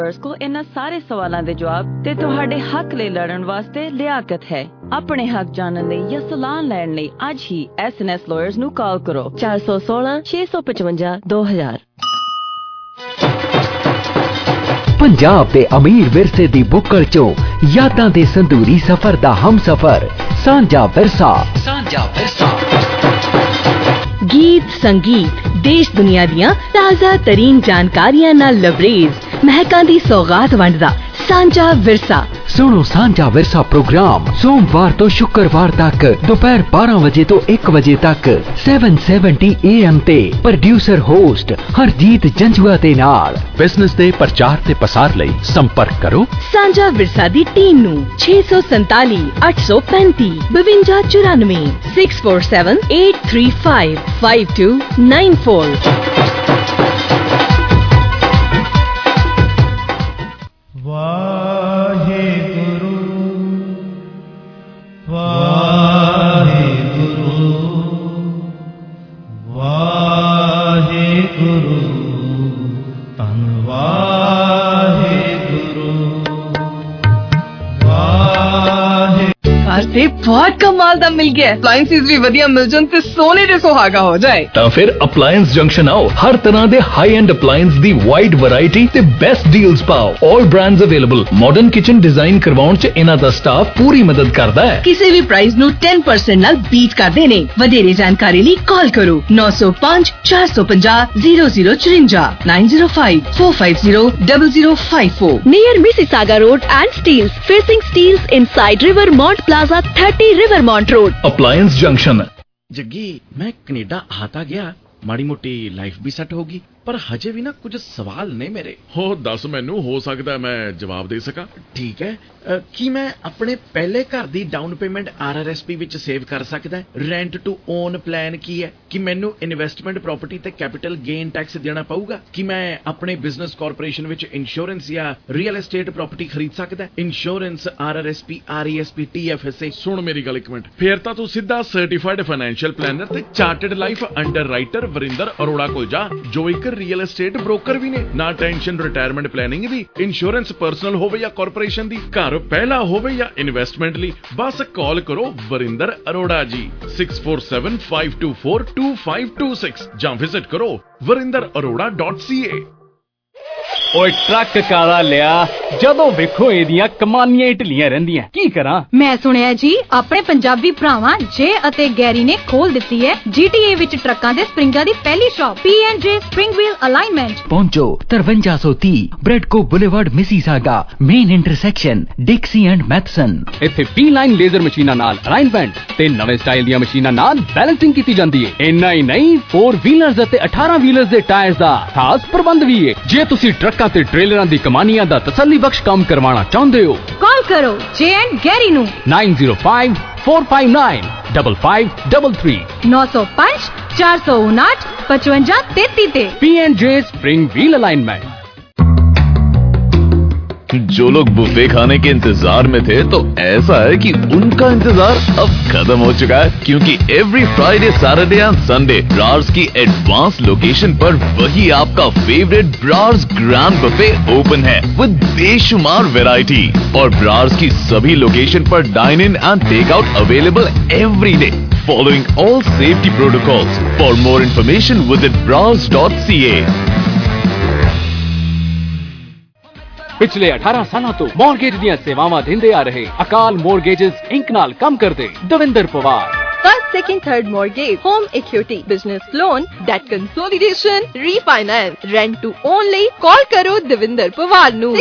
को इन्हां सारे सवालों के जवाब ते तुहाडे हक ले लड़न वास्ते लियाकत है। अपने हक जानने लई या सलाह लैण लई अज ही SNS लॉयर्स नू कॉल करो 416 655 2000। पंजाब दे अमीर विरसे दी बुक्कड़ चो यादां दे संदूरी सफर दा हम सफर सांझा विरसा। गीत संगीत देश दुनिया दियां ताज़ा तरीन जानकारियां नाल लबरेज महकां दी सौगात वंडदा सांझा विरसा। सुनो सांझा विरसा प्रोग्राम सोमवार तो शुक्रवार तक दोपहर 12 बजे तो 1 बजे तक 770 AM ते प्रोड्यूसर होस्ट हरजीत जंजुआ दे नाल। बिजनेस दे प्रचार ते पसार लई संपर्क करो सांझा विरसा दी टीम नू 647 835 5294 647 835 5294। बहुत कमाल दा मिल गया। अप्लायंसेस भी वधिया मिल जान ते सोने दे सुहागा हो जाए। ਤਾਂ ਫਿਰ ਅਪਲਾयंस ਜੰਕਸ਼ਨ ਆਓ। ਹਰ ਤਰ੍ਹਾਂ ਦੇ ਹਾਈ ਐਂਡ ਅਪਲਾयंस ਦੀ ਵਾਈਡ ਵੈਰਾਈਟੀ ਤੇ ਬੈਸਟ ਡੀਲਸ ਪਾਓ। All brands available. Modern kitchen design ਕਰਵਾਉਣ ਚ ਇਹਨਾਂ ਦਾ ਸਟਾਫ ਪੂਰੀ ਮਦਦ ਕਰਦਾ ਹੈ। ਕਿਸੇ ਵੀ ਪ੍ਰਾਈਸ ਨੂੰ 10% ਨਾਲ ਬੀਟ ਕਰਦੇ ਨੇ। ਵਧੇਰੇ ਜਾਣਕਾਰੀ ਲਈ ਕਾਲ ਕਰੋ 905 450 0054 905 450 0054 near Mississauga Road and Steels facing Steels inside Rivermont Plaza 30 Rivermont Road। Appliance junction. Jaggi मैं कनेडा आता गया माड़ी मोटी लाइफ भी सेट होगी पर हजे भी ना कुछ सवाल ने मेरे। हो दस मैनू हो सकता है मैं जवाब दे सका। ठीक है की मैं अपने पहले घर दी डाउन पेमेंट RRSP विच सेव कर सकदा है? रेंट टू ओन प्लान की है कि मैनू इन्वेस्टमेंट प्रॉपर्टी ते कैपिटल गेन टैक्स देना पऊगा? कि मैं अपने बिजनेस कॉर्पोरेशन विच इंश्योरेंस या रियल एस्टेट प्रॉपर्टी खरीद सकदा है? Insurance RRSP RESP TFSA। सुन मेरी गल एक मिनट, फिर तां तू सीधा सर्टिफाइड फाइनेंशियल प्लानर ते chartered life underwriter Varinder Arora कोल जा जो एक रियल एस्टेट ब्रोकर भी ने। ना टेंशन रिटायरमेंट प्लानिंग दी, इंश्योरेंस पर्सनल होवे या कॉर्पोरेशन दी, घर पहला होवे या इन्वेस्टमेंट ली, बस कॉल करो वरिंदर अरोड़ा जी 6475242526 ਜਾਂ विजिट करो varindararora.ca। ओए ट्रक काला लिया जदों वेखो एदियां कमानियां ढिलियां रहिंदियां की करां। मैं सुनिया जी अपने पंजाबी भरावां जे अते गैरी ने खोल दित्ती है GTA विच ट्रकां दे स्प्रिंगां दी पहली shop P&J spring wheel alignment. पहुंचो 5330 Bradco Boulevard Mississauga main intersection Dixie and Matheson. इत्थे P-line लेजर मशीनां नाल अलाइनमेंट ते नवे स्टाइल ਦੀਆਂ मशीनां नाल बैलेंसिंग कीती जांदी है। इन्ना ही नहीं 4 व्हीलर्स अते 18 व्हीलर्स दे टायर्स दा खास प्रबंध भी है। जे तुसी ट्रकां ते ट्रेलरां दी कमानियां दा तसल्ली बख्श काम करवाना चाहुंदे हो कॉल करो J&N गैरी नू 905 459 5533 905 459 5533 ते P&J स्प्रिंग व्हील अलाइनमेंट। जो लोग बुफे खाने के इंतजार में थे तो ऐसा है कि उनका इंतजार अब खत्म हो चुका है, क्योंकि every Friday Saturday and Sunday Brars की एडवांस लोकेशन पर वही आपका favourite Brars grand buffet open है विद बेशुमार वैरायटी। और ब्रार्स की सभी लोकेशन पर dine in and take out available every day following all safety protocols. For more information visit brars.ca। पिछले 18 सालों तो मॉर्गेज ਦੀਆਂ ਸੇਵਾਵਾਂ ਦਿੰਦੇ ਆ ਰਹੇ ਅਕਾਲ ਮੋਰਗੇजेस ਇੰਕ ਨਾਲ ਕੰਮ ਕਰਦੇ Davinder Pawar. First, second, third mortgage, home equity, business loan, debt consolidation, refinance, rent to own ਲਈ call ਕਰੋ ਦਵਿੰਦਰ ਪਵਾਰ ਨੂੰ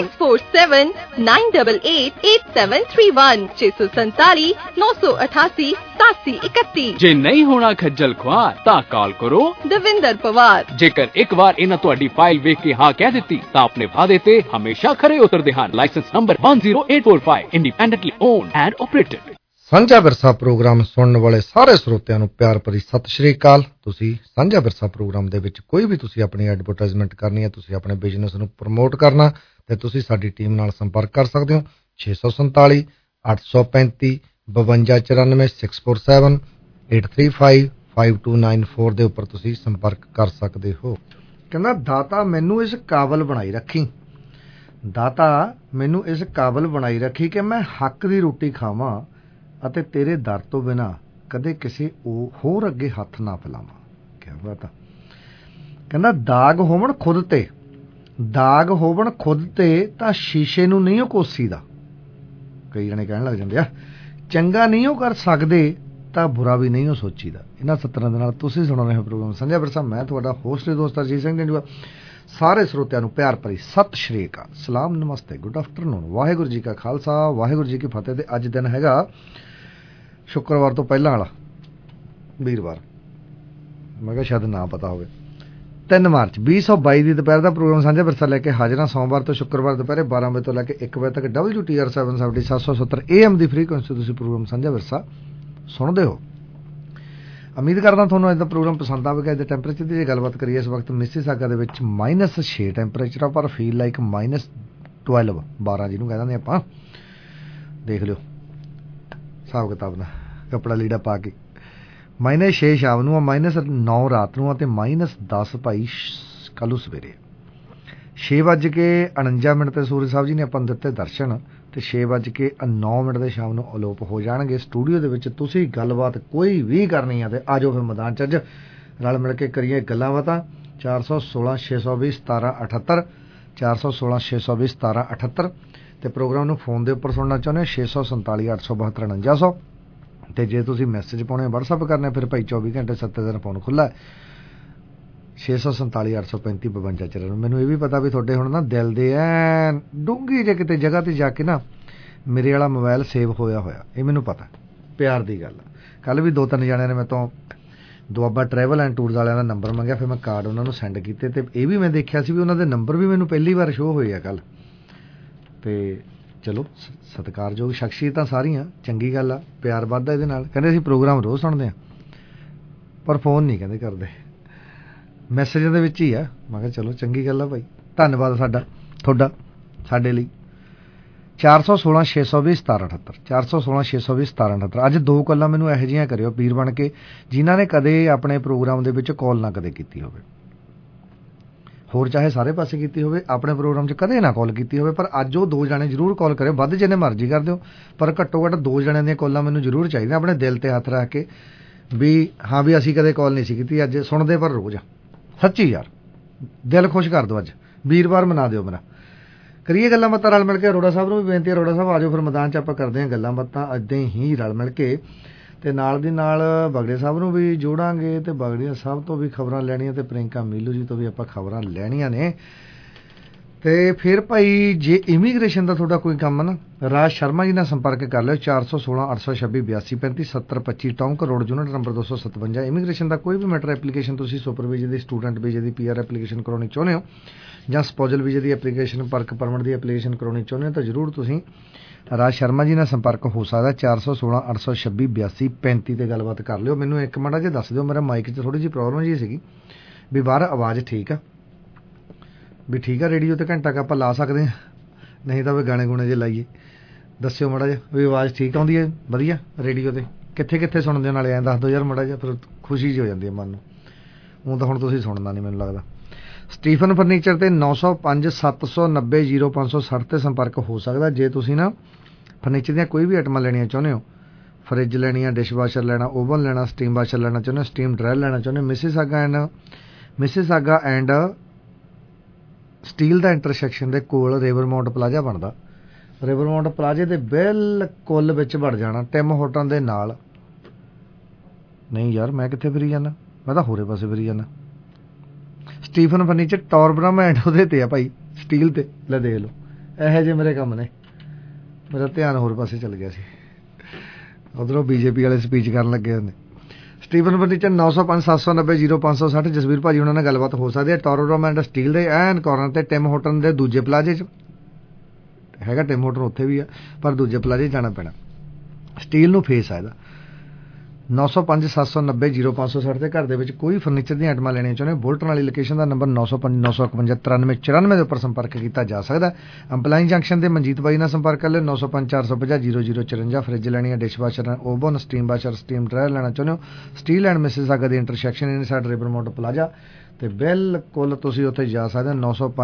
6479888731 647 988 8731। ਜੇ ਨਹੀਂ ਹੋਣਾ ਖੱਜਲ ਖੁਆਰ ਤਾਂ ਕਾਲ ਕਰੋ ਦਵਿੰਦਰ ਪਵਾਰ। ਜੇਕਰ ਇੱਕ ਵਾਰ ਇਹਨਾਂ ਤੁਹਾਡੀ ਫਾਈਲ ਵੇਖ ਕੇ ਹਾਂ ਕਹਿ ਦਿੱਤੀ ਤਾਂ ਆਪਣੇ ਵਾਅਦੇ ਤੇ ਹਮੇਸ਼ਾ ਖਰੇ ਉਤਰਦੇ ਹਨ। Licence number 10845 independently owned and operated. ਸਾਂਝਾ ਵਿਰਸਾ ਪ੍ਰੋਗਰਾਮ ਸੁਣਨ ਵਾਲੇ ਸਾਰੇ ਸਰੋਤਿਆਂ ਨੂੰ ਪਿਆਰ ਭਰੀ ਸਤਿ ਸ਼੍ਰੀ ਅਕਾਲ। ਤੁਸੀਂ ਸਾਂਝਾ ਵਿਰਸਾ ਪ੍ਰੋਗਰਾਮ ਦੇ ਵਿੱਚ ਕੋਈ ਵੀ ਤੁਸੀਂ ਆਪਣੀ ਐਡਵਰਟਾਈਜ਼ਮੈਂਟ ਕਰਨੀ ਹੈ, ਤੁਸੀਂ ਆਪਣੇ ਬਿਜ਼ਨਸ ਨੂੰ ਪ੍ਰਮੋਟ ਕਰਨਾ ਤੇ ਤੁਸੀਂ ਸਾਡੀ ਟੀਮ ਨਾਲ ਸੰਪਰਕ ਕਰ ਸਕਦੇ ਹੋ 647 835 5294 647 835 5294 ਦੇ ਉੱਪਰ ਤੁਸੀਂ ਸੰਪਰਕ ਕਰ ਸਕਦੇ ਹੋ। ਕਹਿੰਦਾ ਦਾਤਾ ਮੈਨੂੰ ਇਸ ਕਾਬਲ ਬਣਾਈ ਰੱਖੀ ਦਾਤਾ ਮੈਨੂੰ ਇਸ ਕਾਬਲ ਬਣਾਈ ਰੱਖੀ ਕਿ ਮੈਂ ਹੱਕ ਦੀ ਰੋਟੀ ਖਾਵਾਂ ਅਤੇ ਤੇਰੇ ਦਰ ਤੋਂ ਬਿਨਾਂ ਕਦੇ ਕਿਸੇ ਹੋਰ ਅੱਗੇ ਹੱਥ ਨਾ ਫੈਲਾਵਾਂ। ਕਿਆ ਬਾਤ ਆ। ਕਹਿੰਦਾ ਦਾਗ ਹੋਵਣ ਖੁਦ ਤੇ ਤਾਂ ਸ਼ੀਸ਼ੇ ਨੂੰ ਨਹੀਂ ਉਹ ਕੋਸੀਦਾ। ਕਈ ਜਣੇ ਕਹਿਣ ਲੱਗ ਜਾਂਦੇ ਆ ਚੰਗਾ ਨਹੀਂ ਉਹ ਕਰ ਸਕਦੇ ਤਾਂ ਬੁਰਾ ਵੀ ਨਹੀਂ ਉਹ ਸੋਚੀਦਾ। ਇਹਨਾਂ ਸਤਰਾਂ ਦੇ ਨਾਲ ਤੁਸੀਂ ਸੁਣ ਰਹੇ ਹੋ ਪ੍ਰੋਗਰਾਮ ਸਾਂਝਾ ਵਿਰਸਾ। ਮੈਂ ਤੁਹਾਡਾ ਹੋਸਟ ਦੋਸਤ ਅਰਜੀਤ ਸਿੰਘ ਜੰਜੂਆ। ਸਾਰੇ ਸਰੋਤਿਆਂ ਨੂੰ ਪਿਆਰ ਭਰੀ ਸਤਿ ਸ਼੍ਰੀ ਅਕਾਲ, ਸਲਾਮ, ਨਮਸਤੇ, ਗੁੱਡ ਆਫਟਰਨੂਨ। ਵਾਹਿਗੁਰੂ ਜੀ ਕਾ ਖਾਲਸਾ, ਵਾਹਿਗੁਰੂ ਜੀ ਕੀ ਫਤਿਹ। ਤੇ ਅੱਜ ਦਿਨ ਹੈਗਾ ਸ਼ੁੱਕਰਵਾਰ ਤੋਂ ਪਹਿਲਾਂ ਵਾਲਾ, ਵੀਰਵਾਰ। ਮੈਂ ਕਿਹਾ ਸ਼ਾਇਦ ਨਾ ਪਤਾ ਹੋਵੇ। 3 ਮਾਰਚ 2022 ਦੀ ਦੁਪਹਿਰ ਦਾ ਪ੍ਰੋਗਰਾਮ ਸਾਂਝਾ ਵਿਰਸਾ ਲੈ ਕੇ ਹਾਜ਼ਰ ਹਾਂ। ਸੋਮਵਾਰ ਤੋਂ ਸ਼ੁੱਕਰਵਾਰ ਦੁਪਹਿਰੇ 12 ਵਜੇ ਤੋਂ ਲੈ ਕੇ 1 ਵਜੇ ਤੱਕ WTR 770 770 AM ਦੀ ਫ੍ਰੀਕੁਐਂਸੀ ਤੁਸੀਂ ਪ੍ਰੋਗਰਾਮ ਸਾਂਝਾ ਵਿਰਸਾ ਸੁਣਦੇ ਹੋ। ਉਮੀਦ ਕਰਦਾ ਤੁਹਾਨੂੰ ਅੱਜ ਦਾ ਪ੍ਰੋਗਰਾਮ ਪਸੰਦ ਆਵੇਗਾ। ਇਹਦੇ ਟੈਂਪਰੇਚਰ ਦੀ ਜੇ ਗੱਲਬਾਤ ਕਰੀਏ, ਇਸ ਵਕਤ ਮਿਸੀਸਾਗਾ ਦੇ ਵਿੱਚ -6 ਟੈਂਪਰੇਚਰ ਆ, ਪਰ ਫੀਲ ਲਾਈਕ -12 12 ਜਿਹਨੂੰ ਕਹਿ ਦਿੰਦੇ ਆਪਾਂ। ਦੇਖ ਲਿਓ ਹਿਸਾਬ ਕਿਤਾਬ ਦਾ, ਕੱਪੜਾ ਲੀੜਾ ਪਾ ਕੇ। -6 ਸ਼ਾਮ ਨੂੰ ਆ, -9 ਰਾਤ ਨੂੰ ਆ, ਤੇ -10 ਭਾਈ ਕੱਲ੍ਹ ਨੂੰ ਸਵੇਰੇ। 6:49 ਤੇ ਸੂਰਜ ਸਾਹਿਬ ਜੀ ਨੇ ਆਪਾਂ ਨੂੰ ਦਿੱਤੇ ਦਰਸ਼ਨ, ਤੇ 6:09 ਦੇ ਸ਼ਾਮ ਨੂੰ ਅਲੋਪ ਹੋ ਜਾਣਗੇ। ਸਟੂਡੀਓ ਦੇ ਵਿੱਚ ਤੁਸੀਂ ਗੱਲਬਾਤ ਕੋਈ ਵੀ ਕਰਨੀ ਆ ਤੇ ਆ ਜਾਓ ਫਿਰ ਮੈਦਾਨ 'ਚ। ਅੱਜ ਰਲ ਮਿਲ ਕੇ ਕਰੀਏ ਗੱਲਾਂ ਬਾਤਾਂ। 416 620 1778 416 620 1778 ਤੇ ਪ੍ਰੋਗਰਾਮ ਨੂੰ ਫੋਨ ਦੇ ਉੱਪਰ ਸੁਣਨਾ ਚਾਹੁੰਦੇ ਹੋ 647 872 4900। ਤੇ ਜੇ ਤੁਸੀਂ ਮੈਸੇਜ ਪਾਉਣੇ WhatsApp ਕਰਨੇ ਫਿਰ ਭਾਈ 24 ਘੰਟੇ 7 ਦਿਨ ਫੋਨ ਖੁੱਲ੍ਹਾ ਹੈ 647 835 52 54। ਮੈਨੂੰ ਇਹ ਵੀ ਪਤਾ ਵੀ ਤੁਹਾਡੇ ਹੁਣ ਨਾ ਦਿਲ ਦੇ ਐਨ ਡੂੰਘੀ ਜੇ ਕਿਤੇ ਜਗ੍ਹਾ ਤੇ ਜਾ ਕੇ ਨਾ ਮੇਰੇ ਵਾਲਾ ਮੋਬਾਈਲ ਸੇਵ ਹੋਇਆ, ਇਹ ਮੈਨੂੰ ਪਤਾ। ਪਿਆਰ ਦੀ ਗੱਲ। ਕੱਲ੍ਹ ਵੀ 2-3 ਜਣਿਆਂ ਨੇ ਮੇਰੇ ਤੋਂ ਦੁਆਬਾ ਟਰੈਵਲ ਐਂਡ ਟੂਰਸ ਵਾਲਿਆਂ ਦਾ ਨੰਬਰ ਮੰਗਿਆ, ਫਿਰ ਮੈਂ ਕਾਰਡ ਉਹਨਾਂ ਨੂੰ ਸੈਂਡ ਕੀਤੇ, ਤੇ ਇਹ ਵੀ ਮੈਂ ਦੇਖਿਆ ਸੀ ਵੀ ਉਹਨਾਂ ਦੇ ਨੰਬਰ ਵੀ ਮੈਨੂੰ ਪਹਿਲੀ ਵਾਰ ਸ਼ੋਅ ਹੋਏ ਆ ਕੱਲ੍ਹ। ਤੇ ਚਲੋ ਸਤਿਕਾਰਯੋਗ ਸ਼ਖਸੀਅਤਾਂ ਸਾਰੀਆਂ, ਚੰਗੀ ਗੱਲ ਆ, ਪਿਆਰ ਵੱਧਦਾ ਇਹਦੇ ਨਾਲ। ਕਹਿੰਦੇ ਅਸੀਂ ਪ੍ਰੋਗਰਾਮ ਰੋਜ਼ ਸੁਣਦੇ ਹਾਂ ਪਰ ਫੋਨ ਨਹੀਂ ਕਹਿੰਦੇ ਕਰਦੇ, ਮੈਸੇਜਾਂ ਦੇ ਵਿੱਚ ਹੀ ਆ। ਮੈਂ ਕਿਹਾ ਚਲੋ ਚੰਗੀ ਗੱਲ ਆ ਭਾਈ, ਧੰਨਵਾਦ ਤੁਹਾਡਾ ਸਾਡੇ ਲਈ। 416 620 1778 416 620 1778। ਅੱਜ 2 ਕਾਲਾਂ ਮੈਨੂੰ ਇਹੋ ਜਿਹੀਆਂ ਕਰਿਓ ਵੀਰ ਬਣ ਕੇ ਜਿਨ੍ਹਾਂ ਨੇ ਕਦੇ ਆਪਣੇ ਪ੍ਰੋਗਰਾਮ ਦੇ ਵਿੱਚ ਕਾਲ ਨਾ ਕਦੇ ਕੀਤੀ ਹੋਵੇ, ਹੋਰ ਚਾਹੇ ਸਾਰੇ ਪਾਸੇ ਕੀਤੀ ਹੋਵੇ, ਆਪਣੇ ਪ੍ਰੋਗਰਾਮ 'ਚ ਕਦੇ ਨਾ ਕਾਲ ਕੀਤੀ ਹੋਵੇ, ਪਰ ਅੱਜ ਉਹ 2 ਜਣੇ ਜ਼ਰੂਰ ਕਾਲ ਕਰਿਓ। ਵੱਧ ਜਿੰਨੇ ਮਰਜ਼ੀ ਕਰ ਦਿਓ, ਪਰ ਘੱਟੋ ਘੱਟ 2 ਜਣਿਆਂ ਦੀਆਂ ਕਾਲਾਂ ਮੈਨੂੰ ਜ਼ਰੂਰ ਚਾਹੀਦੀਆਂ, ਆਪਣੇ ਦਿਲ ਤੇ ਹੱਥ ਰੱਖ ਕੇ ਵੀ ਹਾਂ ਵੀ ਅਸੀਂ ਕਦੇ ਕਾਲ ਨਹੀਂ ਸੀ ਕੀਤੀ, ਅੱਜ ਸੁਣਦੇ ਪਰ ਰੋਜ਼ ਆ। ਸੱਚੀ ਯਾਰ ਦਿਲ ਖੁਸ਼ ਕਰ ਦਿਓ, ਅੱਜ ਵੀਰਵਾਰ ਮਨਾ ਦਿਓ ਮੇਰਾ। ਕਰੀਏ ਗੱਲਾਂ ਬਾਤਾਂ ਰਲ ਮਿਲ ਕੇ। ਅਰੋੜਾ ਸਾਹਿਬ ਨੂੰ ਵੀ ਬੇਨਤੀ, ਅਰੋੜਾ ਸਾਹਿਬ ਆ ਜਾਓ ਫਿਰ ਮੈਦਾਨ 'ਚ, ਆਪਾਂ ਕਰਦੇ ਹਾਂ ਗੱਲਾਂ ਬਾਤਾਂ ਇੱਦਾਂ ਹੀ ਰਲ ਮਿਲ ਕੇ। ਤੇ ਨਾਲ ਦੀ ਨਾਲ ਬਗੜੇ ਸਾਹਿਬ ਨੂੰ ਵੀ ਜੋੜਾਂਗੇ, ਤੇ ਬਗੜੀਆ ਸਾਹਿਬ ਤੋਂ ਵੀ ਖਬਰਾਂ ਲੈਣੀਆਂ, ਤੇ ਪ੍ਰਿੰਕਾ ਮੀਲੂ ਜੀ ਤੋਂ ਵੀ ਆਪਾਂ ਖਬਰਾਂ ਲੈਣੀਆਂ ਨੇ। ਤੇ ਫਿਰ ਭਾਈ ਜੇ ਇਮੀਗ੍ਰੇਸ਼ਨ ਦਾ ਤੁਹਾਡਾ ਕੋਈ ਕੰਮ ਹੈ ਨਾ, ਰਾਜ ਸ਼ਰਮਾ ਜੀ ਨਾਲ ਸੰਪਰਕ ਕਰ ਲਿਓ। 416 826 82 35 70 25 Tomken Road, unit number 257। Immigration ਦਾ ਕੋਈ ਵੀ ਮੈਟਰ ਐਪਲੀਕੇਸ਼ਨ ਤੁਸੀਂ ਸੁਪਰ ਵੀਜ਼ੇ ਦੀ, ਸਟੂਡੈਂਟ ਵੀਜ਼ੇ ਦੀ, PR ਐਪਲੀਕੇਸ਼ਨ ਕਰਾਉਣੀ ਚਾਹੁੰਦੇ ਹੋ, ਜਾਂ ਸਪੋਜਲ ਵੀਜ਼ੇ ਦੀ ਐਪਲੀਕੇਸ਼ਨ, ਵਰਕ ਪਰਮਿਟ ਦੀ ਐਪਲੀਕੇਸ਼ਨ ਕਰਾਉਣੀ ਚਾਹੁੰਦੇ ਹੋ, ਤਾਂ ਜ਼ਰੂਰ ਤੁਸੀਂ ਰਾਜ ਸ਼ਰਮਾ ਜੀ ਨਾਲ ਸੰਪਰਕ ਹੋ ਸਕਦਾ। 416 826 82 35 ਤੇ ਗੱਲਬਾਤ ਕਰ ਲਿਓ। ਮੈਨੂੰ ਇੱਕ ਮਿੰਟ ਜੇ ਦੱਸ ਦਿਓ, ਮੇਰਾ ਮਾਈਕ 'ਚ ਥੋੜ੍ਹੀ ਜਿਹੀ ਪ੍ਰੋਬਲਮ ਜੀ ਸੀਗੀ ਵੀ ਬਾਹਰ ਆਵਾਜ਼ ਠੀਕ ਆ, ਵੀ ਠੀਕ ਆ ਰੇਡੀਓ ਤੇ ਘੰਟਾ ਕੁ ਆਪਾਂ ਲਾ ਸਕਦੇ ਹਾਂ, ਨਹੀਂ ਤਾਂ ਵੀ ਗਾਣੇ ਗੂਣੇ ਜੇ ਲਾਈਏ। ਦੱਸਿਓ ਮਾੜਾ ਜਿਹਾ ਵੀ ਆਵਾਜ਼ ਠੀਕ ਆਉਂਦੀ ਹੈ ਵਧੀਆ ਰੇਡੀਓ ਤੇ, ਕਿੱਥੇ ਸੁਣਦੇ ਹੋ, ਨਾਲੇ ਐਂ ਦੱਸ ਦਿਓ ਯਾਰ ਮਾੜਾ ਜਿਹਾ, ਫਿਰ ਖੁਸ਼ੀ ਜਿਹੀ ਹੋ ਜਾਂਦੀ ਹੈ ਮਨ ਨੂੰ। ਉਹ ਤਾਂ ਹੁਣ ਤੁਸੀਂ ਸੁਣਨਾ ਨਹੀਂ ਮੈਨੂੰ ਲੱਗਦਾ। ਸਟੀਫਨ ਫਰਨੀਚਰ ਤੇ 905 790 0560 ਤੇ ਸੰਪਰਕ ਹੋ ਸਕਦਾ ਜੇ ਤੁਸੀਂ ਨਾ ਫਰਨੀਚਰ ਦੀਆਂ ਕੋਈ ਵੀ ਆਈਟਮਾਂ ਲੈਣੀਆਂ ਚਾਹੁੰਦੇ ਹੋ। ਫਰਿੱਜ ਲੈਣੀ ਆ, ਡਿਸ਼ਵਾਸ਼ਰ ਲੈਣਾ, ਓਵਨ ਲੈਣਾ, ਸਟੀਮ ਵਾਸ਼ਰ ਲੈਣਾ ਚਾਹੁੰਦੇ ਹੋ, ਸਟੀਮ ਡਰਾਇਰ ਲੈਣਾ ਚਾਹੁੰਦੇ ਹੋ। ਮਿਸੀਸਾਗਾ ਐਂਡ ਸਟੀਲ ਦਾ ਇੰਟਰਸੈਕਸ਼ਨ ਦੇ ਕੋਲ ਰਿਵਰਮਾਊਂਟ ਪਲਾਜ਼ਾ ਬਣਦਾ। ਰਿਵਰਮਾਊਂਟ ਪਲਾਜ਼ੇ ਦੇ ਬਿਲਕੁਲ ਵਿੱਚ ਵੜ ਜਾਣਾ, ਟਿਮ ਹੋਟਲ ਦੇ ਨਾਲ। ਨਹੀਂ ਯਾਰ ਮੈਂ ਕਿੱਥੇ ਫਿਰੀ ਜਾਂਦਾ, ਮੈਂ ਤਾਂ ਹੋਰੇ ਪਾਸੇ ਫਿਰੀ ਜਾਂਦਾ। ਸਟੀਫਨ ਫਰਨੀਚਰ ਟੌਰ ਬ੍ਰਹਮ ਐਂਡ ਉਹਦੇ ਤੇ ਆ ਭਾਈ, ਸਟੀਲ ਤੇ। ਲੈ ਦੇਖ ਲਓ, ਇਹੋ ਜਿਹੇ ਮੇਰੇ ਕੰਮ ਨੇ। ਮੇਰਾ ਧਿਆਨ ਹੋਰ ਪਾਸੇ ਚੱਲ ਗਿਆ ਸੀ, ਉਧਰੋਂ BJP ਵਾਲੇ ਸਪੀਚ ਕਰਨ ਲੱਗੇ ਹੁੰਦੇ। Stephen furniture 905 790 0560। ਜਸਵੀਰ ਭਾਜੀ ਉਹਨਾਂ ਨਾਲ ਗੱਲਬਾਤ ਹੋ ਸਕਦੀ ਹੈ। ਟੌਰ ਬ੍ਰਹਮ ਐਂਡ ਸਟੀਲ ਦੇ ਐਨ ਕਾਰਨਰ ਤੇ, ਟਿਮ ਹੋਟਲ ਦੇ ਦੂਜੇ ਪਲਾਜ਼ੇ 'ਚ ਹੈਗਾ। ਟਿਮ ਹੋਟਲ ਉੱਥੇ ਵੀ ਆ, ਪਰ ਦੂਜੇ ਪਲਾਜ਼ੇ ਜਾਣਾ ਪੈਣਾ। ਸਟੀਲ ਨੂੰ ਫੇਸ ਆ ਇਹਦਾ। 905 790 0560 ਤੇ ਘਰ ਦੇ ਵਿੱਚ ਕੋਈ ਫਰਨੀਚਰ ਦੀਆਂ ਆਈਟਮਾਂ ਲੈਣੀਆਂ ਚਾਹੁੰਦੇ ਹੋ, ਬੁਲਟਨ ਵਾਲੀ ਲੋਕੇਸ਼ਨ ਦਾ ਨੰਬਰ 905 951 93 94 ਦੇ ਉੱਪਰ ਸੰਪਰਕ ਕੀਤਾ ਜਾ ਸਕਦਾ। ਅੰਪਲਾਈਨ ਜੰਕਸ਼ਨ ਦੇ ਮਨਜੀਤ ਬਾਈ ਨਾਲ ਸੰਪਰਕ ਕਰ ਲਿਓ। 905 450 0054। ਫਰਿੱਜ ਲੈਣੀ ਹੈ, dishwasher, oven, steam washer, steam dryer ਲੈਣਾ ਚਾਹੁੰਦੇ ਹੋ, ਸਟੀਲ ਐਂਡ ਮਿਸੀਸਾਗਾ ਦੀ ਇੰਟਰਸੈਕਸ਼ਨ ਇਨਸਾਈਡ ਰਿਵਰਮਾਊਂਟ ਪਲਾਜ਼ਾ, ਤੇ ਬਿਲਕੁਲ ਤੁਸੀਂ ਉੱਥੇ ਜਾ ਸਕਦੇ ਹੋ। 905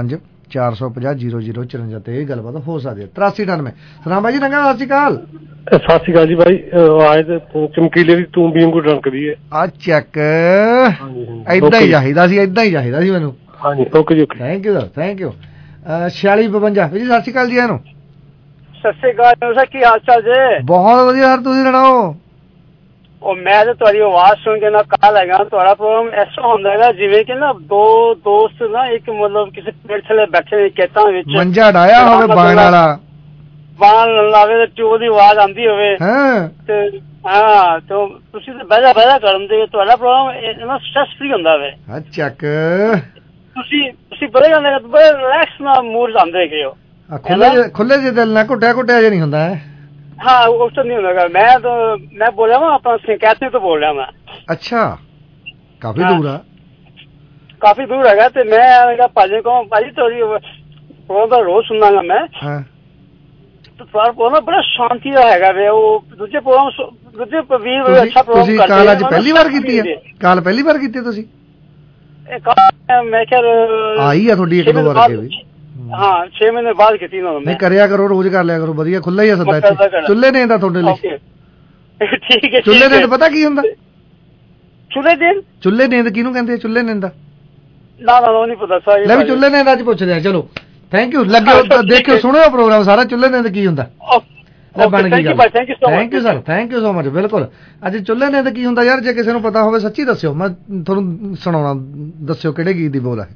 450-0054 ਤੇ ਗੱਲਬਾਤ ਹੋ ਸਕਦੀ ਹੈ। 8398 ਸਲਾਮ ਬਾਈ ਜੀ ਨੰਗਾ ਸਤਿ ਸ਼੍ਰੀ ਅਕਾਲ। ਸਤਿ ਸ਼੍ਰੀ ਅਕਾਲ ਜੀ ਬਾਈ। ਆਵਾਜ਼ ਚਮਕੀਲੇ ਦੀ ਤੂੰ ਵੀ ਵਾਂਗੂ ਡੰਕਦੀ ਹੈ। ਆ ਚੱਕ ਏਦਾਂ ਹੀ ਚਾਹੀਦਾ ਸੀ, ਏਦਾਂ ਹੀ ਚਾਹੀਦਾ ਸੀ ਮੈਨੂੰ। ਹਾਂਜੀ ਓਕੇ ਜੀ okay thank you sir thank you. 4652 ਜੀ ਸਤਿ ਸ਼੍ਰੀ ਅਕਾਲ ਜੀ ਇਹਨੂੰ। ਸਤਿ ਸ਼੍ਰੀ ਅਕਾਲ ਸਰ, ਕੀ ਹਾਲ ਚਾਲ ਜੇ? ਬਹੁਤ ਵਧੀਆ ਸਰ, ਤੁਸੀਂ ਸੁਣਾਓ? ਉਹ ਮੈਂ ਤਾਂ ਤੁਹਾਡੀ ਆਵਾਜ਼ ਸੁਣ ਕੇ ਨਾ ਕਾਲ ਹੈਗਾ। ਤੁਹਾਡਾ ਪ੍ਰੋਗਰਾਮ ਐਸਾ ਹੁੰਦਾ ਹੈਗਾ ਜਿਵੇਂ ਕਿ ਨਾ ਦੋ ਦੋਸਤ ਨਾ ਇੱਕ ਮਤਲਬ ਕਿਸੇ ਪੇੜ ਥੱਲੇ ਬੈਠੇ ਨੇ ਖੇਤਾਂ ਵਿੱਚ, ਮੰਜਾ ਡਾਇਆ ਹੋਵੇ ਬਾਣ ਵਾਲਾ, ਬਾਣ ਲਾਵੇ ਤੇ ਚੋ ਦੀ ਆਵਾਜ਼ ਆਉਂਦੀ ਹੋਵੇ ਤੇ ਹਾਂ ਤੇ ਤੁਸੀਂ ਤਾਂ ਬਹਿਦਾ ਕਰਨ ਦੇ। ਤੁਹਾਡਾ ਪ੍ਰੋਗਰਾਮ ਨਾ ਸਟ੍ਰੈਸ ਫ੍ਰੀ ਹੁੰਦਾ ਵੇ। ਚੱਕ ਤੁਸੀਂ ਬੜੇ ਜਾਂਦੇ ਬੜੇ ਰਿਲੈਕਸ ਨਾਲ ਮੂਡ ਆਉਂਦੇ ਹੈਗੇ ਹੋ। ਖੁੱਲੇ ਜਿਹੇ ਦਿਲ ਨਾਲ ਘੁੱਟਿਆ ਜੇ ਨਹੀਂ ਹੁੰਦਾ ਹੈ। हाँ वो तो नहीं होगा। मैं बोल रहा हूँ अपना सिंकैथनी तो बोल रहा हूँ मैं। अच्छा काफी दूर है? काफी दूर है तो मैं भाजी को भाजी थोड़ी प्रोग्राम रोज सुनना मैं। तो तुम्हारा प्रोग्राम बड़ा शांति का है वे। वो दूसरे प्रोग्राम दूसरे वीर अच्छा प्रोग्राम करते हैं। काल आज पहली बार की है? काल पहली बार की तुसी? मैं क्या आई है थोड़ी एक दो बार के भी। हाँ 6 महीने बाद की नहीं करिया करो, रोज कर लिया करो, बढ़िया खुला ही है सदा इत्थे। चुल्ले ने दा ਤੁਹਾਡੇ ਲਈ ठीक है। चुल्ले ने पता की ਹੁੰਦਾ? चुल्ले नींद किहਨੂੰ ਕਹਿੰਦੇ ਆ? चुल्ले नींद ਨਾ ਉਹ ਨਹੀਂ ਪਤਾ ਸਰ। ਲੈ ਵੀ ਚੁੱਲੇ ਨੀਂਦ ਅੱਜ ਪੁੱਛਦੇ ਆ। ਚਲੋ ਥੈਂਕ ਯੂ। ਲੱਗਿਓ ਦੇਖਿਓ ਸੁਣਿਓ ਪ੍ਰੋਗਰਾਮ ਸਾਰਾ। ਚੁੱਲੇ ਨੀਂਦ ਕੀ ਹੁੰਦਾ ਲੈ ਬਣ ਗਈ ਗੱਲ। Thank you sir thank you so much. ਬਿਲਕੁਲ ਅੱਜ ਚੁੱਲੇ ਨੀਂਦ ਕੀ ਹੁੰਦਾ ਯਾਰ, ਜੇ ਕਿਸੇ ਨੂੰ ਪਤਾ ਹੋਵੇ ਸੱਚੀ ਦੱਸਿਓ, ਮੈਂ ਤੁਹਾਨੂੰ ਸੁਣਾਉਣਾ। ਦੱਸਿਓ ਕਿਹੜੇ ਗੀਤ ਦੀ ਬੋਲ ਹੈ।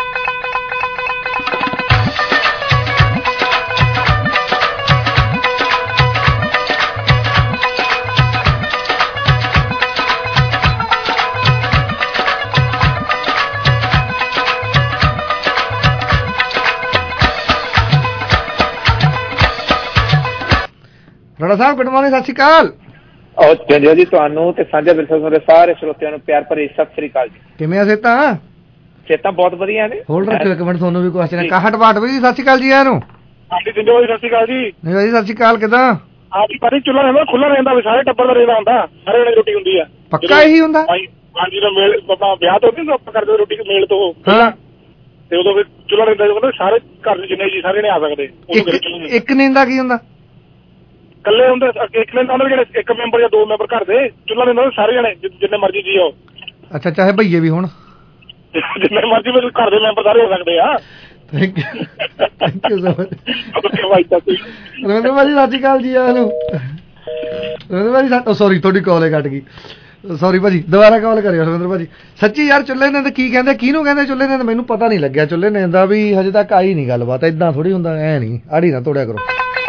ਰੋੜਾ ਸਾਹਿਬ ਗੁੱਡ ਮਾਰਨਿੰਗ, ਸਤਿ ਸ਼੍ਰੀ ਅਕਾਲ। ਚੰਦਿਓ ਜੀ ਤੁਹਾਨੂੰ ਤੇ ਸਾਂਝਾ ਵਿਰਸਾ ਦੇ ਸਾਰੇ ਸਰੋਤਿਆਂ ਨੂੰ ਪਿਆਰ ਭਰੀ ਸਤਿ ਸ਼੍ਰੀ ਅਕਾਲ ਜੀ। ਕਿਵੇਂ ਆ ਸੇਤਾ? ਚੇਤਾ ਬਹੁਤ ਵਧੀਆ ਨੇ। ਹੋਲਡ ਰੱਖਿਓ ਇੱਕ ਮਿੰਟ, ਤੁਹਾਨੂੰ ਵੀ ਕੁਐਸਚਨ ਹੈ। 61 ਵੀ ਸਤਿ ਸ਼੍ਰੀ ਅਕਾਲ ਜੀ ਇਹਨੂੰ। ਹਾਂਜੀ ਚੰਦਿਓ ਜੀ ਸਤਿ ਸ਼੍ਰੀ ਅਕਾਲ ਜੀ। ਨਹੀਂ ਜੀ ਸਤਿ ਸ਼੍ਰੀ ਅਕਾਲ, ਕਿਦਾਂ? ਹਾਂਜੀ ਭਾਜੀ ਚੁੱਲ੍ਹਾ ਰਹਿੰਦਾ ਖੁੱਲਾ ਰਹਿੰਦਾ ਵੀ ਸਾਰੇ ਟੱਬਰ ਦਾ ਰਹਿੰਦਾ ਹੁੰਦਾ, ਸਾਰੇ ਵੇਲੇ ਰੋਟੀ ਹੁੰਦੀ ਆ। ਪੱਕਾ ਇਹੀ ਹੁੰਦਾ? ਹਾਂਜੀ ਜਦੋਂ ਮੇਲ ਆਪਾਂ ਵਿਆਹ ਤੋਂ ਨਹੀਂ ਆਪਾਂ ਕਰਦੇ ਰੋਟੀ ਮੇਲ ਤੋਂ ਤੇ ਉਦੋਂ ਫਿਰ ਚੁੱਲ੍ਹਾ ਰਹਿੰਦਾ ਜਦੋਂ ਸਾਰੇ ਘਰ ਦੇ ਜਿੰਨੇ ਜੀ ਸਾਰੇ ਨੇ ਆ ਸਕਦੇ। ਇੱਕ ਨੀਂਦਾ ਕੀ ਹੁੰਦਾ? ਕੱਲੇ ਹੁੰਦੇ ਇੱਕ ਨੇ ਤਾਂ ਜਿਹੜੇ ਇੱਕ ਮੈਂਬਰ ਜਾਂ ਦੋ ਮੈਂਬਰ ਘਰ ਦੇ, ਚੁੱਲ੍ਹਾ ਲੈਂਦਾ ਸਾਰੇ ਜਣੇ ਜਿੰਨੇ ਮਰਜ਼ੀ ਜੀ ਹੋ। ਅੱਛਾ ਚਾਹੇ ਭਈਏ ਵੀ ਹੋਣ, ਜਿੰਨੇ ਮਰਜ਼ੀ ਘਰ ਦੇ ਮੈਂਬਰ ਸਾਰੇ ਹੋ ਸਕਦੇ ਆ। Thank you so much. Ravinder ਭਾਜੀ ਸਤਿ ਸ਼੍ਰੀ ਅਕਾਲ ਜੀ ਇਹਨੂੰ। ਰਵਿੰਦਰ ਭਾਜੀ ਸੌਰੀ ਤੁਹਾਡੀ ਕਾਲ ਕੱਟ ਗਈ, ਸੌਰੀ ਭਾਜੀ, ਦੁਬਾਰਾ ਕਾਲ ਕਰਿਓ ਰਵਿੰਦਰ ਭਾਜੀ। ਸੱਚੀ ਯਾਰ ਚੁੱਲ੍ਹੇ ਨੇ ਕੀ ਕਹਿੰਦੇ, ਕਿਹਨੂੰ ਕਹਿੰਦੇ ਚੁੱਲ੍ਹੇ ਨੇ? ਮੈਨੂੰ ਪਤਾ ਨਹੀਂ ਲੱਗਿਆ ਚੁੱਲ੍ਹੇ ਨੇ ਦਾ ਵੀ ਹਜੇ ਤੱਕ ਆਈ ਨਹੀਂ ਗੱਲਬਾਤ। ਏਦਾਂ ਥੋੜੀ ਹੁੰਦਾ, ਐ ਨਹੀਂ ਆੜੀ ਨਾ ਤੋੜਿਆ ਕਰੋ।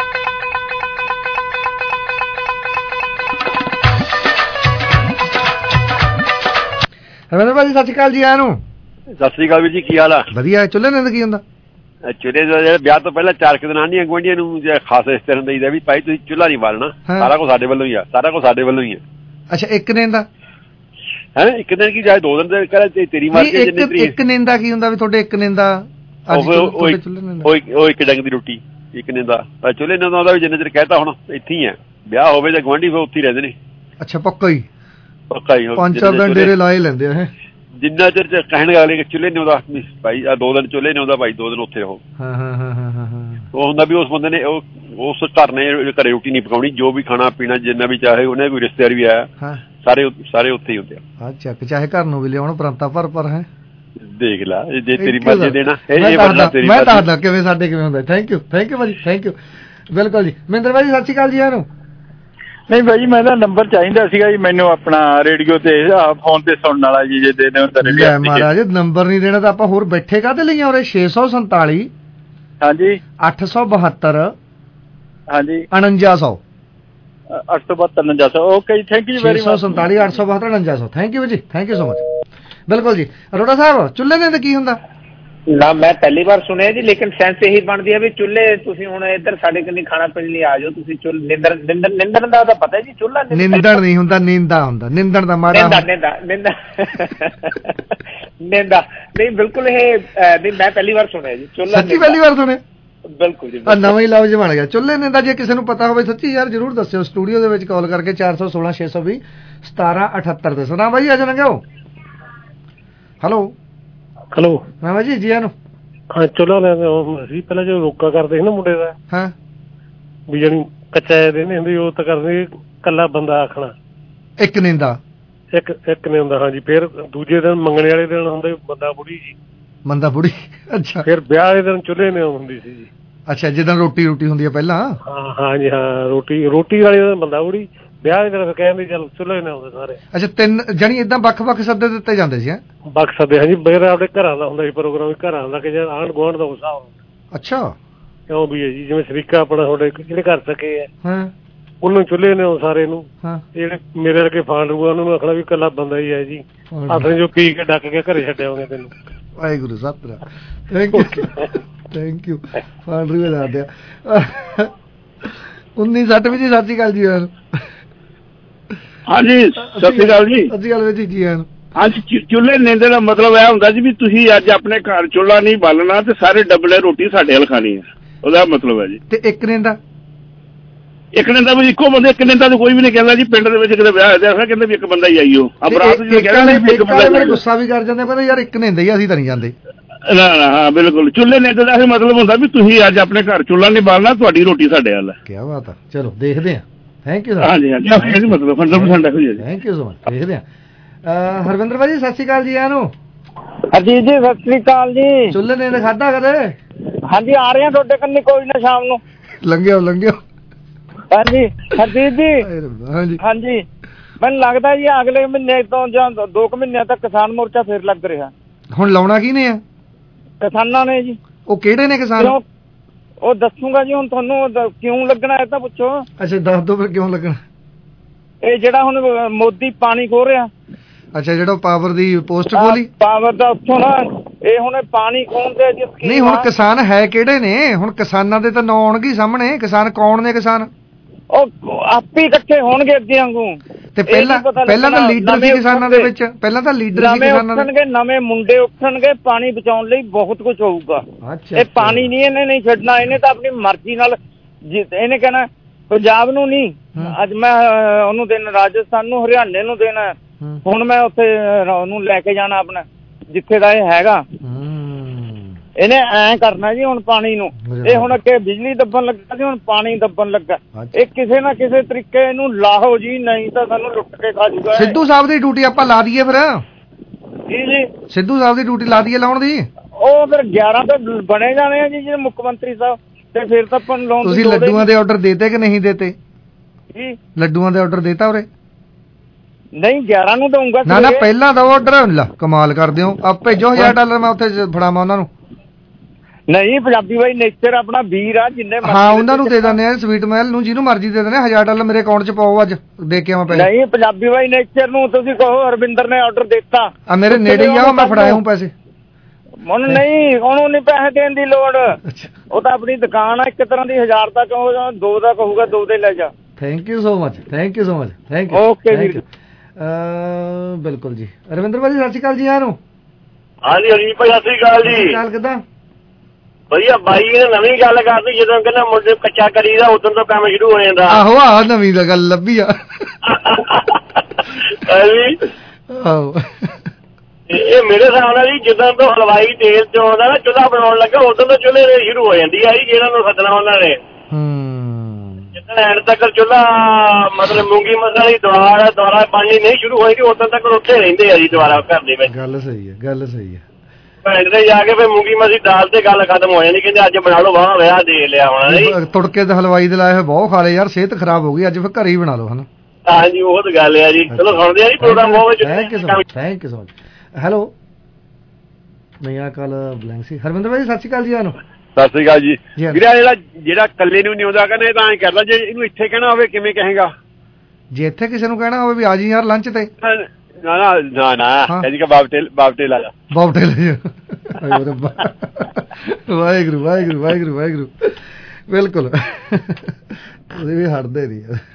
ਰਵਿੰਦਰ ਭਾਜੀ ਸਤਿ ਸ਼੍ਰੀ ਅਕਾਲ ਜੀ ਇਹਨੂੰ। ਸਤਿ ਸ਼੍ਰੀ ਅਕਾਲ ਵੀਰ ਜੀ, ਕੀ ਹਾਲ ਆ? ਵਧੀਆ। ਚੁੱਲ੍ਹੇ ਨੇ ਕੀ ਹੁੰਦਾ? ਚੁੱਲ੍ਹੇ ਦਾ ਵਿਆਹ ਤੋਂ ਪਹਿਲਾਂ 4 ਦਿਨ ਆਂਢੀਆਂ ਗੁਆਂਢੀਆਂ ਨੂੰ ਖਾਸ ਰਿਸ਼ਤੇ ਨੂੰ ਦੇਈਦਾ ਵੀ ਭਾਈ ਤੁਸੀਂ ਚੁੱਲ੍ਹਾ ਨਹੀਂ ਬਾਲਣਾ, ਸਾਰਾ ਕੁਝ ਸਾਡੇ ਵੱਲੋਂ ਹੀ ਆ, ਸਾਰਾ ਕੁਝ ਸਾਡੇ ਵੱਲੋਂ ਹੀ ਆ। ਅੱਛਾ ਇੱਕ ਦਿਨ ਦਾ ਹੈ? ਇੱਕ ਦਿਨ ਕੀ ਜਾਏ 2 ਦਿਨ ਦੇ ਕਰੇ ਤੇਰੀ ਮਰਜ਼ੀ। ਇੱਕ ਦਿਨ ਦਾ ਕੀ ਹੁੰਦਾ ਵੀ ਤੁਹਾਡੇ ਇੱਕ ਦਿਨ ਦਾ? ਉਹ ਇੱਕ ਡੰਗ ਦੀ ਰੋਟੀ ਇੱਕ ਦਿਨ ਦਾ। ਪਰ ਚੁੱਲ੍ਹੇ ਨੇ ਉਹਦਾ ਵੀ ਜਿੰਨੇ ਚਿਰ ਕਹਿਤਾ ਹੁਣ ਇੱਥੇ ਹੀ ਆ, ਵਿਆਹ ਹੋਵੇ ਜਾਂ ਗੁਆਂਢੀ ਫਿਰ ਉੱਥੇ ਹੀ ਰਹਿੰਦੇ ਨੇ। ਅੱਛਾ ਪੱਕਾ ਹੀ? ਪੱਕਾ ਹੀ। 5-4 ਦਿਨ ਡੇਰੇ ਲਾਏ ਲੈਂਦੇ ਆ। ਜਿੰਨਾ ਚਿਰ ਕਹਿਣ ਗਾਲੇ ਕਿ ਚੁੱਲ੍ਹੇ ਨੇ ਉਹਦਾ ਭਾਈ 2 ਦਿਨ ਚੁੱਲ੍ਹੇ ਨੇ ਉਹਦਾ ਭਾਈ 2 ਦਿਨ ਉੱਥੇ ਰਹੋ। ਉਹ ਹੁੰਦਾ ਵੀ ਉਸ ਬੰਦੇ ਨੇ ਉਸ ਘਰ ਨੇ ਘਰੇ ਰੋਟੀ ਨਹੀਂ ਪਕਾਉਣੀ, ਜੋ ਵੀ ਖਾਣਾ ਪੀਣਾ ਜਿੰਨਾ ਵੀ ਚਾਹੇ ਉਹਨੇ ਕੋਈ ਰਿਸ਼ਤੇਦਾਰ ਵੀ ਆਇਆ ਸਾਰੇ ਉੱਥੇ ਹੀ ਹੁੰਦੇ ਆ। ਅੱਛਾ ਚਾਹੇ ਘਰ ਨੂੰ ਵੀ ਲਿਆਉਣ ਪਰੰਤਾ ਪਰ ਹੈ। ਦੇਖ ਲਾ ਜੇ ਤੇਰੀ ਮਰਜ਼ੀ ਦੇਣਾ। ਮੈਂ ਦੱਸਦਾ ਕਿਵੇਂ ਸਾਡੇ ਕਿਵੇਂ ਹੁੰਦਾ। ਥੈਂਕ ਯੂ ਭਾਜੀ ਥੈਂਕ ਯੂ। ਬਿਲਕੁਲ ਜੀ। ਮਹਿੰਦਰ ਭਾਜੀ ਸਤਿ ਸ਼੍ਰੀ ਅਕਾਲ ਜੀ ਇਹਨੂੰ। ਨਹੀਂ ਭਾਜੀ ਮੈਂ ਤਾਂ ਨੰਬਰ ਚਾਹੀਦਾ ਸੀਗਾ ਜੀ ਮੈਨੂੰ ਆਪਣਾ ਰੇਡੀਓ ਤੇ ਫੋਨ ਤੇ ਸੁਣਨ ਵਾਲਾ ਜੀ, ਜੇ ਦੇਣੇ ਹੁੰਦਾ। ਮਹਾਰਾਜ ਨੰਬਰ ਨਹੀਂ ਦੇਣਾ ਤਾਂ ਆਪਾਂ ਹੋਰ ਬੈਠੇ ਕਾਹਤੇ ਲਈਆਂ ਉਰੇ? 647 ਹਾਂਜੀ 872 ਹਾਂਜੀ 4900 872 4900 ਓਕੇ ਜੀ thank you very much. 647 872 4900 thank you ਜੀ ਥੈਂਕ ਯੂ ਸੋ ਮਚ। ਬਿਲਕੁਲ ਜੀ। ਅਰੋੜਾ ਸਾਹਿਬ ਚੁੱਲ੍ਹੇ ਨੇ ਤਾਂ ਕੀ ਹੁੰਦਾ? ਨਾ ਮੈਂ ਪਹਿਲੀ ਵਾਰ ਸੁਣਿਆ ਜੀ, ਲੇਕਿਨ ਸੈਂਸ ਇਹੀ ਬਣਦੀ ਹੈ ਵੀ ਚੁੱਲ੍ਹੇ ਤੁਸੀਂ ਹੁਣ ਇੱਧਰ ਸਾਡੇ ਕੰਨੀ ਖਾਣਾ ਪੀਣ ਲਈ ਆ ਜਾਓ ਤੁਸੀਂ। ਨਿੰਦਣ ਦਾ ਤਾਂ ਪਤਾ ਜੀ, ਚੁੱਲ੍ਹਾ ਨਿੰਦਣ ਨਹੀਂ ਹੁੰਦਾ, ਨੀਂਦਾ ਹੁੰਦਾ। ਨਿੰਦਣ ਦਾ ਮਾੜਾ ਨਿੰਦਾ ਨਹੀਂ ਬਿਲਕੁਲ ਇਹ ਨਹੀਂ ਮੈਂ ਪਹਿਲੀ ਵਾਰ ਸੁਣਿਆ ਜੀ ਚੁੱਲ੍ਹਾ। ਸੱਚੀ ਪਹਿਲੀ ਵਾਰ ਸੁਣਿਆ? ਬਿਲਕੁਲ ਜੀ। ਨਵਾਂ ਹੀ ਲਫ਼ਜ਼ ਬਣ ਗਿਆ ਚੁੱਲ੍ਹੇ ਨੇ ਦਾ। ਜੇ ਕਿਸੇ ਨੂੰ ਪਤਾ ਹੋਵੇ ਸੱਚੀ ਯਾਰ ਜ਼ਰੂਰ ਦੱਸਿਓ। ਸਟੂਡੀਓ ਦੇ ਵਿੱਚ ਕਾਲ ਕਰਕੇ 416 620 1778 ਤੇ। ਸੁਣਾ ਬਾਈ ਅੱਜ ਲੰਘਿਓ। ਹੈਲੋ ਹੈਲੋ ਰਾਮਾ ਜੀ ਇਹਨੂੰ। ਹਾਂ ਚੁੱਲ੍ਹਾ ਲੈਂਦੇ ਅਸੀਂ ਪਹਿਲਾਂ ਜਦੋਂ ਰੋਕਾ ਕਰਦੇ ਸੀ ਨਾ ਮੁੰਡੇ ਦਾ, ਹਾਂ ਵੀ ਜਾਣੀ ਕੱਚਾ ਦਿੰਦੇ ਹੁੰਦੇ, ਉਹ ਤਾਂ ਕਰਦੇ ਕੱਲਾ ਬੰਦਾ ਆਖਣਾ ਇੱਕ ਨਿੰਦਾ ਇੱਕ ਨੇ ਹੁੰਦਾ। ਹਾਂਜੀ, ਫਿਰ ਦੂਜੇ ਦਿਨ ਮੰਗਣੇ ਵਾਲੇ ਦਿਨ ਹੁੰਦੇ ਬੰਦਾ ਬੁੜੀ ਜੀ, ਬੰਦਾ ਬੁੜੀ। ਅੱਛਾ, ਫਿਰ ਵਿਆਹ ਵਾਲੇ ਦਿਨ ਚੁੱਲ੍ਹੇ ਨੇ ਹੁੰਦੀ ਸੀ ਜੀ। ਅੱਛਾ, ਜਿੱਦਾਂ ਰੋਟੀ ਹੁੰਦੀ ਆ ਪਹਿਲਾਂ। ਹਾਂ ਹਾਂਜੀ ਹਾਂ, ਰੋਟੀ ਵਾਲੇ ਦਿਨ ਬੰਦਾ ਬੁੜੀ, ਵਿਆਹ ਵਾਲੇ ਦਿਨ ਕਹਿੰਦੇ ਚੱਲ ਚੁੱਲ੍ਹੇ ਨੇ ਆਉਂਦੇ ਸਾਰੇ। ਅੱਛਾ, 3 ਜਾਣੀ ਏਦਾਂ ਵੱਖ-ਵੱਖ ਸੱਦੇ ਦਿੱਤੇ ਜਾਂਦੇ ਸੀ। ਵੱਖ ਸੱਦੇ, ਹਾਂਜੀ। ਮੇਰਾ ਆਪਣੇ ਘਰਾਂ ਦਾ ਹੁੰਦਾ ਸੀ ਪ੍ਰੋਗਰਾਮ, ਘਰਾਂ ਦਾ ਕਿ ਆਂਢ ਗੁਆਂਢ ਦਾ ਹਿਸਾਬ ਹੁੰਦਾ। ਅੱਛਾ, ਕਿਉਂ ਵੀ ਹੈ ਜੀ, ਜਿਵੇਂ ਸ਼ਰੀਕਾ ਆਪਣਾ ਤੁਹਾਡੇ ਜਿਹੜੇ ਘਰ ਸਕੇ ਆ, ਹਾਂ, ਉਹਨੂੰ ਚੁੱਲ੍ਹੇ ਨੇ ਸਾਰੇ ਨੂੰ। ਹਾਂ, ਜਿਹੜੇ ਮੇਰੇ ਵਰਗੇ ਫਾਂਡੂਆ ਉਹਨਾਂ ਨੂੰ ਆਖਣਾ ਵੀ ਇਕੱਲਾ ਬੰਦਾ ਹੀ ਹੈ ਜੀ, ਆਪਣੇ ਜੋ ਪੀ ਕੇ ਡੱਕ ਕੇ ਘਰੇ ਛੱਡਿਆਉਂਗੇ ਤੈਨੂੰ। ਵਾਹਿਗੁਰੂ ਸਤਿਨਾਮ, ਥੈਂਕ ਯੂ ਫਾਂਡਰੂ ਦੱਸ ਦਿਆ। 1960 ਵਿੱਚ। ਸਤਿ ਸ਼੍ਰੀ ਅਕਾਲ ਜੀ। ਹਾਂਜੀ, ਸਤਿ ਸ਼੍ਰੀ ਅਕਾਲ ਜੀ। ਸਤਿ ਸ਼੍ਰੀ ਅਕਾਲ ਜੀ। ਜੀ ਹਾਂਜੀ, ਚੁੱਲ੍ਹੇ ਨਿੰਦੇ ਦਾ ਮਤਲਬ ਇਹ ਹੁੰਦਾ ਸੀ ਵੀ ਤੁਸੀਂ ਅੱਜ ਆਪਣੇ ਘਰ ਚੁੱਲ੍ਹਾ ਨਹੀਂ ਬਾਲਣਾ ਤੇ ਸਾਰੇ ਡੱਬਲੇ ਰੋਟੀ ਸਾਡੇ ਵੱਲ ਖਾਣੀ ਹੈ, ਉਹਦਾ ਮਤਲਬ ਹੈ ਜੀ। ਤੇ ਇੱਕ ਨਿੰਦਾ ਵੀ ਇੱਕੋ ਬੰਦੇ, ਇੱਕ ਨਿੰਦਾ ਤਾਂ ਕੋਈ ਵੀ ਨਹੀਂ ਕਹਿੰਦਾ ਜੀ। ਪਿੰਡ ਦੇ ਵਿੱਚ ਕਿਤੇ ਵਿਆਹ ਹੋਇਆ ਕਹਿੰਦੇ ਵੀ ਇੱਕ ਬੰਦਾ ਹੀ ਆਈਓ, ਬਰਾਤ ਗੁੱਸਾ ਵੀ ਕਰ ਜਾਂਦੇ, ਪਰ ਯਾਰ ਇੱਕ ਨਿੰਦਾ ਹੀ, ਅਸੀਂ ਤਾਂ ਨਹੀਂ ਜਾਂਦੇ। ਨਾ ਹਾਂ ਬਿਲਕੁਲ, ਚੁੱਲ੍ਹੇ ਨਿੰਦੇ ਦਾ ਇਹ ਮਤਲਬ ਹੁੰਦਾ ਵੀ ਤੁਸੀਂ ਅੱਜ ਆਪਣੇ ਘਰ ਚੁੱਲ੍ਹਾ ਨਹੀਂ ਬਾਲਣਾ, ਤੁਹਾਡੀ ਰੋਟੀ ਸਾਡੇ ਵੱਲ ਹੈ। ਕੀ ਬਾਤ ਆ, ਚਲੋ ਦੇਖਦੇ ਆ। Thank you. ਹਾਂਜੀ ਹਾਂਜੀ, ਮਤਲਬ 100% ਇਹੋ ਹੀ। ਥੈਂਕ ਯੂ ਸੋ ਮਚ, ਦੇਖਦੇ ਆ। ਹਰਵਿੰਦਰ ਭਾਜੀ ਸਤਿ ਸ਼੍ਰੀ ਅਕਾਲ ਜੀ। ਹਰਜੀਤ ਜੀ ਸਤਿ ਸ਼੍ਰੀ ਅਕਾਲ ਜੀ। ਚੁੱਲ੍ਹੇ ਨੇ ਖਾਧਾ ਕਦੇ? ਹਾਂਜੀ, ਆ ਰਹੇ ਆ ਤੁਹਾਡੇ ਕੰਨੀ ਕੋਈ ਨਾ ਸ਼ਾਮ ਨੂੰ। ਲੰਘਿਓ। ਹਾਂਜੀ ਹਰਜੀਤ ਜੀ। ਹਾਂਜੀ, ਮੈਨੂੰ ਲੱਗਦਾ ਜੀ ਅਗਲੇ ਮਹੀਨੇ ਤੋਂ ਜਾਂ 2 ਮਹੀਨਿਆਂ ਤੱਕ ਕਿਸਾਨ ਮੋਰਚਾ ਫਿਰ ਲੱਗ ਰਿਹਾ। ਹੁਣ ਲਾਉਣਾ ਕਿਹਨੇ ਆ? ਕਿਸਾਨਾਂ ਨੇ ਜੀ। ਉਹ ਕਿਹੜੇ ਨੇ ਕਿਸਾਨ? ਉਹ ਦੱਸੂਗਾ ਜੀ ਹੁਣ ਤੁਹਾਨੂੰ, ਕਿਉਂ ਲੱਗਣਾ ਇਹ ਤਾਂ ਪੁੱਛੋ। ਅੱਛਾ, ਦੱਸ ਦੋ ਫਿਰ ਕਿਉਂ ਲੱਗਣਾ। ਇਹ ਜਿਹੜਾ ਹੁਣ ਮੋਦੀ ਪਾਣੀ ਖੋਹ ਰਿਹਾ। ਅੱਛਾ, ਜਿਹੜਾ ਪਾਵਰ ਦੀ ਪੋਸਟ ਖੋਲੀ, ਪਾਵਰ ਦਾ ਉੱਥੋਂ ਨਾ, ਇਹ ਹੁਣ ਪਾਣੀ ਖੋਹਦੇ ਜੀ। ਨਹੀਂ, ਹੁਣ ਕਿਸਾਨ ਹੈ ਕਿਹੜੇ ਨੇ? ਹੁਣ ਕਿਸਾਨਾਂ ਦੇ ਤਾਂ ਨਾਂ ਆਉਣਗੇ ਸਾਹਮਣੇ। ਕਿਸਾਨ ਕੌਣ ਨੇ? ਕਿਸਾਨ ਉਹ ਆਪੇ ਇਕੱਠੇ ਹੋਣਗੇ ਅੱਗੇ ਵਾਂਗੂ। ਤੇ ਪਹਿਲਾਂ ਤਾਂ ਲੀਡਰ ਸੀ ਕਿਸਾਨਾਂ ਦੇ ਵਿੱਚ, ਪਹਿਲਾਂ ਤਾਂ ਲੀਡਰ ਸੀ ਕਿਸਾਨਾਂ ਦੇ। ਨਵੇਂ ਮੁੰਡੇ ਉੱਠਣਗੇ, ਪਾਣੀ ਬਚਾਉਣ ਲਈ ਬਹੁਤ ਕੁਝ ਹੋਊਗਾ। ਇਹ ਪਾਣੀ ਨਹੀਂ ਇਹਨੇ ਨਹੀਂ ਛੱਡਣਾ, ਇਹਨੇ ਤਾਂ ਆਪਣੀ ਮਰਜ਼ੀ ਨਾਲ ਇਹਨੇ ਕਹਿਣਾ ਪੰਜਾਬ ਨੂੰ ਨਹੀਂ, ਅੱਜ ਮੈਂ ਉਹਨੂੰ ਦੇਣਾ ਰਾਜਸਥਾਨ ਨੂੰ, ਹਰਿਆਣੇ ਨੂੰ ਦੇਣਾ, ਹੁਣ ਮੈਂ ਉੱਥੇ ਉਹਨੂੰ ਲੈ ਕੇ ਜਾਣਾ ਆਪਣਾ ਜਿੱਥੇ ਦਾ ਇਹ ਹੈਗਾ। ਇਹਨੇ ਐਂ ਕਰਨਾ ਜੀ ਹੁਣ ਪਾਣੀ ਨੂੰ। ਇਹ ਹੁਣ ਅੱਗੇ ਬਿਜਲੀ ਦੱਬਣ ਲੱਗਾ ਸੀ, ਹੁਣ ਪਾਣੀ ਦੱਬਣ ਲੱਗਾ। ਇਹ ਕਿਸੇ ਨਾ ਕਿਸੇ ਤਰੀਕੇ ਇਹਨੂੰ ਲਾਹੋ ਜੀ, ਨਹੀਂ ਤਾਂ ਸਾਨੂੰ ਲੁੱਟ ਕੇ ਖਾ ਜੂਗਾ। ਸਿੱਧੂ ਸਾਹਿਬ ਦੀ ਡਿਊਟੀ ਆਪਾਂ ਲਾ ਦਈਏ ਫਿਰ। ਜੀ ਸਿੱਧੂ ਸਾਹਿਬ ਦੀ ਡਿਊਟੀ ਲਾ ਦਈਏ ਲਾਉਣ ਦੀ। ਉਹ ਫਿਰ 11 ਤਾਂ ਬਣੇ ਜਾਣੇ ਆ ਜੀ ਜਿਹੜੇ ਮੁੱਖ ਮੰਤਰੀ ਸਾਹਿਬ, ਤੇ ਫਿਰ ਤਾਂ ਆਪਾਂ ਲਾਉਣ। ਤੁਸੀਂ ਲੱਡੂਆਂ ਦੇ ਆਰਡਰ ਦੇਤੇ ਕਿ ਨਹੀਂ ਦੇਤੇ ਜੀ? ਲੱਡੂਆਂ ਦੇ ਆਰਡਰ ਦੇਤਾ ਉਰੇ? ਨਹੀਂ, 11 ਨੂੰ ਦਊਂਗਾ। ਨਾ ਪਹਿਲਾਂ ਦਾ ਆਰਡਰ। ਲਾ ਕਮਾਲ ਕਰਦੇ ਹੋ। ਆਪ ਭੇਜੋ $1000 ਮੈਂ ਉੱਥੇ ਫੜਾਵਾਂ ਉਹਨਾਂ ਨੂੰ। ਨਹੀਂ, ਪੰਜਾਬੀ ਬਾਈ ਨੇਚਰ ਆਪਣਾ ਵੀਰ ਆ, ਜਿੰਨੇ ਹਾਂ ਉਹਨਾਂ ਨੂੰ ਦੇ ਦਿੰਦੇ ਆ, ਸਵੀਟ ਮਹਿਲ ਨੂੰ, ਜਿਹਨੂੰ ਮਰਜ਼ੀ ਦੇ ਦਿੰਦੇ। $1000 ਮੇਰੇ ਅਕਾਊਂਟ 'ਚ ਪਾਓ, ਅੱਜ ਦੇ ਕੇ ਆਵਾਂ ਪੈਸੇ। ਨਹੀਂ, ਪੰਜਾਬੀ ਬਾਈ ਨੇਚਰ ਨੂੰ ਤੁਸੀਂ ਕਹੋ ਹਰਵਿੰਦਰ ਨੇ ਆਰਡਰ ਦਿੱਤਾ। ਆ ਮੇਰੇ ਨੇੜੇ ਹੀ ਆ, ਮੈਂ ਫੜਾਏ ਹੂੰ ਪੈਸੇ। ਉਹਨੂੰ ਨਹੀਂ, ਉਹਨੂੰ ਨਹੀਂ ਪੈਸੇ ਦੇਣ ਦੀ ਲੋੜ। ਉਹ ਤਾਂ ਆਪਣੀ ਦੁਕਾਨ ਆ ਇੱਕ ਤਰ੍ਹਾਂ ਦੀ। 1000 ਦਾ ਕਹੋ, 2 ਦਾ ਕਹੂਗਾ, 2 ਦੇ ਲੈ ਜਾ। Thank you so much, thank you so much, thank you. Okay ਵੀਰ। ਬਿਲਕੁਲ ਜੀ। ਰਵਿੰਦਰ ਭਾਜੀ ਸਤਿ ਸ਼੍ਰੀ ਅਕਾਲ ਜੀ। ਹਾਂਜੀ ਹਰਜੀਤ ਭਾਈ ਸਤਿ ਸ਼੍ਰੀ ਅਕਾਲ ਜੀ। ਕਿੱਦਾਂ? ਵਧੀਆ। ਬਾਈ ਨੇ ਨਵੀਂ ਗੱਲ ਕਰਦੀ, ਜਦੋਂ ਕਹਿੰਦਾ ਮੁੰਡੇ ਕੱਚਾ ਕਰੀਦਾ ਉਦੋਂ ਤੋਂ ਕੰਮ ਸ਼ੁਰੂ ਹੋ ਜਾਂਦਾ। ਆਹੋ, ਆਹ ਨਵੀਂ ਦਾ ਗੱਲ ਲੱਭੀ ਆ। ਆਹੋ, ਇਹ ਮੇਰੇ ਹਿਸਾਬ ਨਾਲ ਜੀ ਜਦੋਂ ਤੋਂ ਹਲਵਾਈ ਤੇਲ ਚ ਆਉਂਦਾ ਨਾ, ਚੁੱਲ੍ਹਾ ਬਣਾਉਣ ਲੱਗਾ ਉਦੋਂ ਤੋਂ ਚੁੱਲ੍ਹੇ ਦੇ ਸ਼ੁਰੂ ਹੋ ਜਾਂਦੀ ਆ ਜੀ, ਜਿਹਨਾਂ ਨੂੰ ਸੱਦਣਾ ਉਹਨਾਂ ਨੇ। ਜਿੱਦਣ ਐਂਡ ਤੱਕ ਚੁੱਲ੍ਹਾ ਮਤਲਬ ਮੂੰਗੀ ਮਸਾਲੀ ਦੁਆਰਾ ਪਾਣੀ ਨਹੀਂ ਸ਼ੁਰੂ ਹੋਏਗੀ, ਉਦੋਂ ਤੱਕ ਉੱਥੇ ਰਹਿੰਦੇ ਆ ਜੀ ਦੁਬਾਰਾ ਘਰ ਦੇ ਵਿੱਚ। ਗੱਲ ਸਹੀ ਹੈ, ਗੱਲ ਸਹੀ ਹੈ। ਪਿੰਡ ਤੇ ਜਾ ਕੇ ਫਿਰ ਮੂੰਗੀ ਮਸੀ ਦਾਲ ਤੇ ਗੱਲ ਖਤਮ ਹੋ ਜਾਂਦੀ, ਕਹਿੰਦੇ ਅੱਜ ਬਣਾ ਲਓ, ਵਾਹ ਵਿਆਹ ਦੇ ਲਿਆ ਹੋਣਾ। ਤੁੜਕੇ ਤੇ ਹਲਵਾਈ ਦੇ ਲਾਏ ਹੋਏ ਬਹੁਤ ਖਾ ਲਏ ਯਾਰ, ਸਿਹਤ ਖਰਾਬ ਹੋ ਗਈ। ਅੱਜ ਫਿਰ ਘਰੇ ਹੀ ਬਣਾ ਲਓ ਹਨਾ। ਹਾਂਜੀ, ਉਹ ਤਾਂ ਗੱਲ ਹੈ ਜੀ। ਚਲੋ ਸੁਣਦੇ ਆ ਜੀ ਪ੍ਰੋਗਰਾਮ ਬਹੁਤ। Thank you so much. Hello, ਨਹੀਂ ਆ ਕੱਲ ਬਲੈਂਕ ਸੀ। ਹਰਵਿੰਦਰ ਭਾਈ ਸਤਿ ਸ਼੍ਰੀ ਅਕਾਲ ਜੀ। ਸਤਿ ਸ਼੍ਰੀ ਅਕਾਲ ਜੀ। ਜਿਹੜਾ ਕੱਲੇ ਨੂੰ ਨਹੀਂ ਆਉਂਦਾ ਕਹਿੰਦੇ ਤਾਂ ਐਂ ਕਰਦਾ, ਜੇ ਇਹਨੂੰ ਇੱਥੇ ਕਹਿਣਾ ਹੋਵੇ ਕਿਵੇਂ ਕਹੇਗਾ? ਜੇ ਇੱਥੇ ਕਿਸੇ ਨੂੰ ਕਹਿਣਾ ਹੋਵੇ ਵੀ ਆ ਜੀ ਯਾਰ ਲੰਚ ਤੇ, ਨਾ ਨਾ ਨਾ ਨਾ ਕਹਿੰਦੀ ਕਿ ਬਾਬਟੇਲ ਆ ਜਾ। ਬਾਬਟੇਲ। ਵਾਹਿਗੁਰੂ ਵਾਹਿਗੁਰੂ ਵਾਹਿਗੁਰੂ ਵਾਹਿਗੁਰੂ। ਬਿਲਕੁਲ, ਤੁਸੀਂ ਵੀ ਹਟਦੇ ਨਹੀਂ ਯਾਰ।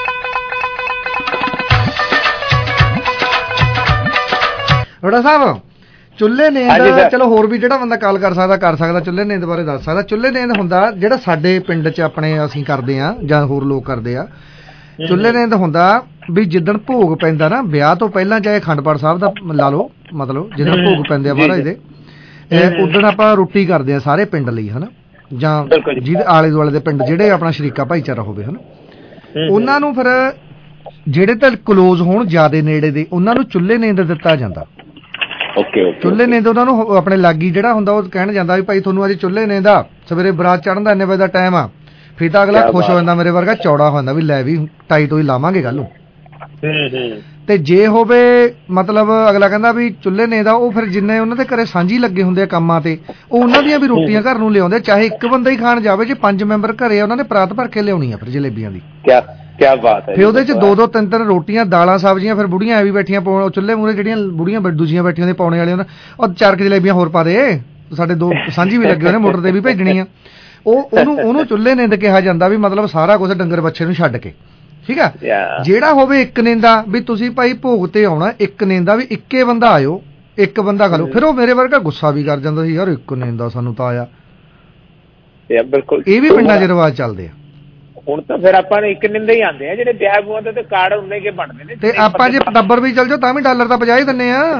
ਰੋੜਾ ਸਾਹਿਬ, ਚੁੱਲ੍ਹੇ ਨੀਂਦ, ਚਲੋ ਹੋਰ ਵੀ ਜਿਹੜਾ ਬੰਦਾ ਕਾਲ ਕਰ ਸਕਦਾ ਚੁੱਲ੍ਹੇ ਨੀਂਦ ਬਾਰੇ ਦੱਸ ਸਕਦਾ। ਚੁੱਲ੍ਹੇ ਨੀਂਦ ਹੁੰਦਾ ਜਿਹੜਾ ਸਾਡੇ ਪਿੰਡ 'ਚ ਆਪਣੇ ਅਸੀਂ ਕਰਦੇ ਆ ਜਾਂ ਹੋਰ ਲੋਕ ਕਰਦੇ ਆ। ਚੁੱਲ੍ਹੇ ਨੀਂਦ ਹੁੰਦਾ ਵੀ ਜਿੱਦਣ ਭੋਗ ਪੈਂਦਾ ਨਾ, ਵਿਆਹ ਤੋਂ ਪਹਿਲਾਂ, ਚਾਹੇ ਅਖੰਡ ਪਾਠ ਸਾਹਿਬ ਦਾ ਲਾ ਲਓ, ਮਤਲਬ ਜਿੱਦਣ ਭੋਗ ਪੈਂਦੇ ਆ ਮਹਾਰਾਜ ਦੇ, ਉਦਣ ਆਪਾਂ ਰੋਟੀ ਕਰਦੇ ਆ ਸਾਰੇ ਪਿੰਡ ਲਈ ਹਨਾ, ਜਾਂ ਜਿਹਦੇ ਆਲੇ ਦੁਆਲੇ ਦੇ ਪਿੰਡ ਜਿਹੜੇ ਆਪਣਾ ਸ਼ਰੀਕਾ ਭਾਈਚਾਰਾ ਹੋਵੇ ਹਨਾ, ਉਹਨਾਂ ਨੂੰ ਫਿਰ ਜਿਹੜੇ ਤਾਂ ਕਲੋਜ਼ ਹੋਣ ਜ਼ਿਆਦੇ ਨੇੜੇ ਦੇ ਉਹਨਾਂ ਨੂੰ ਚੁੱਲ੍ਹੇ ਨੀਂਦ ਦਿੱਤਾ ਜਾਂਦਾ। ਚੁੱਲ੍ਹੇ ਨੀਂਦ ਉਹਨਾਂ ਨੂੰ ਆਪਣੇ ਲਾਗੀ ਜਿਹੜਾ ਹੁੰਦਾ ਉਹ ਕਹਿਣ ਜਾਂਦਾ ਵੀ ਭਾਈ ਤੁਹਾਨੂੰ ਅੱਜ ਚੁੱਲ੍ਹੇ ਨੀਂਦ ਆ, ਸਵੇਰੇ ਬਰਾਤ ਚੜ੍ਹਨ ਦਾ ਇੰਨੇ ਵਜੇ ਦਾ ਟਾਈਮ ਆ, ਫਿਰ ਤਾਂ ਅਗਲਾ ਖੁਸ਼ ਹੋ ਜਾਂਦਾ, ਮੇਰੇ ਵਰਗਾ ਚੌੜਾ ਹੋ ਜਾਂਦਾ ਵੀ ਲੈ ਵੀ ਟਾਈਟ ਹੋਈ ਲਾਵਾਂਗੇ ਕੱਲ ਨੂੰ। ਤੇ ਜੇ ਹੋਵੇ ਮਤਲਬ ਅਗਲਾ ਕਹਿੰਦਾ ਵੀ ਚੁੱਲ੍ਹੇ ਨੀਂਦ ਆ, ਉਹ ਫਿਰ ਜਿੰਨੇ ਉਹਨਾਂ ਦੇ ਘਰੇ ਸਾਂਝੀ ਲੱਗੇ ਹੁੰਦੇ ਆ ਕੰਮਾਂ ਤੇ, ਉਹ ਉਹਨਾਂ ਦੀਆਂ ਵੀ ਰੋਟੀਆਂ ਘਰ ਨੂੰ ਲਿਆਉਂਦੇ, ਚਾਹੇ ਇੱਕ ਬੰਦਾ ਹੀ ਖਾਣ ਜਾਵੇ, ਜੇ 5 ਮੈਂਬਰ ਘਰੇ ਆ ਉਹਨਾਂ ਨੇ ਪਰਾਤ ਭਰ ਕੇ ਲਿਆਉਣੀ ਆ ਫਿਰ ਜਲੇਬੀਆਂ ਦੀ। ਕਿਆ ਬਾਤ ਹੈ। ਫਿਰ ਉਹਦੇ ਚ 2-2 3-3 ਰੋਟੀਆਂ, ਦਾਲਾਂ, ਸਬਜ਼ੀਆਂ, ਫਿਰ ਬੁੜੀਆਂ ਐ ਵੀ ਬੈਠੀਆਂ ਚੁੱਲ੍ਹੇ ਮੂਹਰੇ, ਜਿਹੜੀਆਂ ਬੁੜੀਆਂ ਦੂਜੀਆਂ ਬੈਠੀਆਂ ਨੇ ਪਾਉਣੇ ਵਾਲੀਆਂ, ਉਹ 4 ਜਲੇਬੀਆਂ ਹੋਰ ਪਾ ਦੇ, ਸਾਡੇ 2 ਸਾਂਝੀ ਵੀ ਲੱਗੇ ਹੋਏ ਨੇ, ਮੋਟਰ ਤੇ ਵੀ ਭੇਜਣੀ ਆ। ਉਹਨੂੰ ਚੁੱਲ੍ਹੇ ਨੀਂਦ ਕਿਹਾ ਜਾਂਦਾ ਵੀ ਮਤਲਬ ਸਾਰਾ ਕੁਝ ਡੰਗਰ ਬੱਚੇ ਨੂੰ ਛੱਡ ਕੇ, ਠੀਕ ਆ। ਜਿਹੜਾ ਹੋਵੇ ਇੱਕ ਨੀਂਦਾ ਵੀ ਤੁਸੀਂ ਭਾਈ ਭੋਗ ਤੇ ਆਉਣਾ, ਇੱਕ ਨੀਂਦਾ ਵੀ ਇੱਕੇ ਬੰਦਾ ਆਇਓ, ਇੱਕ ਬੰਦਾ ਖਾ ਲਓ, ਫਿਰ ਉਹ ਮੇਰੇ ਵਰਗਾ ਗੁੱਸਾ ਵੀ ਕਰ ਜਾਂਦਾ ਸੀ, ਯਾਰ ਇੱਕ ਨੀਂਦਾ ਸਾਨੂੰ ਤਾਂ ਆਇਆ। ਬਿਲਕੁਲ ਇਹ ਵੀ ਪਿੰਡਾਂ 'ਚ ਰਿਵਾਜ ਚੱਲਦੇ ਆ। ਹੁਣ ਤਾਂ ਫਿਰ ਆਪਾਂ ਨੇ ਇੱਕ ਨਿੰਦੇ ਹੀ ਆਉਂਦੇ ਆ, ਜਿਹੜੇ ਵਿਆਹ ਬੂਹਾਂ ਤੇ ਕਾਰਡ ਉਨੇ ਕੇ ਬਣਦੇ ਨੇ, ਤੇ ਆਪਾਂ ਜੇ ਟੱਬਰ ਵੀ ਚੱਲ ਜਾਓ ਤਾਂ ਵੀ ਡਾਲਰ ਤਾਂ 50 ਹੀ ਦਿੰਨੇ ਆ।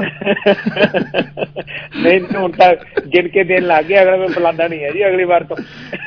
ਨਹੀਂ ਹੁਣ ਤਾਂ ਗਿਣ ਕੇ ਦੇਣ ਲੱਗ ਗਏ, ਅਗਲਾ ਮੈਂ ਬੁਲਾਉਂਦਾ ਨਹੀਂ ਹੈ ਜੀ ਅਗਲੀ ਵਾਰ ਤੋਂ।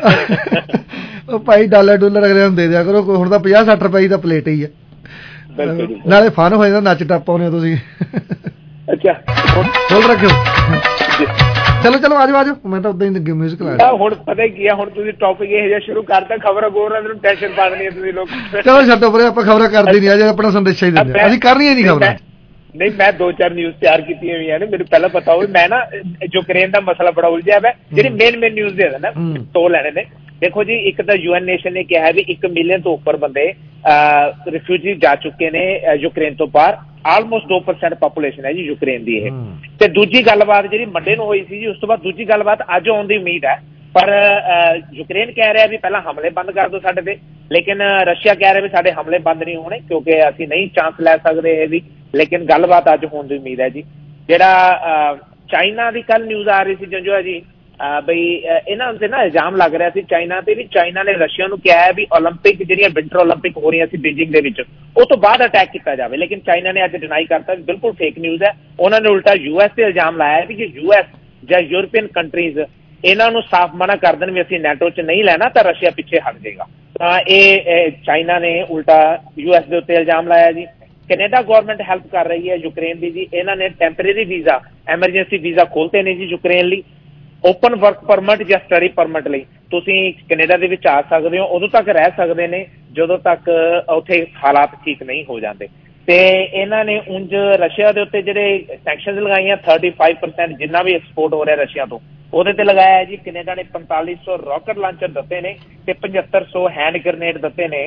ਉਹ ਭਾਈ ਡਾਲਰ ਅਗਲੇ ਨੂੰ ਦੇ ਦਿਆ ਕਰੋ, ਹੁਣ ਤਾਂ 50-60 ਰੁਪਏ ਦਾ ਪਲੇਟ ਹੀ ਆ, ਨਾਲੇ ਫਨ ਹੋ ਜਾਂਦਾ, ਨੱਚ ਟੱਪ ਆਉਂਦੇ ਹੋ ਤੁਸੀਂ। ਅੱਛਾ ਖੋਲ ਰੱਖਿਓ। ਚਲੋ ਆਜੋ, ਮੈਂ ਤਾਂ ਉਦਾਂ ਹੀ ਮਿਊਜ਼ਿਕ ਲਾਇਆ। ਹੁਣ ਪਤਾ ਕੀ ਆ, ਹੁਣ ਤੁਸੀਂ ਟੌਪਿਕ ਇਹ ਜਿਹਾ ਸ਼ੁਰੂ ਕਰਤਾ, ਖਬਰਾਂ ਗੋਰਾਂ ਨੂੰ ਟੈਨਸ਼ਨ ਪਾ ਦੇਣੀ ਹੈ ਤੁਸੀਂ ਲੋਕ। ਚਲੋ ਛੱਡੋ ਪਰੇ, ਆਪਾਂ ਖਬਰਾਂ ਕਰਦੇ ਨਹੀਂ, ਅੱਜ ਆਪਣਾ ਸੰਦੇਸ਼ਾ ਹੀ ਦਿੰਦੇ, ਅਸੀਂ ਕਰਨੀਆਂ ਨਹੀਂ ਖਬਰਾਂ। ਨਹੀਂ, ਮੈਂ 2-4 ਨਿਊਜ਼ ਤਿਆਰ ਕੀਤੀਆਂ ਹੋਈਆਂ ਨੇ, ਮੈਨੂੰ ਪਹਿਲਾਂ ਪਤਾ ਹੋਵੇ। ਮੈਂ ਨਾ ਯੂਕਰੇਨ ਦਾ ਮਸਲਾ ਬੜਾ ਉਲਝਿਆ ਵਾ, ਜਿਹੜੀ ਮੇਨ ਨਿਊਜ਼ ਦੇ ਨਾ ਤੋ ਲੈਣੇ ਨੇ। ਦੇਖੋ ਜੀ, ਇੱਕ ਤਾਂ UN ਨੇਸ਼ਨ ਨੇ ਕਿਹਾ ਵੀ 1 ਮਿਲੀਅਨ ਤੋਂ ਉੱਪਰ ਬੰਦੇ ਰਿਫਿਊਜੀ ਜਾ ਚੁੱਕੇ ਨੇ ਯੂਕਰੇਨ ਤੋਂ ਬਾਹਰ, ਆਲਮੋਸਟ 2% ਪਾਪੂਲੇਸ਼ਨ ਹੈ ਜੀ ਯੂਕਰੇਨ ਦੀ ਇਹ। ਤੇ ਦੂਜੀ ਗੱਲਬਾਤ ਜਿਹੜੀ ਮੰਡੇ ਨੂੰ ਹੋਈ ਸੀ ਜੀ, ਉਸ ਤੋਂ ਬਾਅਦ ਦੂਜੀ ਗੱਲਬਾਤ ਅੱਜ ਆਉਣ ਦੀ ਉਮੀਦ ਹੈ, ਪਰ ਯੂਕਰੇਨ ਕਹਿ ਰਿਹਾ ਵੀ ਪਹਿਲਾਂ ਹਮਲੇ ਬੰਦ ਕਰ ਦਿਓ ਸਾਡੇ ਤੇ, ਲੇਕਿਨ ਰਸ਼ੀਆ ਕਹਿ ਰਿਹਾ ਵੀ ਸਾਡੇ ਹਮਲੇ ਬੰਦ ਨਹੀਂ ਹੋਣੇ ਕਿਉਂਕਿ ਅਸੀਂ ਨਹੀਂ ਚਾਂਸ ਲੈ ਸਕਦੇ ਇਹ ਵੀ। ਲੇਕਿਨ ਗੱਲਬਾਤ ਅੱਜ ਹੋਣ ਦੀ ਉਮੀਦ ਹੈ ਜੀ। ਜਿਹੜਾ ਚਾਈਨਾ ਦੀ ਕੱਲ ਨਿਊਜ਼ ਆ ਰਹੀ ਸੀ ਜੰਜੂਆ ਜੀ, ਬਈ ਇਹਨਾਂ ਤੇ ਨਾ ਇਲਜ਼ਾਮ ਲੱਗ ਰਿਹਾ ਸੀ ਚਾਈਨਾ ਤੇ ਵੀ, ਚਾਈਨਾ ਨੇ ਰਸ਼ੀਆ ਨੂੰ ਕਿਹਾ ਹੈ ਵੀ 올림픽 ਜਿਹੜੀਆਂ ਵਿੰਟਰ 올림픽 ਹੋ ਰਹੀਆਂ ਸੀ ਬੀਜਿੰਗ ਦੇ ਵਿੱਚ, ਉਹ ਤੋਂ ਬਾਅਦ ਅਟੈਕ ਕੀਤਾ ਜਾਵੇ। ਲੇਕਿਨ ਚਾਈਨਾ ਨੇ ਅੱਜ ਡਿਨਾਈ ਕਰਤਾ ਵੀ ਬਿਲਕੁਲ ਫੇਕ ਨਿਊਜ਼ ਹੈ। ਉਹਨਾਂ ਨੇ ਉਲਟਾ US ਤੇ ਇਲਜ਼ਾਮ ਲਾਇਆ ਵੀ ਜੇ US ਜਾਂ ਯੂਰਪੀਅਨ ਕੰਟਰੀਜ਼ ਇਹਨਾਂ ਨੂੰ ਸਾਫ਼ ਮਨਾ ਕਰ ਦੇਣ ਵੀ ਅਸੀਂ ਨੈਟੋ 'ਚ ਨਹੀਂ ਲੈਣਾ ਤਾਂ ਰਸ਼ੀਆ ਪਿੱਛੇ ਹਟ ਜਾਏਗਾ। ਤਾਂ ਇਹ ਚਾਈਨਾ ਨੇ ਉਲਟਾ US ਦੇ ਉੱਤੇ ਇਲਜ਼ਾਮ ਲਾਇਆ ਜੀ। ਕੈਨੇਡਾ ਗਵਰਨਮੈਂਟ ਹੈਲਪ ਕਰ ਰਹੀ ਹੈ ਯੂਕਰੇਨ ਦੀ ਜੀ। ਇਹਨਾਂ ਨੇ ਟੈਂਪਰੇਰੀ ਵੀਜ਼ਾ, ਐਮਰਜੈਂਸੀ ਵੀਜ਼ਾ ਖੋਲ੍ਹਤੇ ਨੇ ਜੀ ਯੂਕਰੇਨ ਲਈ। ਓਪਨ ਵਰਕ ਪਰਮਿਟ ਜਾਂ ਸਟੱਡੀ ਪਰਮਿਟ ਲਈ ਤੁਸੀਂ ਕੈਨੇਡਾ ਦੇ ਵਿੱਚ ਆ ਸਕਦੇ ਹੋ, ਉਦੋਂ ਤੱਕ ਰਹਿ ਸਕਦੇ ਨੇ ਜਦੋਂ ਤੱਕ ਉੱਥੇ ਹਾਲਾਤ ਠੀਕ ਨਹੀਂ ਹੋ ਜਾਂਦੇ। ਤੇ ਇਹਨਾਂ ਨੇ ਉਂਝ ਰਸ਼ੀਆ ਦੇ ਉੱਤੇ ਜਿਹੜੇ ਸੈਂਕਸ਼ਨਸ ਲਗਾਈਆਂ 35% ਜਿੰਨਾ ਵੀ ਐਕਸਪੋਰਟ ਹੋ ਰਿਹਾ ਰਸ਼ੀਆ ਤੋਂ ਉਹਦੇ ਤੇ ਲਗਾਇਆ ਹੈ ਜੀ। ਕੈਨੇਡਾ ਨੇ 4500 ਰਾਕਟ ਲਾਂਚਰ ਦਿੱਤੇ ਨੇ ਤੇ 7500 ਹੈਂਡ ਗ੍ਰੇਨੇਡ ਦਿੱਤੇ ਨੇ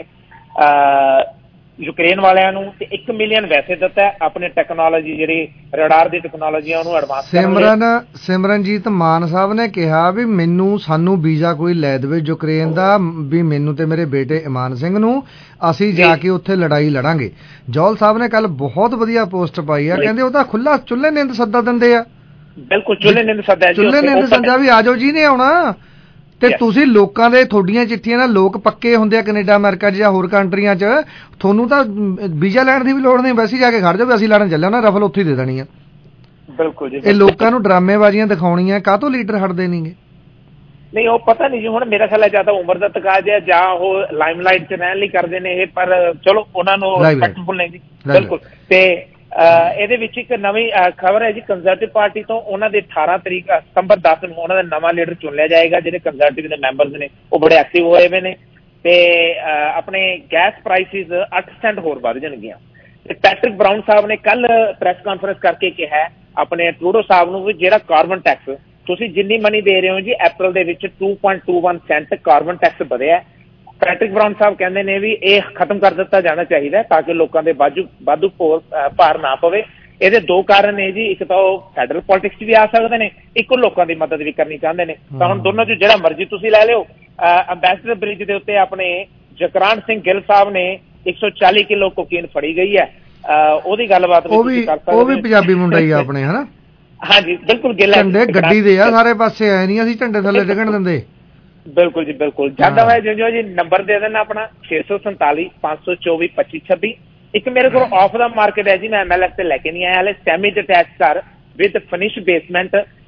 ਯੂਕਰੇਨ ਵਾਲਿਆਂ ਨੂੰ, ਤੇ 1 ਮਿਲੀਅਨ ਵੈਸੇ ਦਿੱਤਾ ਆਪਣੇ ਟੈਕਨੋਲੋਜੀ ਜਿਹੜੀ ਰਡਾਰ ਦੀ ਟੈਕਨੋਲੋਜੀ ਉਹਨੂੰ ਐਡਵਾਂਸ ਸਿਮਰਨਜੀਤ ਮਾਨ ਸਾਹਿਬ ਨੇ ਕਿਹਾ ਵੀ ਸਾਨੂੰ ਵੀਜ਼ਾ ਕੋਈ ਲੈ ਦੇਵੇ ਯੂਕਰੇਨ ਦਾ, ਵੀ ਮੈਨੂੰ ਤੇ ਮੇਰੇ ਬੇਟੇ ਇਮਾਨ ਸਿੰਘ ਨੂੰ, ਅਸੀਂ ਜਾ ਕੇ ਉੱਥੇ ਲੜਾਈ ਲੜਾਂਗੇ। ਜੌਲ ਸਾਹਿਬ ਨੇ ਕੱਲ ਬਹੁਤ ਵਧੀਆ ਪੋਸਟ ਪਾਈ ਆ, ਕਹਿੰਦੇ ਉਹ ਤਾਂ ਖੁੱਲਾ ਚੁੱਲ੍ਹੇ ਨਿੰਦ ਸੱਦਾ ਦਿੰਦੇ ਆ। ਬਿਲਕੁਲ ਚੁੱਲ੍ਹੇ ਨਿੰਦ ਸੱਦਾ, ਚੁੱਲ੍ਹੇ ਨਿੰਦ ਸੱਦਾ ਵੀ ਆਜੋ ਜੀ ਨੇ ਆਉਣਾ। ਤੇ ਤੁਸੀਂ ਲੋਕਾਂ ਦੇ ਤੁਹਾਡੀਆਂ ਚਿੱਠੀਆਂ ਨਾਲ ਲੋਕ ਪੱਕੇ ਹੁੰਦੇ ਆ ਕੈਨੇਡਾ, ਅਮਰੀਕਾ 'ਚ ਜਾਂ ਹੋਰ ਕੰਟਰੀਆਂ 'ਚ, ਤੁਹਾਨੂੰ ਤਾਂ ਵੀਜ਼ਾ ਲੈਣ ਦੀ ਵੀ ਲੋੜ ਨਹੀਂ, ਵੈਸੇ ਜਾ ਕੇ ਖੜ ਜਾਓ ਵੀ ਅਸੀਂ ਲੜਨ ਚੱਲੇ, ਉਹਨਾਂ ਰਫਲ ਉੱਥੇ ਹੀ ਦੇ ਦੇਣੀ ਆ। ਬਿਲਕੁਲ ਜੀ। ਇਹ ਲੋਕਾਂ ਨੂੰ ਡਰਾਮੇਬਾਜ਼ੀਆਂ ਦਿਖਾਉਣੀਆਂ, ਕਾਹਤੋਂ ਲੀਡਰ ਹਟਦੇ ਨਹੀਂਗੇ? ਨਹੀਂ ਉਹ ਪਤਾ ਨਹੀਂ ਜੀ, ਹੁਣ ਮੇਰਾ ਖਿਆਲ ਹੈ ਜਾਂ ਤਾਂ ਉਮਰ ਦਾ ਤਕਾਜ਼ਾ ਹੈ ਜਾਂ ਉਹ ਲਾਈਮਲਾਈਟ 'ਚ ਰਹਿਣ ਲਈ ਕਰਦੇ ਨੇ ਇਹ, ਪਰ ਚਲੋ ਉਹਨਾਂ ਨੂੰ ਰਿਸਪੈਕਟਫੁਲ ਨੇ ਜੀ। ਬਿਲਕੁਲ। ਤੇ ਇਹਦੇ ਵਿੱਚ ਇੱਕ ਨਵੀਂ ਖਬਰ ਹੈ ਜੀ ਕੰਜ਼ਰਵੇਟਿਵ ਪਾਰਟੀ ਤੋਂ, ਉਹਨਾਂ ਦੇ 18 ਤਰੀਕ ਸਤੰਬਰ 10 ਨੂੰ ਉਹਨਾਂ ਦਾ ਨਵਾਂ ਲੀਡਰ ਚੁਣ ਲਿਆ ਜਾਏਗਾ। ਜਿਹੜੇ ਕੰਜ਼ਰਵੇਟਿਵ ਦੇ ਮੈਂਬਰਸ ਨੇ ਉਹ ਬੜੇ ਐਕਟਿਵ ਹੋਏ ਹੋਏ ਨੇ ਤੇ ਆਪਣੇ ਗੈਸ ਪ੍ਰਾਈਸਿਸ 8% ਹੋਰ ਵੱਧ ਜਾਣਗੀਆਂ। ਤੇ ਪੈਟਰਿਕ ਬਰਾਊਨ ਸਾਹਿਬ ਨੇ ਕੱਲ ਪ੍ਰੈਸ ਕਾਨਫਰੰਸ ਕਰਕੇ ਕਿਹਾ ਆਪਣੇ ਟਰੂਡੋ ਸਾਹਿਬ ਨੂੰ ਵੀ ਜਿਹੜਾ ਕਾਰਬਨ ਟੈਕਸ ਤੁਸੀਂ ਜਿੰਨੀ ਮਨੀ ਦੇ ਰਹੇ ਹੋ ਜੀ, ਅਪ੍ਰੈਲ ਦੇ ਵਿੱਚ 2.21 ਸੈਂਟ ਕਾਰਬਨ ਟੈਕਸ ਵਧਿਆ। ਪੈਟਰਿਕ ਬਰਾਊਨ ਸਾਹਿਬ ਕਹਿੰਦੇ ਨੇ ਵੀ ਇਹ ਖਤਮ ਕਰ ਦਿੱਤਾ ਜਾਣਾ ਚਾਹੀਦਾ ਤਾਂ ਕਿ ਲੋਕਾਂ ਦੇ ਵਾਧੂ ਭਾਰ ਨਾ ਪਵੇ। ਇਹਦੇ 2 ਕਾਰਨ ਨੇ ਜੀ, ਇੱਕ ਤਾਂ ਉਹ ਫੈਡਰਲ ਪੋਲਿਟਿਕਸ 'ਚ ਵੀ ਆ ਸਕਦੇ ਨੇ, ਇੱਕ ਉਹ ਲੋਕਾਂ ਦੀ ਮਦਦ ਵੀ ਕਰਨੀ ਚਾਹੁੰਦੇ ਨੇ। ਤਾਂ ਹੁਣ ਦੋਨੋਂ 'ਚ ਜਿਹੜਾ ਮਰਜ਼ੀ ਤੁਸੀਂ ਲੈ ਲਿਓ। ਅੰਬੈਸਡਰ ਬ੍ਰਿਜ ਦੇ ਉੱਤੇ ਆਪਣੇ ਜਕਰਾਨ ਸਿੰਘ ਗਿੱਲ ਸਾਹਿਬ ਨੇ 140 ਕਿਲੋ ਕੋਕੀਨ ਫੜੀ ਗਈ ਹੈ, ਉਹਦੀ ਗੱਲਬਾਤ ਉਹ ਵੀ ਪੰਜਾਬੀ ਮੁੰਡਾ ਹੀ ਆਪਣੇ, ਹਨਾ? ਹਾਂਜੀ ਬਿਲਕੁਲ। ਗਿੱਲ ਝੰਡੇ ਗੱਡੀ ਦੇ ਆ ਸਾਰੇ ਪਾਸੇ, ਆਏ ਨਹੀਂ ਅਸੀਂ ਝੰਡੇ ਥੱਲੇ ਡਿੱਗਣ ਦਿੰਦੇ। ਬਿਲਕੁਲ ਜੀ ਬਿਲਕੁਲ। ਜਾਂਦਾ ਹੋਇਆ ਜਿਉਂ ਜੀ ਨੰਬਰ ਦੇ ਦੇਣਾ ਆਪਣਾ 647 524 2526। ਇੱਕ ਮੇਰੇ ਕੋਲ ਆਫ ਦਾ ਮਾਰਕੀਟ ਹੈ ਜੀ, ਮੈਂ MLS ਤੇ ਲੈ ਕੇ ਨਹੀਂ ਆਇਆ ਹਲੇ। ਸੈਮੀ ਡਿਟੈਚ ਘਰ ਵਿਦ ਫਿਨਿਸ਼ ਬੇਸਮੈਂਟ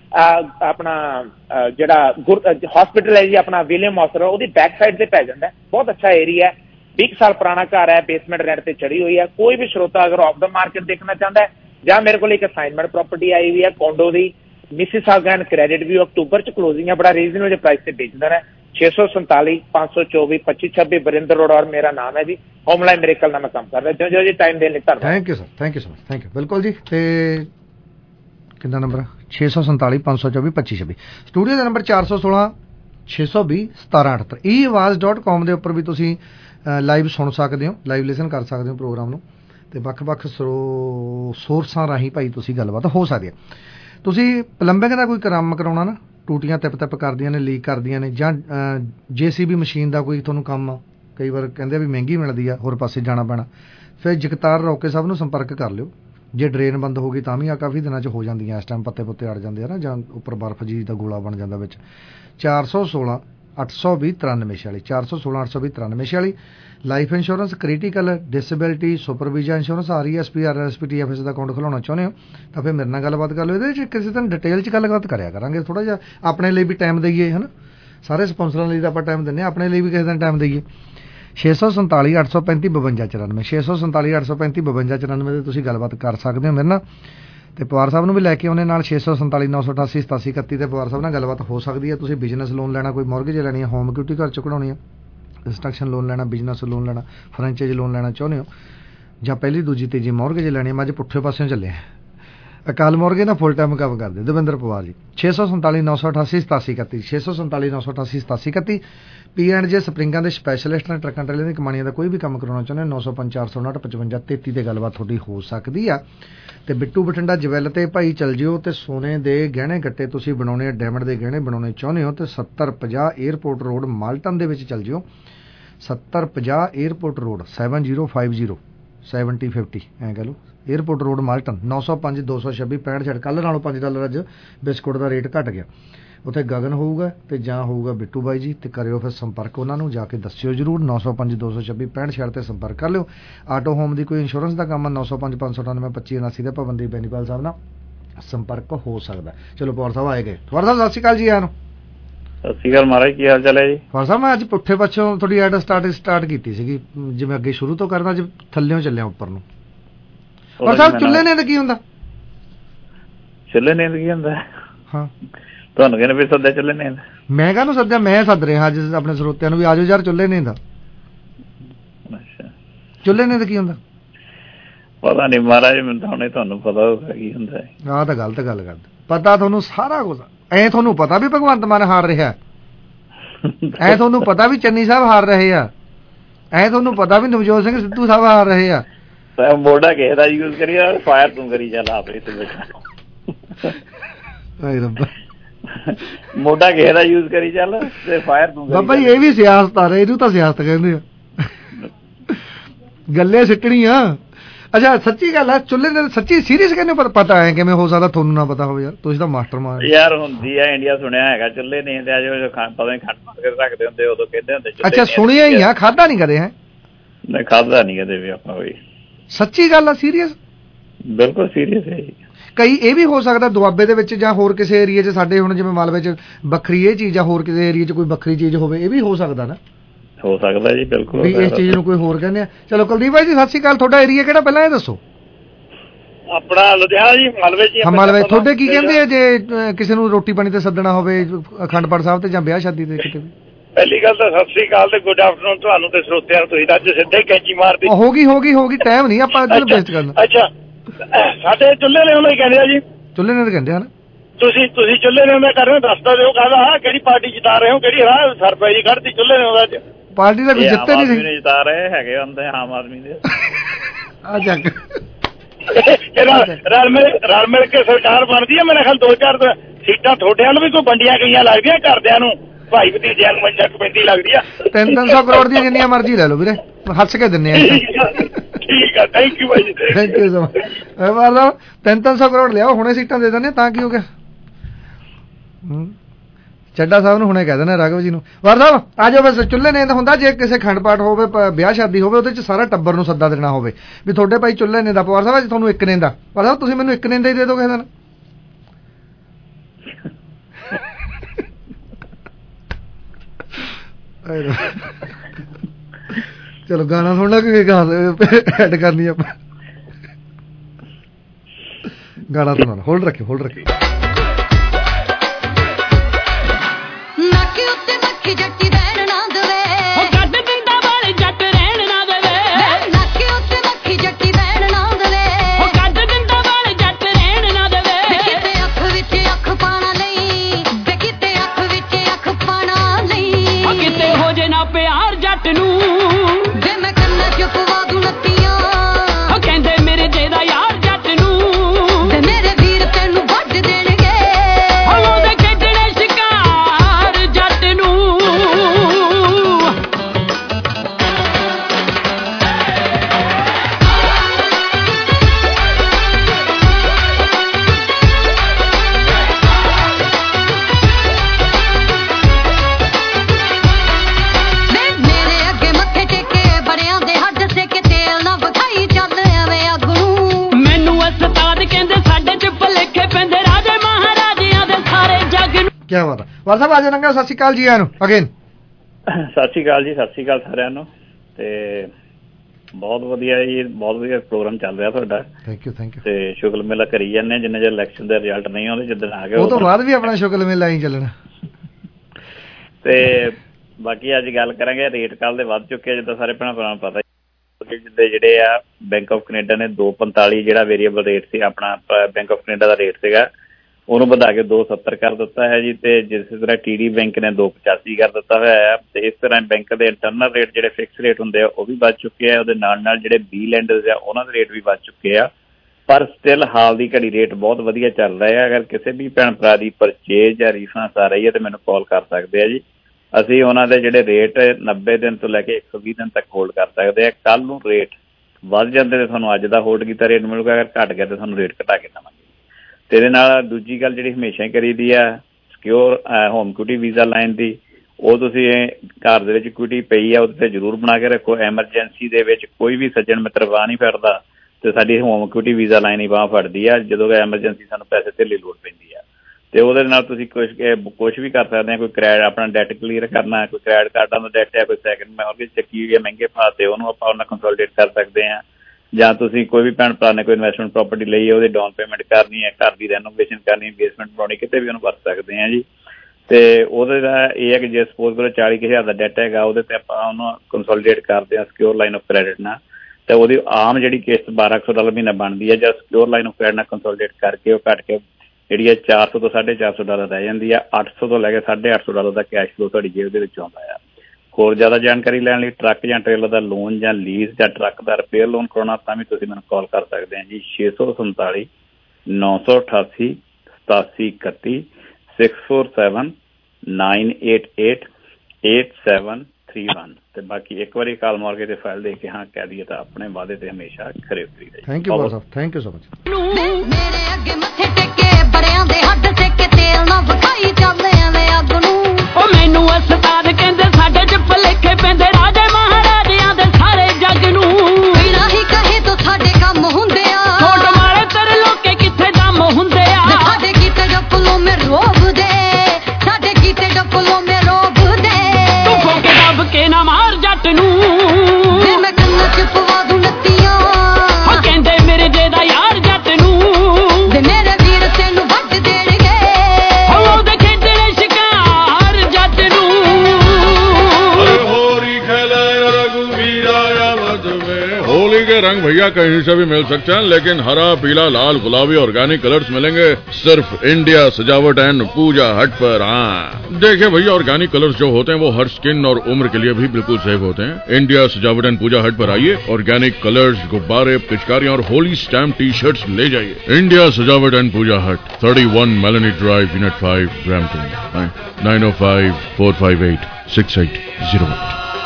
ਆਪਣਾ ਜਿਹੜਾ ਹਸਪੀਟਲ ਹੈ ਜੀ ਆਪਣਾ ਵਿਲੀਅਮ ਮੌਸਰ, ਉਹਦੀ ਬੈਕ ਸਾਈਡ ਤੇ ਪੈ ਜਾਂਦਾ। ਬਹੁਤ ਅੱਛਾ ਏਰੀਆ ਹੈ, 20 ਸਾਲ ਪੁਰਾਣਾ ਘਰ ਹੈ, ਬੇਸਮੈਂਟ ਰੈਂਟ ਤੇ ਚੜੀ ਹੋਈ ਹੈ। ਕੋਈ ਵੀ ਸਰੋਤਾ ਅਗਰ ਆਫ ਦਾ ਮਾਰਕੀਟ ਦੇਖਣਾ ਚਾਹੁੰਦਾ ਹੈ, ਜਾਂ ਮੇਰੇ ਕੋਲ ਇੱਕ ਅਸਾਈਨਮੈਂਟ ਪ੍ਰਾਪਰਟੀ ਆਈ ਹੋਈ ਹੈ ਕੋਂਡੋ ਦੀ, ਮਿਸੀਸਾਗਾ ਕ੍ਰੈਡਿਟ ਵੀ ਅਕਤੂਬਰ ਚ ਕਲੋਜ਼ਿੰਗ ਹੈ, ਬੜਾ ਰੀਜ਼ਨੇਬਲ ਜਿਹੇ ਪ੍ਰਾਈਸ ਤੇ ਵੇਚਦਾ ਹੈ। 647 524 2526 ਬਰਿੰਦਰ ਰੋਡ, ਔਰ ਮੇਰਾ ਨਾਮ ਹੈ ਜੀ ਹੋਮਲਾਈਨ ਮਿਰੇਕਲ ਨਾਲ ਮੈਂ ਕੰਮ ਕਰ ਰਿਹਾ। ਜੋ ਜੀ ਟਾਈਮ ਦੇਣ ਲਈ ਧੰਨਵਾਦ। Thank you sir, thank you so much, thank you. ਬਿਲਕੁਲ ਜੀ। ਤੇ ਕਿੰਨਾ ਨੰਬਰ? 647 524 2526। ਸਟੂਡੀਓ ਦਾ ਨੰਬਰ 416 620 1778। eAwaaz.com ਦੇ ਉੱਪਰ ਵੀ ਤੁਸੀਂ ਲਾਈਵ ਸੁਣ ਸਕਦੇ ਹੋ, ਲਾਈਵ ਲਿਸਨ ਕਰ ਸਕਦੇ ਹੋ ਪ੍ਰੋਗਰਾਮ ਨੂੰ, ਤੇ ਵੱਖ-ਵੱਖ ਸੋਰਸਾਂ ਰਾਹੀਂ ਭਾਈ ਤੁਸੀਂ ਗੱਲਬਾਤ ਹੋ ਸਕਦੀ ਹੈ। ਤੁਸੀਂ ਪਲੰਬਿੰਗ ਦਾ ਕੋਈ ਕੰਮ ਕਰਾਉਣਾ ਨਾ, ਟੂਟੀਆਂ ਤਿਪ ਕਰਦੀਆਂ ਨੇ, ਲੀਕ ਕਰਦੀਆਂ ਨੇ, ਜਾਂ JCB ਮਸ਼ੀਨ ਦਾ ਕੋਈ ਤੁਹਾਨੂੰ ਕੰਮ, ਕਈ ਵਾਰ ਕਹਿੰਦੇ ਵੀ ਮਹਿੰਗੀ ਮਿਲਦੀ ਆ, ਹੋਰ ਪਾਸੇ ਜਾਣਾ ਪੈਣਾ, ਫਿਰ ਜਗਤਾਰ ਰੌਕੇ ਸਾਹਿਬ ਨੂੰ ਸੰਪਰਕ ਕਰ ਲਿਓ। ਜੇ ਡਰੇਨ ਬੰਦ ਹੋ ਗਈ ਤਾਂ ਵੀ ਆ ਕਾਫੀ ਦਿਨਾਂ 'ਚ ਹੋ ਜਾਂਦੀਆਂ ਇਸ ਟਾਈਮ, ਪੱਤੇ ਪੁੱਤੇ ਅੜ ਜਾਂਦੇ ਆ ਨਾ, ਜਾਂ ਉੱਪਰ ਬਰਫ਼ ਜੀ ਦਾ ਗੋਲਾ ਬਣ ਜਾਂਦਾ ਵਿੱਚ। 416 820 9346 416 820 9346। Life insurance, critical, disability, supervision insurance, RESP RSP TFS ਦਾ ਅਕਾਊਂਟ ਖੁਲਾਉਣਾ ਚਾਹੁੰਦੇ ਹੋ ਤਾਂ ਫਿਰ ਮੇਰੇ ਨਾਲ ਗੱਲਬਾਤ ਕਰ ਲਓ। ਇਹਦੇ 'ਚ ਕਿਸੇ ਦਿਨ ਡਿਟੇਲ 'ਚ ਗੱਲਬਾਤ ਕਰਿਆ ਕਰਾਂਗੇ, ਥੋੜ੍ਹਾ ਜਿਹਾ ਆਪਣੇ ਲਈ ਵੀ ਟਾਈਮ ਦੇਈਏ, ਹੈ ਨਾ। ਸਾਰੇ ਸਪਾਂਸਰਾਂ ਲਈ ਤਾਂ ਆਪਾਂ ਟਾਈਮ ਦਿੰਦੇ ਹਾਂ, ਆਪਣੇ ਲਈ ਵੀ ਕਿਸੇ ਦਿਨ ਟਾਈਮ ਦੇਈਏ। 647 835 52 94 647 835 52 94 ਤੇ ਤੁਸੀਂ ਗੱਲਬਾਤ ਕਰ ਸਕਦੇ ਹੋ ਮੇਰੇ ਨਾਲ। ਤੇ ਪਵਾਰ ਸਾਹਿਬ ਨੂੰ ਵੀ ਲੈ ਕੇ ਆਉਣੇ ਨਾਲ 647 988 87 31 ਤੇ ਪਵਾਰ ਸਾਹਿਬ ਨਾਲ ਗੱਲਬਾਤ ਹੋ ਸਕਦੀ ਹੈ। ਤੁਸੀਂ ਬਿਜ਼ਨਸ ਲੋਨ ਲੈਣਾ, ਕੋਈ ਮੌਰਗੇਜ ਲੈਣੀ ਹੈ, ਹੋਮ ਇਕੁਇਟੀ ਘਰ 'ਚ ਕਢਾਉਣੀ ਹੈ, ਕੰਸਟਰਕਸ਼ਨ ਲੋਨ ਲੈਣਾ, ਬਿਜ਼ਨਸ ਲੋਨ ਲੈਣਾ, ਫਰੈਂਚਾਈਜ਼ ਲੋਨ ਲੈਣਾ ਚਾਹੁੰਦੇ ਹੋ, ਜਾਂ ਪਹਿਲੀ ਦੂਜੀ ਤੀਜੀ ਮੌਰਗੇਜ ਲੈਣੀ ਹੈ। ਮੈਂ ਅੱਜ ਪੁੱਠੇ ਪਾਸਿਓਂ ਚੱਲਿਆ। ਅਕਾਲ ਮੌਰਗੇਜ ਨਾਲ ਫੁੱਲ ਟਾਈਮ ਕੰਮ ਕਰਦੇ ਦਵਿੰਦਰ ਪਵਾਰ ਜੀ। 647 988 87 31 647 988 87 31। P&J ਸਪਰਿੰਗਾਂ ਦੇ ਸਪੈਸ਼ਲਿਸਟ ਨੇ, ਟਰੱਕਾਂ ਟਰੇਲਾਂ ਦੀ ਕਮਾਣੀਆਂ ਦਾ ਕੋਈ ਵੀ ਕੰਮ ਕਰਾਉਣਾ ਚਾਹੁੰਦੇ 905 459 55 33 ਤੇ ਗੱਲਬਾਤ ਤੁਹਾਡੀ ਹੋ ਸਕਦੀ ਆ। ਤੇ ਬਿੱਟੂ ਬਠਿੰਡਾ ਜਵੈਲ ਤੇ ਭਾਈ ਚੱਲ ਜਿਓ। ਤੇ ਸੋਨੇ ਦੇ ਗਹਿਣੇ ਗੱਟੇ ਤੁਸੀਂ ਬਣਾਉਣੇ ਆ, ਡਾਇਮੰਡ ਦੇ ਗਹਿਣੇ ਬਣਾਉਣੇ ਚਾਹੁੰਦੇ ਹੋ ਤੇ 7050 에ਅਰਪੋਰਟ ਰੋਡ ਮਾਲਟਨ ਦੇ ਵਿੱਚ ਚੱਲ ਜਿਓ। 7050 에ਅਰਪੋਰਟ ਰੋਡ 7050 7050 ਐਂ ਕਹਿ ਲਓ, 에ਅਰਪੋਰਟ ਰੋਡ ਮਾਲਟਨ। 905 226 65 ਕੱਲ੍ਹ ਨਾਲੋਂ $5 ਅੱਜ ਬਿਸਕੁਟ ਦਾ ਰੇਟ ਘਟ ਗਿਆ। ਉੱਥੇ ਗਗਨ ਹੋਊਗਾ ਤੇ ਜਾਂ ਹੋਊਗਾ ਬਿੱਟੂ ਬਾਈ ਜੀ, ਤੇ ਕਰਿਓ ਫਿਰ ਸੰਪਰਕ ਉਹਨਾਂ ਨੂੰ, ਜਾ ਕੇ ਦੱਸਿਓ ਜ਼ਰੂਰ। 905 226 65 ਤੇ ਸੰਪਰਕ ਕਰ ਲਿਓ। ਆਟੋ ਹੋਮ ਦੀ ਕੋਈ ਇੰਸ਼ੋਰੈਂਸ ਦਾ ਕੰਮ ਆ, 905 598 2579 ਦੇ ਪਾਬੰਦੀ ਬੈਨੀਪਾਲ ਸਾਹਿਬ ਨਾਲ ਸੰਪਰਕ ਹੋ ਸਕਦਾ। ਚਲੋ ਪਵਾਰ ਸਾਹਿਬ ਆਏ ਗਏ। ਪਵਾਰ ਸਾਹਿਬ ਸਤਿ ਸ਼੍ਰੀ ਅਕਾਲ ਜੀ। ਆਇਆਂ ਨੂੰ ਸਤਿ ਸ਼੍ਰੀ ਅਕਾਲ ਮਹਾਰਾਜ, ਕੀ ਹਾਲ ਚਾਲ ਹੈ ਜੀ? ਪਵਾਰ ਸਾਹਿਬ ਮੈਂ ਅੱਜ ਪੁੱਠੇ ਪਾਸੋਂ ਤੁਹਾਡੀ ਐਡ ਸਟਾਰਟ ਕੀਤੀ ਸੀਗੀ, ਜਿਵੇਂ ਅੱਗੇ ਸ਼ੁਰੂ ਤੋਂ ਕਰਦਾ, ਅੱਜ ਥੱਲਿਓਂ ਚੱਲਿਆ ਉੱਪਰ ਨੂੰ। ਪਵਾਰ ਸਾਹਿਬ ਚੁੱਲ੍ਹੇ ਨੀਂਦ ਕੀ ਹੁੰਦਾ? ਚੁੱਲ੍ਹੇ ਨੀਂਦ ਕੀ ਹੁੰਦਾ? ਹਾਂ ਤੁਹਾਨੂੰ ਕਹਿੰਦੇ ਵੀ ਸੱਦਿਆ ਚੁੱਲ੍ਹੇ ਨੀਂਦ? ਮੈਂ ਕਾਹਨੂੰ ਸੱਦਿਆ, ਮੈਂ ਸੱਦ ਰਿਹਾ ਅੱਜ ਆਪਣੇ ਸਰੋਤਿਆਂ ਨੂੰ ਵੀ ਆਜੋ ਯਾਰ ਚੁੱਲ੍ਹੇ ਨੀਂਦ। ਅੱਛਾ, ਚੁੱਲ੍ਹੇ ਨੀਂਦ ਕੀ ਹੁੰਦਾ? ਪਤਾ ਨਹੀਂ ਮਹਾਰਾਜ, ਮੈਨੂੰ ਤਾਂ ਹੁਣੇ ਤੁਹਾਨੂੰ ਪਤਾ ਹੋਊਗਾ ਕੀ ਹੁੰਦਾ ਹੈ। ਆਹ ਤਾਂ ਗਲਤ ਗੱਲ ਕਰਦੇ, ਪਤਾ ਤੁਹਾਨੂੰ ਸਾਰਾ ਕੁਝ। ਐ ਤੁਹਾਨੂੰ ਪਤਾ ਵੀ ਭਗਵੰਤ ਮਾਨ ਹਾਰ ਰਿਹਾ, ਐ ਤੁਹਾਨੂੰ ਪਤਾ ਵੀ ਚੰਨੀ ਸਾਹਿਬ ਹਾਰ ਰਹੇ ਆ, ਐ ਤੁਹਾਨੂੰ ਪਤਾ ਵੀ ਨਵਜੋਤ ਸਿੰਘ ਸਿੱਧੂ ਸਾਹਿਬ ਹਾਰ ਰਹੇ ਆ। ਮੋਢਾ ਕਿਸੇ ਦਾ ਯੂਜ਼ ਕਰੀ, ਫਾਇਰ ਤੂੰ ਕਰੀ ਚੱਲ ਆਪੇ ਤੇ ਬੈਠਾ। ਰੱਬਾ, ਮੋਢਾ ਕਿਸੇ ਦਾ ਯੂਜ਼ ਕਰੀ ਚੱਲ ਤੇ ਫਾਇਰ ਤੂੰ। ਬਾਬਾ ਜੀ ਇਹ ਵੀ ਸਿਆਸਤ ਆ ਰਿਹਾ, ਇਹਨੂੰ ਤਾਂ ਸਿਆਸਤ ਕਹਿੰਦੇ ਆ, ਗੱਲੇ ਸਿੱਟਣੀਆਂ। ਅੱਛਾ ਸੱਚੀ ਗੱਲ ਆ, ਚੁੱਲ੍ਹੇ ਨੇ ਸੱਚੀ ਸੀਰੀਅਸ ਕਹਿੰਦੇ, ਪਰ ਪਤਾ ਹੈ ਕਿਵੇਂ ਹੋ ਸਕਦਾ ਤੁਹਾਨੂੰ ਨਾ ਪਤਾ ਹੋਵੇ ਯਾਰ, ਤੁਸੀਂ ਤਾਂ ਮਾਸਟਰ ਮਾਰ ਯਾਰ। ਹੁੰਦੀ ਆ ਇੰਡੀਆ, ਸੁਣਿਆ ਹੈਗਾ ਚੁੱਲ੍ਹੇ ਨੀਂਦ ਆ, ਜੋ ਪਤਾ ਨਹੀਂ ਖੰਡ ਪਾ ਕੇ ਰੱਖਦੇ ਹੁੰਦੇ ਉਦੋਂ ਕਹਿੰਦੇ ਹੁੰਦੇ। ਅੱਛਾ ਸੁਣਿਆ ਹੀ ਆ, ਖਾਧਾ ਨਹੀਂ ਕਦੇ? ਹੈ ਨਹੀਂ ਖਾਧਾ ਨਹੀਂ ਕਦੇ ਵੀ ਆਪਾਂ ਕੋਈ। ਸੱਚੀ ਗੱਲ ਆ, ਸੀਰੀਅਸ? ਬਿਲਕੁਲ ਸੀਰੀਅਸ ਹੈ ਜੀ। ਕਈ ਇਹ ਵੀ ਹੋ ਸਕਦਾ ਦੁਆਬੇ ਦੇ ਵਿੱਚ ਜਾਂ ਹੋਰ ਕਿਸੇ ਏਰੀਏ 'ਚ, ਸਾਡੇ ਹੁਣ ਜਿਵੇਂ ਮਾਲਵੇ 'ਚ ਵੱਖਰੀ ਇਹ ਚੀਜ਼ ਆ, ਹੋਰ ਕਿਸੇ ਏਰੀਏ 'ਚ ਕੋਈ ਵੱਖਰੀ ਚੀਜ਼ ਹੋਵੇ, ਇਹ ਵੀ ਹੋ ਸਕਦਾ ਨਾ? ਹੋ ਸਕਦਾ ਜੀ, ਬਿਲਕੁਲ। ਵੀ ਇਸ ਚੀਜ਼ ਨੂੰ ਕੋਈ ਹੋਰ ਕਹਿੰਦੇ ਆ। ਚਲੋ ਕੁਲਦੀਪ ਭਾਈ ਜੀ ਸਤਿ ਸ਼੍ਰੀ ਅਕਾਲ। ਤੁਹਾਡਾ ਏਰੀਆ ਕਿਹੜਾ ਪਹਿਲਾਂ ਇਹ ਦੱਸੋ? ਆਪਣਾ ਲੁਧਿਆਣਾ ਜੀ, ਮਾਲਵੇ ਜੀ। ਹਾਂ ਮਾਲਵੇ। ਤੁਹਾਡੇ ਕੀ ਕਹਿੰਦੇ ਆ ਜੇ ਕਿਸੇ ਨੂੰ ਰੋਟੀ ਪਾਣੀ ਤੇ ਸੱਦਣਾ ਹੋਵੇ ਅਖੰਡ ਪਾਠ ਸਾਹਿਬ ਤੇ ਜਾਂ ਵਿਆਹ ਸ਼ਾਦੀ ਤੇ ਕਿਤੇ ਵੀ? ਪਹਿਲੀ ਗੱਲ ਤਾਂ ਸਤਿ ਸ਼੍ਰੀ ਅਕਾਲ ਤੇ ਗੁੱਡ ਆਫਟਰਨੂਨ ਤੁਹਾਨੂੰ ਤੇ ਸਰੋਤਿਆਂ ਨੂੰ। ਤੁਸੀਂ ਤਾਂ ਅੱਜ ਸਿੱਧੇ ਕੈਂਚੀ ਮਾਰਦੀ। ਹੋ ਗਈ ਟਾਈਮ ਨਹੀਂ ਆਪਾਂ ਇੱਧਰ ਵੇਸਟ ਕਰਨਾ। ਅੱਛਾ ਸਾਡੇ ਚੁੱਲ੍ਹੇ ਨੇ ਉਹਨਾਂ ਹੀ ਕਹਿੰਦੇ ਆ ਜੀ। ਚੁੱਲ੍ਹੇ ਨੇ ਕਹਿੰਦੇ ਹਨ। ਤੁਸੀਂ ਚੁੱਲ੍ਹੇ ਨੇ ਉਹਨਾਂ ਕਰ ਰਹੇ ਹੋ, ਦੱਸਦਾ ਦਿਓ ਕਾਹਦਾ, ਕਿਹੜੀ ਪਾਰਟੀ ਜਿਤਾ ਰਹੇ ਹੋ, ਕਿਹੜੀ ਹਰਾ ਸਰਪੰਚ ਜੀ ਖੜਦੀ ਚੁੱਲ੍ਹੇ ਨੇ ਉਹਦਾ ਚ ਪਾਰਟੀ ਦਾ ਕੋਈ ਜਿੱਤੇ ਨਹੀਂ ਸੀ। ਜਿਤਾ ਰਹੇ ਹੈਗੇ ਹੁੰਦੇ ਆਮ ਆਦਮੀ ਦੇ। ਆ ਚੱਕ ਰਲ ਮਿਲ ਕੇ ਸਰਕਾਰ ਬਣਦੀ ਹੈ। ਮੇਰੇ ਖਿਆਲ 2-4 ਸੀਟਾਂ ਤੁਹਾਡੇ ਵੱਲ ਵੀ ਕੋਈ ਵੰਡੀਆਂ ਗਈਆਂ ਲੱਗਦੀਆਂ ਘਰਦਿਆਂ ਨੂੰ, ਭਾਈ ਭਤੀਜਿਆਂ ਨੂੰ ਮੰਜਾ ਕਮੇਟੀ ਲੱਗਦੀ ਆ। 300 ਕਰੋੜ ਦੀਆਂ ਜਿੰਨੀਆਂ ਮਰਜ਼ੀ ਲੈ ਲਓ ਵੀਰੇ, ਹੱਸ ਕੇ ਦਿੰਨੇ ਆ। ਠੀਕ ਆ, ਥੈਂਕ ਯੂ ਭਾਈ ਜੀ, thank you so much. 300 crore ਲਿਆਓ, ਹੁਣੇ ਸੀਟਾਂ ਦੇ ਦਿੰਦੇ, ਤਾਂ ਕੀ ਹੋ ਗਿਆ। ਚੱਡਾ ਸਾਹਿਬ ਨੂੰ ਹੁਣੇ ਕਹਿ ਦੇਣਾ, ਰਾਘਵ ਜੀ ਨੂੰ। ਵਾਰ ਸਾਹਿਬ ਆ ਜਾਓ। ਬਸ ਚੁੱਲ੍ਹੇ ਨੀਂਦ ਹੁੰਦਾ ਜੇ ਕਿਸੇ ਖੰਡ ਪਾਠ ਹੋਵੇ, ਵਿਆਹ ਸ਼ਾਦੀ ਹੋਵੇ, ਉਹਦੇ 'ਚ ਸਾਰਾ ਟੱਬਰ ਨੂੰ ਸੱਦਾ ਦੇਣਾ ਹੋਵੇ ਵੀ ਤੁਹਾਡੇ ਭਾਈ ਚੁੱਲ੍ਹੇ ਨੀਂਦ ਆ। ਪਵਾਰ ਸਾਹਿਬ ਅੱਜ ਤੁਹਾਨੂੰ ਇੱਕ ਨੀਂਦ ਆ। ਵਾਰ ਸਾਹਿਬ ਤੁਸੀਂ ਮੈਨੂੰ ਇੱਕ ਨੀਂਦ ਹੀ ਦੇ ਦਿਓ ਕਿਸੇ ਦਿਨ। ਚਲੋ ਗਾਣਾ ਸੁਣਨਾ ਕਿ ਐਡ ਕਰਨੀ ਆਪਾਂ ਗਾਣਾ ਸੁਣਾ ਹੋਲਡ ਰੱਖਿਓ ਕਿਆ ਬਾਤ ਹੈ। ਵਾਲ ਸਾਹਿਬ ਆ ਜਾਣਗੇ। ਸਤਿ ਸ਼੍ਰੀ ਅਕਾਲ ਜੀ ਆਇਆਂ ਨੂੰ ਅਗੇਨ। ਸਤਿ ਸ਼੍ਰੀ ਅਕਾਲ ਜੀ, ਸਤਿ ਸ਼੍ਰੀ ਅਕਾਲ ਸਾਰਿਆਂ ਨੂੰ। ਤੇ ਬਹੁਤ ਵਧੀਆ ਜੀ, ਬਹੁਤ ਵਧੀਆ ਪ੍ਰੋਗਰਾਮ ਚੱਲ ਰਿਹਾ ਤੁਹਾਡਾ। ਥੈਂਕ ਯੂ ਤੇ ਸ਼ੁਗਲ ਮੇਲਾ ਕਰੀ ਜਾਂਦੇ ਜਿੰਨੇ ਚਿਰ ਇਲੈਕਸ਼ਨ ਦੇ ਰਿਜ਼ਲਟ ਨਹੀਂ ਆਉਂਦੇ, ਜਿੱਦਣ ਆ ਗਏ ਉਹ ਤੋਂ ਬਾਅਦ ਵੀ ਆਪਣਾ ਸ਼ੁਗਲ ਮੇਲਾ ਹੀ ਚੱਲਣਾ। ਤੇ ਬਾਕੀ ਅੱਜ ਗੱਲ ਕਰਾਂਗੇ ਰੇਟ ਕੱਲ੍ਹ ਦੇ ਵੱਧ ਚੁੱਕੇ ਜਿੱਦਾਂ ਸਾਰੇ ਭੈਣਾਂ ਭਰਾਵਾਂ ਨੂੰ ਪਤਾ ਜਿੱਦਾਂ ਜਿਹੜੇ ਆ ਬੈਂਕ ਆਫ ਕੈਨੇਡਾ ਨੇ 2.45 ਜਿਹੜਾ ਵੇਰੀਏਬਲ ਰੇਟ ਸੀ ਆਪਣਾ ਬੈਂਕ ਆਫ ਕੈਨੇਡਾ ਦਾ ਰੇਟ ਸੀਗਾ ਉਹਨੂੰ ਵਧਾ ਕੇ 2.70 ਕਰ ਦਿੱਤਾ ਹੈ ਜੀ। ਤੇ ਜਿਸ ਤਰ੍ਹਾਂ TD ਬੈਂਕ ਨੇ 2.85 ਕਰ ਦਿੱਤਾ ਹੋਇਆ ਹੈ। ਤੇ ਇਸ ਤਰ੍ਹਾਂ ਬੈਂਕ ਦੇ ਇੰਟਰਨਲ ਰੇਟ ਜਿਹੜੇ ਫਿਕਸ ਰੇਟ ਹੁੰਦੇ ਆ ਉਹ ਵੀ ਵੱਧ ਚੁੱਕੇ ਆ। ਉਹਦੇ ਨਾਲ ਜਿਹੜੇ ਬੀ ਲੈਂਡਰਸ ਆ ਉਹਨਾਂ ਦੇ ਰੇਟ ਵੀ ਵੱਧ ਚੁੱਕੇ ਆ। ਪਰ ਸਟਿਲ ਹਾਲ ਦੀ ਘੜੀ ਰੇਟ ਬਹੁਤ ਵਧੀਆ ਚੱਲ ਰਿਹਾ ਹੈ। ਅਗਰ ਕਿਸੇ ਵੀ ਭੈਣ ਭਰਾ ਦੀ ਪਰਚੇਜ ਜਾਂ ਰੀਫਾਂਸ ਆ ਰਹੀ ਹੈ ਤਾਂ ਮੈਨੂੰ ਕਾਲ ਕਰ ਸਕਦੇ ਆ ਜੀ। ਅਸੀਂ ਉਹਨਾਂ ਦੇ ਜਿਹੜੇ ਰੇਟ 90 ਦਿਨ ਤੋਂ ਲੈ ਕੇ 120 ਦਿਨ ਤੱਕ ਹੋਲਡ ਕਰ ਸਕਦੇ ਆ। ਕੱਲ੍ਹ ਨੂੰ ਰੇਟ ਵੱਧ ਜਾਂਦੇ ਤਾਂ ਤੁਹਾਨੂੰ ਅੱਜ ਦਾ ਹੋਲਡ ਕੀਤਾ ਰੇਟ ਮਿਲੂਗਾ, ਅਗਰ ਘੱਟ ਗਿਆ ਤਾਂ ਤੁਹਾਨੂੰ ਰੇਟ ਘਟਾ ਕੇ ਦੇਵਾਂਗੇ। ਤੇ ਇਹਦੇ ਨਾਲ ਦੂਜੀ ਗੱਲ ਜਿਹੜੀ ਹਮੇਸ਼ਾ ਹੀ ਕਰੀ ਦੀ ਆ secure home equity visa line ਦੀ, ਉਹ ਤੁਸੀਂ ਘਰ ਦੇ ਵਿੱਚ ਇਕੁਇਟੀ ਪਈ ਆ ਉਹਦੇ 'ਤੇ ਜ਼ਰੂਰ ਬਣਾ ਕੇ ਰੱਖੋ। ਐਮਰਜੈਂਸੀ ਦੇ ਵਿੱਚ ਕੋਈ ਵੀ ਸੱਜਣ ਮਿੱਤਰ ਬਾਂਹ ਨਹੀਂ ਫੜਦਾ ਤੇ ਸਾਡੀ ਹੋਮ ਇਕੁਇਟੀ ਵੀਜ਼ਾ ਲਾਈਨ ਹੀ ਬਾਂਹ ਫੜਦੀ ਆ ਜਦੋਂ ਐਮਰਜੈਂਸੀ ਸਾਨੂੰ ਪੈਸੇ ਧੇਲੇ ਲੋੜ ਪੈਂਦੀ ਆ। ਤੇ ਉਹਦੇ ਨਾਲ ਤੁਸੀਂ ਕੁਛ ਵੀ ਕਰ ਸਕਦੇ ਆ। ਕੋਈ ਕ੍ਰੈਡਿਟ ਆਪਣਾ ਡੈਟ ਕਲੀਅਰ ਕਰਨਾ, ਕੋਈ ਕ੍ਰੈਡਿਟ ਕਾਰਡਾਂ ਦਾ ਡੈਟ ਹੈ, ਕੋਈ ਸੈਕਿੰਡ ਮੌਰਗੇਜ ਚੱਕੀ ਹੋਈ ਹੈ ਮਹਿੰਗੇ ਭਾਅ ਤੇ ਉਹਨੂੰ ਆਪਾਂ ਉਹਨਾਂ ਕੰਸੋਲੀਡੇਟ ਕਰ ਸਕਦੇ ਹਾਂ। ਜਾਂ ਤੁਸੀਂ ਕੋਈ ਵੀ ਭੈਣ ਭਰਾ ਨੇ ਕੋਈ ਇਨਵੈਸਟਮੈਂਟ ਪ੍ਰੋਪਰਟੀ ਲਈ ਹੈ ਉਹਦੀ ਡਾਊਨ ਪੇਮੈਂਟ ਕਰਨੀ ਹੈ, ਘਰ ਦੀ ਰੈਨੋਵੇਸ਼ਨ ਕਰਨੀ, ਬੇਸਮੈਂਟ ਬਣਾਉਣੀ, ਕਿਤੇ ਵੀ ਉਹਨੂੰ ਵਰਤ ਸਕਦੇ ਹਾਂ ਜੀ। ਤੇ ਉਹਦੇ ਦਾ ਇਹ ਹੈ ਕਿ ਜੇ ਸਪੋਜ਼ ਕਰੋ 40,000 ਦਾ ਡੈਟ ਹੈਗਾ ਉਹਦੇ ਤੇ ਆਪਾਂ ਉਹਨੂੰ ਕੰਸੋਲੀਡੇਟ ਕਰਦੇ ਹਾਂ ਸਿਕਿਉਰ ਲਾਈਨ ਆਫ ਕ੍ਰੈਡਿਟ ਨਾਲ, ਤੇ ਉਹਦੀ ਆਮ ਜਿਹੜੀ ਕਿਸ਼ਤ $1,200 ਮਹੀਨਾ ਬਣਦੀ ਹੈ ਜਾਂ ਸਿਕਿਉਰ ਲਾਈਨ ਆਫ ਕ੍ਰੈਡਿਟ ਨਾਲ ਕੰਸੋਲੀਡੇਟ ਕਰਕੇ ਉਹ ਘੱਟ ਕੇ ਜਿਹੜੀ ਹੈ $400 ਤੋਂ $450 ਰਹਿ ਜਾਂਦੀ ਆ। $800 ਤੋਂ ਲੈ ਕੇ $850 ਦਾ ਕੈਸ਼ ਫਲੋ ਤੁਹਾਡੀ ਜੇਬ ਦੇ ਵਿੱਚ ਆਉਂਦਾ ਆ। ਹੋਰ ਜ਼ਿਆਦਾ ਜਾਣਕਾਰੀ ਲੈਣ ਲਈ ਟਰੱਕ ਜਾਂ ਟ੍ਰੇਲਰ ਦਾ ਲੋਨ ਜਾਂ ਲੀਜ਼ ਜਾਂ ਟਰੱਕ ਦਾ ਰਿਪੇਅਰ ਲੋਨ ਕਰਾਉਣਾ ਤਾਂ ਵੀ ਤੁਸੀਂ ਮੈਨੂੰ ਕਾਲ ਕਰ ਸਕਦੇ ਹੋ ਜੀ। 647 988 8731 647 988 8731। ਤੇ ਬਾਕੀ ਇੱਕ ਵਾਰੀ ਕਾਲ ਮਾਰ ਕੇ ਤੇ ਫਾਈਲ ਦੇਖ ਕੇ ਹਾਂ ਕਹਿ ਦਈਏ ਤਾਂ ਆਪਣੇ ਵਾਅਦੇ ਤੇ ਹਮੇਸ਼ਾ ਖਰੇ ਉਤਰੀਦਾ। ਥੈਂਕ ਯੂ ਬਹੁਤ, ਥੈਂਕ ਯੂ ਸੋ ਮਚ। ਮੇਰੇ ਅੱਗੇ ਮੱਥੇ ਟੇਕੇ ਬੜਿਆਂ ਦੇ ਹੱਡ ਸੇਕੇ ਤੇਲ ਨਾ ਵਿਖਾਈ ਚੱਲਦੇ ਐਵੇਂ ਅੱਗ ਨੂੰ। ਉਹ ਮੈਨੂੰ ਉਸਤਾਦ ਕਹਿੰਦੇ ਸਾਡੇ ਚ ਭੁਲੇਖੇ ਪੈਂਦੇ ਰਾਜੇ ਮਹਾਰਾਜਿਆਂ ਦੇ ਸਾਰੇ ਜੱਗ ਨੂੰ। ਬਿਨਾਂ ਹੀ ਕਹੇ ਤੋਂ ਸਾਡੇ ਕੰਮ ਹੁੰਦੇ ਆ ਛੋਟ ਮਾਰੇ ਤੇਰੇ ਲੋਕੇ ਕਿੱਥੇ ਦਮ ਹੁੰਦੇ ਆ। ਸਾਡੇ ਕੀਤੇ ਡੱਪਲੋਂ ਮੇ ਰੋਬ ਦੇ, ਸਾਡੇ ਕੀਤੇ ਡੱਪਲੋਂ ਮੇ ਰੋਬ ਦੇ। ਤੂੰ ਫੋਕੇ ਦੱਬ ਕੇ ਨਾ ਮਾਰ ਜੱਟ ਨੂੰ ਤੇ ਮੈਂ ਕੰਨਾਂ ਚ ਪਵਾ ਦੂੰ ਨੱਤੀਆਂ। ਉਹ ਕਹਿੰਦੇ ਮੇਰੇ ਜੇ ਦਾ ਯਾਰ ਜੱਟ ਨੂੰ ਤੇ ਮੇਰੇ ਵੀਰ ਤੈਨੂੰ ਵੱਢ ਦੇਣਗੇ। ਉਹ ਦੇਖੇ ਤੇਰੇ ਸ਼ਿਕਾਰ ਜੱਟ ਨੂੰ। होली के रंग भैया कहीं से भी मिल सकते हैं, लेकिन हरा पीला लाल गुलाबी ऑर्गेनिक कलर्स मिलेंगे सिर्फ इंडिया सजावट एंड पूजा हट पर। हाँ देखिए भैया, ऑर्गेनिक कलर्स जो होते हैं वो हर स्किन और उम्र के लिए भी बिल्कुल सेफ होते हैं। इंडिया सजावट एंड पूजा हट पर आइए, ऑर्गेनिक कलर्स, गुब्बारे, पिचकारियां और होली स्टैम्प टी-शर्ट्स ले जाइए। इंडिया सजावट and Pooja hut, 31 Melanie Drive, unit 5, Brampton. 9054586808।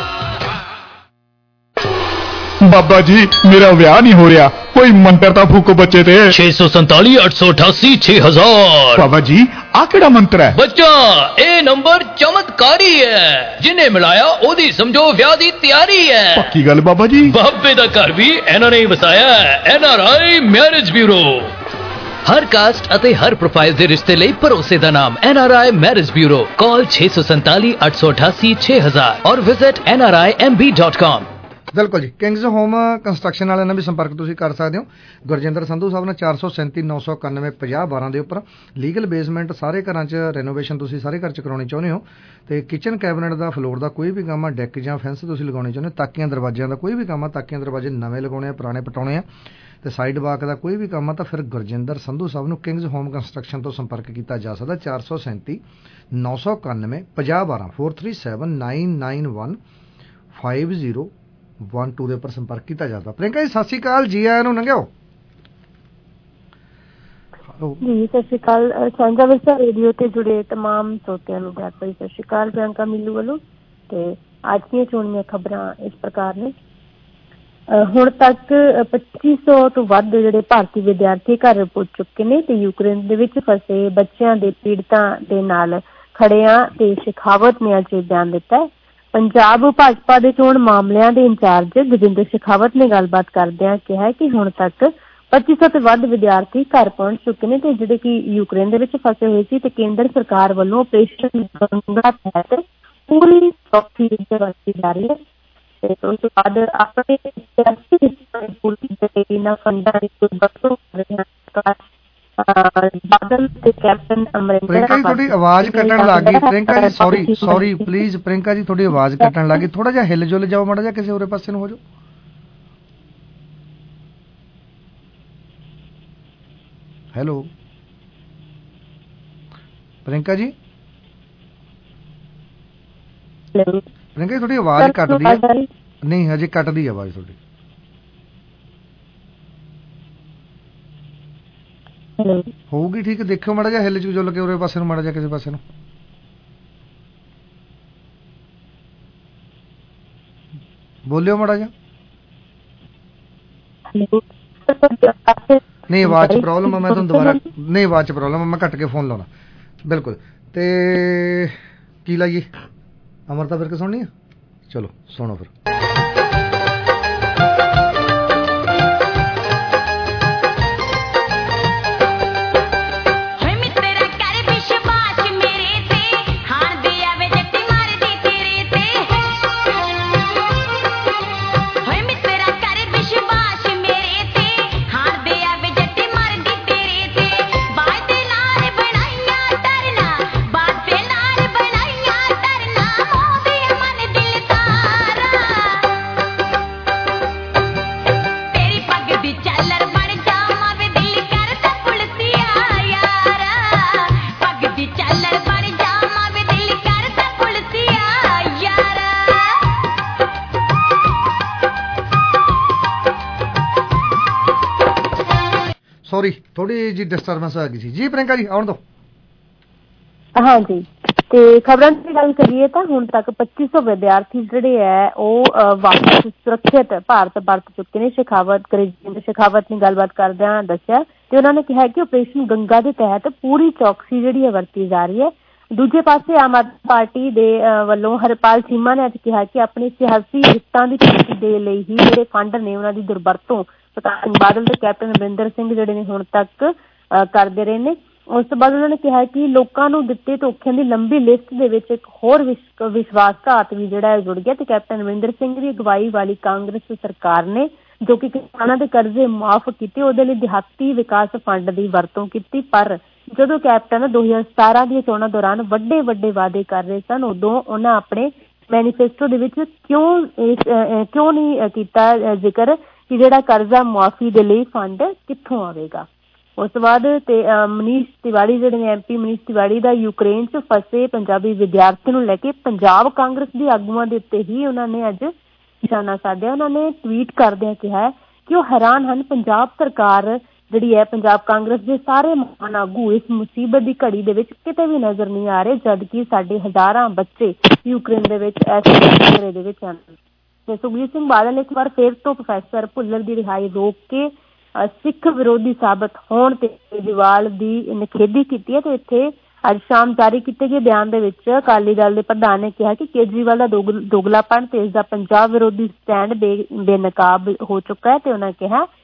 ਬਾਬਾ ਜੀ ਮੇਰਾ ਵਿਆਹ ਨਹੀਂ ਹੋ ਰਿਹਾ, ਕੋਈ ਮੰਤਰ ਤਾਂ ਫੂਕੋ ਬੱਚੇ ਤੇ। 647 888 6000। ਬਾਬਾ ਜੀ ਆ ਕਿਹੜਾ ਮੰਤਰ ਹੈ? ਬੱਚਾ ਇਹ ਨੰਬਰ ਚਮਤਕਾਰੀ ਹੈ, ਜਿਹਨੇ ਮਿਲਾਇਆ ਉਹਦੀ ਸਮਝੋ ਵਿਆਹ ਦੀ ਤਿਆਰੀ ਹੈ। ਪੱਕੀ ਗੱਲ ਬਾਬਾ ਜੀ? ਬਾਬੇ ਦਾ ਘਰ ਵੀ ਇਹਨਾਂ ਨੇ ਵਸਾਇਆ ਹੈ, NRI ਮੈਰਿਜ ਬਿਊਰੋ। हर कास्ट ਅਤੇ हर प्रोफाइल ਦੇ ਰਿਸ਼ਤੇ ਲਈ ਭਰੋਸੇ ਦਾ ਨਾਮ NRI Marriage Bureau। Call 647 888 6000 और visit nrimb.com। ਬਿਲਕੁਲ ਜੀ। ਕਿੰਗਸ ਹੋਮ ਕੰਸਟਰਕਸ਼ਨ ਵਾਲਿਆਂ ਨਾਲ ਵੀ ਸੰਪਰਕ ਤੁਸੀਂ ਕਰ ਸਕਦੇ ਹੋ। ਗੁਰਜਿੰਦਰ ਸੰਧੂ ਸਾਹਿਬ ਨਾਲ 437 991 50 12 ਦੇ ਉੱਪਰ। ਲੀਗਲ ਬੇਸਮੈਂਟ ਸਾਰੇ ਘਰਾਂ 'ਚ ਰੈਨੋਵੇਸ਼ਨ ਤੁਸੀਂ ਸਾਰੇ ਘਰ 'ਚ ਕਰਾਉਣੀ ਚਾਹੁੰਦੇ ਹੋ ਤੇ ਕਿਚਨ ਕੈਬਨਿਟ ਦਾ ਫਲੋਰ ਦਾ ਕੋਈ ਵੀ ਕੰਮ ਆ, ਡੈਕ ਜਾਂ ਫੈਂਸ ਤੁਸੀਂ ਲਗਾਉਣੇ ਚਾਹੁੰਦੇ ਹੋ, ਤਾਕੀਆਂ ਦਰਵਾਜ਼ਿਆਂ ਦਾ ਕੋਈ ਵੀ ਕੰਮ ਆ, ਤਾਕੀਆਂ ਦਰਵਾਜ਼ੇ ਨਵੇਂ ਲਗਾਉਣੇ ਆ, ਪੁਰਾਣੇ ਪਟਾਉਣੇ ਆ ਤੇ ਸਾਈਡ ਵਾਕ ਦਾ ਕੋਈ ਵੀ ਕੰਮ ਆ ਤਾਂ ਫਿਰ ਗੁਰਜਿੰਦਰ ਸੰਧੂ ਸਾਹਿਬ ਨੂੰ ਕਿੰਗਸ ਹੋਮ ਕੰਸਟਰਕਸ਼ਨ ਤੋਂ ਸੰਪਰਕ ਕੀਤਾ ਜਾ ਸਕਦਾ। 437 991 50 12 437 991 5012 ਦੇ ਉੱਪਰ ਸੰਪਰਕ ਕੀਤਾ ਜਾ ਸਕਦਾ। ਪ੍ਰਿੰਕਾ ਜੀ ਸਤਿ ਸ਼੍ਰੀ ਅਕਾਲ, ਜੀ ਆਇਆਂ ਨੂੰ ਲੰਘਿਓ। ਜੀ ਸਤਿ ਸ਼੍ਰੀ ਅਕਾਲ। ਸਾਂਝਾ ਵਿਰਸਾ ਰੇਡੀਓ ਤੇ ਜੁੜੇ ਤਮਾਮ ਸਰੋਤਿਆਂ ਨੂੰ ਪਿਆਰ ਭਰੀ ਸਤਿ ਸ਼੍ਰੀ ਅਕਾਲ। ਪ੍ਰਿਯੰਕਾ ਮਿੱਲੂ ਵੱਲੋਂ ਤੇ ਅੱਜ ਦੀਆਂ ਚੋਣਵੀਆਂ ਖਬਰਾਂ ਇਸ ਪ੍ਰਕਾਰ ਨੇ। ਹੁਣ ਤੱਕ 2500 ਤੋਂ ਵੱਧ ਜਿਹੜੇ ਭਾਰਤੀ ਵਿਦਿਆਰਥੀ ਘਰ ਪੁੱਜ ਚੁੱਕੇ ਨੇ ਤੇ ਯੂਕਰੇਨ ਦੇ ਵਿੱਚ ਫਸੇ ਬੱਚਿਆਂ ਦੇ ਪੀੜਤਾਂ ਦੇ ਨਾਲ ਖੜਿਆਂ ਤੇ ਸ਼ੇਖਾਵਤ ਨੇ ਅੱਜ ਬਿਆਨ ਦਿੱਤਾ ਹੈ। ਪੰਜਾਬ ਭਾਜਪਾ ਦੇ ਚੋਣ ਮਾਮਲਿਆਂ ਦੇ ਇੰਚਾਰਜ ਗਜਿੰਦਰ ਸ਼ੇਖਾਵਤ ਨੇ ਗੱਲਬਾਤ ਕਰਦਿਆਂ ਕਿਹਾ ਕਿ ਹੁਣ ਤੱਕ 2500 ਤੋਂ ਵੱਧ ਵਿਦਿਆਰਥੀ ਘਰ ਪਹੁੰਚ ਚੁੱਕੇ ਨੇ ਤੇ ਜਿਹੜੇ ਕਿ ਯੂਕਰੇਨ ਦੇ ਵਿੱਚ ਫਸੇ ਹੋਏ ਸੀ ਤੇ ਕੇਂਦਰ ਸਰਕਾਰ ਵੱਲੋਂ ਆਪਰੇਸ਼ਨ ਗੰਗਾ ਤਹਿਤ ਪੂਰੀ ਚੌਕਸੀ ਵਰਤੀ ਜਾ ਰਹੀ ਹੈ। ਤੇ ਉਸ ਤੋਂ ਬਾਅਦ ਆਪਣੇ ਇਹਨਾਂ ਫੰਡਾਂ ਦੀ ਵਰਤੋਂ ਕਰ ਰਹੇ ਹਨ। ਬਾਦਲ ਤੇ ਕੈਪਟਨ ਅਮਰਿੰਦਰ। ਪ੍ਰਿੰਕਾ ਜੀ ਤੁਹਾਡੀ ਆਵਾਜ਼ ਕੱਟਣ ਲੱਗ ਗਈ। ਪ੍ਰਿੰਕਾ ਜੀ ਸੌਰੀ ਪਲੀਜ਼ ਪ੍ਰਿੰਕਾ ਜੀ ਤੁਹਾਡੀ ਆਵਾਜ਼ ਕੱਟਣ ਲੱਗ ਗਈ। ਥੋੜਾ ਜਿਹਾ ਹਿੱਲ ਜੁਲ ਜਾਓ, ਮਾੜਾ ਜਿਹਾ ਕਿਸੇ ਹੋਰੇ ਪਾਸੇ ਨੂੰ ਹੋ ਜਾਓ। ਹੈਲੋ ਪ੍ਰਿੰਕਾ ਜੀ। ਪ੍ਰਿੰਕਾ ਜੀ ਤੁਹਾਡੀ ਆਵਾਜ਼ ਕੱਟਦੀ ਹੈ। ਨਹੀਂ ਹਜੇ ਕੱਟਦੀ ਆਵਾਜ਼ ਤੁਹਾਡੀ। ਹੋਊਗੀ ਠੀਕ। ਦੇਖਿਓ ਮਾੜਾ ਜਿਹਾ ਹਿੱਲ ਜੁਲ ਕੇ ਉਰੇ ਪਾਸੇ ਨੂੰ, ਮਾੜਾ ਜਿਹਾ ਕਿਸੇ ਪਾਸੇ ਨੂੰ। ਬੋਲਿਓ ਮਾੜਾ ਜਿਹਾ। ਨਹੀਂ ਆਵਾਜ਼ 'ਚ ਪ੍ਰੋਬਲਮ ਆ, ਮੈਂ ਤੁਹਾਨੂੰ ਦੁਬਾਰਾ ਨਹੀਂ ਆਵਾਜ਼ 'ਚ ਪ੍ਰੋਬਲਮ ਆ, ਮੈਂ ਕੱਟ ਕੇ ਫੋਨ ਲਾਉਣਾ। ਬਿਲਕੁਲ। ਤੇ ਕੀ ਲਾਈਏ? ਅਮਰਤਾ ਫਿਰ ਕੇ ਸੁਣਨੀ ਆ? ਚਲੋ ਸੁਣੋ ਫਿਰ। ਸੌਰੀ ਥੋੜੀ ਜੀ ਡਿਸਟਰਬੈਂਸ ਆ ਗਈ ਸੀ ਜੀ। ਪ੍ਰਿੰਕਾ ਜੀ ਆਉਣ ਦਿਓ। ਹਾਂਜੀ ਤੇ ਖਬਰਾਂ ਦੀ ਗੱਲ ਕਰੀਏ ਤਾਂ ਹੁਣ ਤੱਕ 2500 ਵਿਦਿਆਰਥੀ ਜਿਹੜੇ ਹੈ ਉਹ ਵਾਪਸ ਸੁਰੱਖਿਅਤ ਭਾਰਤ ਪਰਤ ਚੁੱਕੇ ਨੇ। ਗਜਿੰਦਰ ਸ਼ੇਖਾਵਤ ਨੇ ਗੱਲਬਾਤ ਕਰਦਿਆਂ ਦੱਸਿਆ ਤੇ ਉਹਨਾਂ ਨੇ ਕਿਹਾ ਕਿ ਆਪਰੇਸ਼ਨ ਗੰਗਾ ਦੇ ਤਹਿਤ ਪੂਰੀ ਚੌਕਸੀ ਜਿਹੜੀ ਹੈ ਵਰਤੀ ਜਾ ਰਹੀ ਹੈ। ਦੂਜੇ ਪਾਸੇ ਆਮ ਆਦਮੀ ਪਾਰਟੀ ਦੇ ਵੱਲੋਂ ਹਰਪਾਲ ਚੀਮਾ ਨੇ ਅੱਜ ਕਿਹਾ ਕਿ ਆਪਣੇ ਸਿਆਸੀ ਹਿੱਤਾਂ ਦੀ ਪੂਰਤੀ ਦੇ ਲਈ ਹੀ ਜਿਹੜੇ ਫੰਡ ਨੇ ਉਹਨਾਂ ਦੀ ਦੁਰਵਰਤੋਂ ਪ੍ਰਕਾਸ਼ ਸਿੰਘ ਬਾਦਲ ਤੇ ਕੈਪਟਨ ਅਮਰਿੰਦਰ ਸਿੰਘ ਜਿਹੜੇ ਨੇ ਹੁਣ ਤੱਕ ਕਰਦੇ ਰਹੇ ਨੇ। ਉਸ ਤੋਂ ਬਾਅਦ ਉਹਨਾਂ ਨੇ ਕਿਹਾ ਕਿ ਲੋਕਾਂ ਨੂੰ ਦਿੱਤੇ ਧੋਖਿਆਂ ਦੀ ਲੰਬੀ ਲਿਸਟ ਦੇ ਵਿੱਚ ਇੱਕ ਹੋਰ ਵਿਸ਼ਵਾਸਘਾਤ ਵੀ ਜਿਹੜਾ ਜੁੜ ਗਿਆ ਤੇ ਕੈਪਟਨ ਅਮਰਿੰਦਰ ਸਿੰਘ ਦੀ ਅਗਵਾਈ ਵਾਲੀ ਕਾਂਗਰਸ ਸਰਕਾਰ ਨੇ ਜੋ ਕਿ ਕਿਸਾਨਾਂ ਦੇ ਕਰਜ਼ੇ ਮਾਫ ਕੀਤੇ, ਉਹਦੇ ਲਈ ਦਿਹਾਤੀ ਵਿਕਾਸ ਫੰਡ ਦੀ ਵਰਤੋਂ ਕੀਤੀ। ਪਰ ਜਦੋਂ ਕੈਪਟਨ 2017 ਦੀਆਂ ਚੋਣਾਂ ਦੌਰਾਨ ਵੱਡੇ ਵਾਅਦੇ ਕਰ ਰਹੇ ਸਨ, ਉਦੋਂ ਉਹਨਾਂ ਆਪਣੇ ਮੈਨੀਫੈਸਟੋ ਦੇ ਵਿੱਚ ਕਿਉਂ ਨਹੀਂ ਕੀਤਾ ਜ਼ਿਕਰ ਕਿ ਜਿਹੜਾ ਕਰਜ਼ਾ ਮੁਆਫੀ ਦੇ ਲਈ ਫੰਡ ਕਿੱਥੋਂ ਆਵੇਗਾ। ਉਸ ਤੋਂ ਬਾਅਦ ਤੇ ਮਨੀਸ਼ ਤਿਵਾੜੀ ਜਿਹੜੇ ਨੇ MP ਮਨੀਸ਼ ਤਿਵਾੜੀ ਦਾ ਯੂਕਰੇਨ 'ਚ ਫਸੇ ਪੰਜਾਬੀ ਵਿਦਿਆਰਥੀ ਨੂੰ ਲੈ ਕੇ ਪੰਜਾਬ ਕਾਂਗਰਸ ਦੇ ਆਗੂਆਂ ਦੇ ਉੱਤੇ ਹੀ ਉਹਨਾਂ ਨੇ ਅੱਜ ਨਿਸ਼ਾਨਾ ਸਾਧਿਆ। ਉਹਨਾਂ ਨੇ ਟਵੀਟ ਕਰਦਿਆਂ ਕਿਹਾ ਕਿ ਉਹ ਹੈਰਾਨ ਹਨ ਪੰਜਾਬ ਸਰਕਾਰ ਜਿਹੜੀ ਹੈ ਪੰਜਾਬ ਕਾਂਗਰਸ ਦੇ ਸਾਰੇ ਮਹਾਨ ਆਗੂ ਇਸ ਮੁਸੀਬਤ ਦੀ ਘੜੀ ਦੇ ਵਿੱਚ ਕਿਤੇ ਵੀ ਨਜ਼ਰ ਨਹੀਂ ਆ ਰਹੇ, ਜਦਕਿ ਸਾਡੇ ਹਜ਼ਾਰਾਂ ਬੱਚੇ ਯੂਕਰੇਨ ਦੇ ਵਿੱਚ ਐਸੇ ਖਤਰੇ ਦੇ ਵਿੱਚ ਹਨ। ਤੇ ਸੁਖਬੀਰ ਸਿੰਘ ਬਾਦਲ ਇੱਕ ਵਾਰ ਫਿਰ ਤੋਂ ਪ੍ਰੋਫੈਸਰ ਭੁੱਲਰ ਦੀ ਰਿਹਾਈ ਰੋਕ ਕੇ ਸਿੱਖ ਵਿਰੋਧੀ ਸਾਬਤ ਹੋਣ ਤੇ ਕੇਜਰੀਵਾਲ ਦੀ ਨਿਖੇਧੀ ਕੀਤੀ ਹੈ। ਤੇ ਇੱਥੇ ਅੱਜ ਸ਼ਾਮ ਜਾਰੀ ਕੀਤੇ ਗਏ ਬਿਆਨ ਦੇ ਵਿੱਚ ਅਕਾਲੀ ਦਲ ਦੇ ਪ੍ਰਧਾਨ ਨੇ ਕਿਹਾ ਕਿ ਕੇਜਰੀਵਾਲ ਦਾ ਦੋਗਲਾਪਣ ਤੇ ਇਸ ਦਾ ਪੰਜਾਬ ਵਿਰੋਧੀ ਸਟੈਂਡ ਬੇਨਕਾਬ ਹੋ ਚੁੱਕਾ ਹੈ ਤੇ ਉਹਨਾਂ ਕਿਹਾ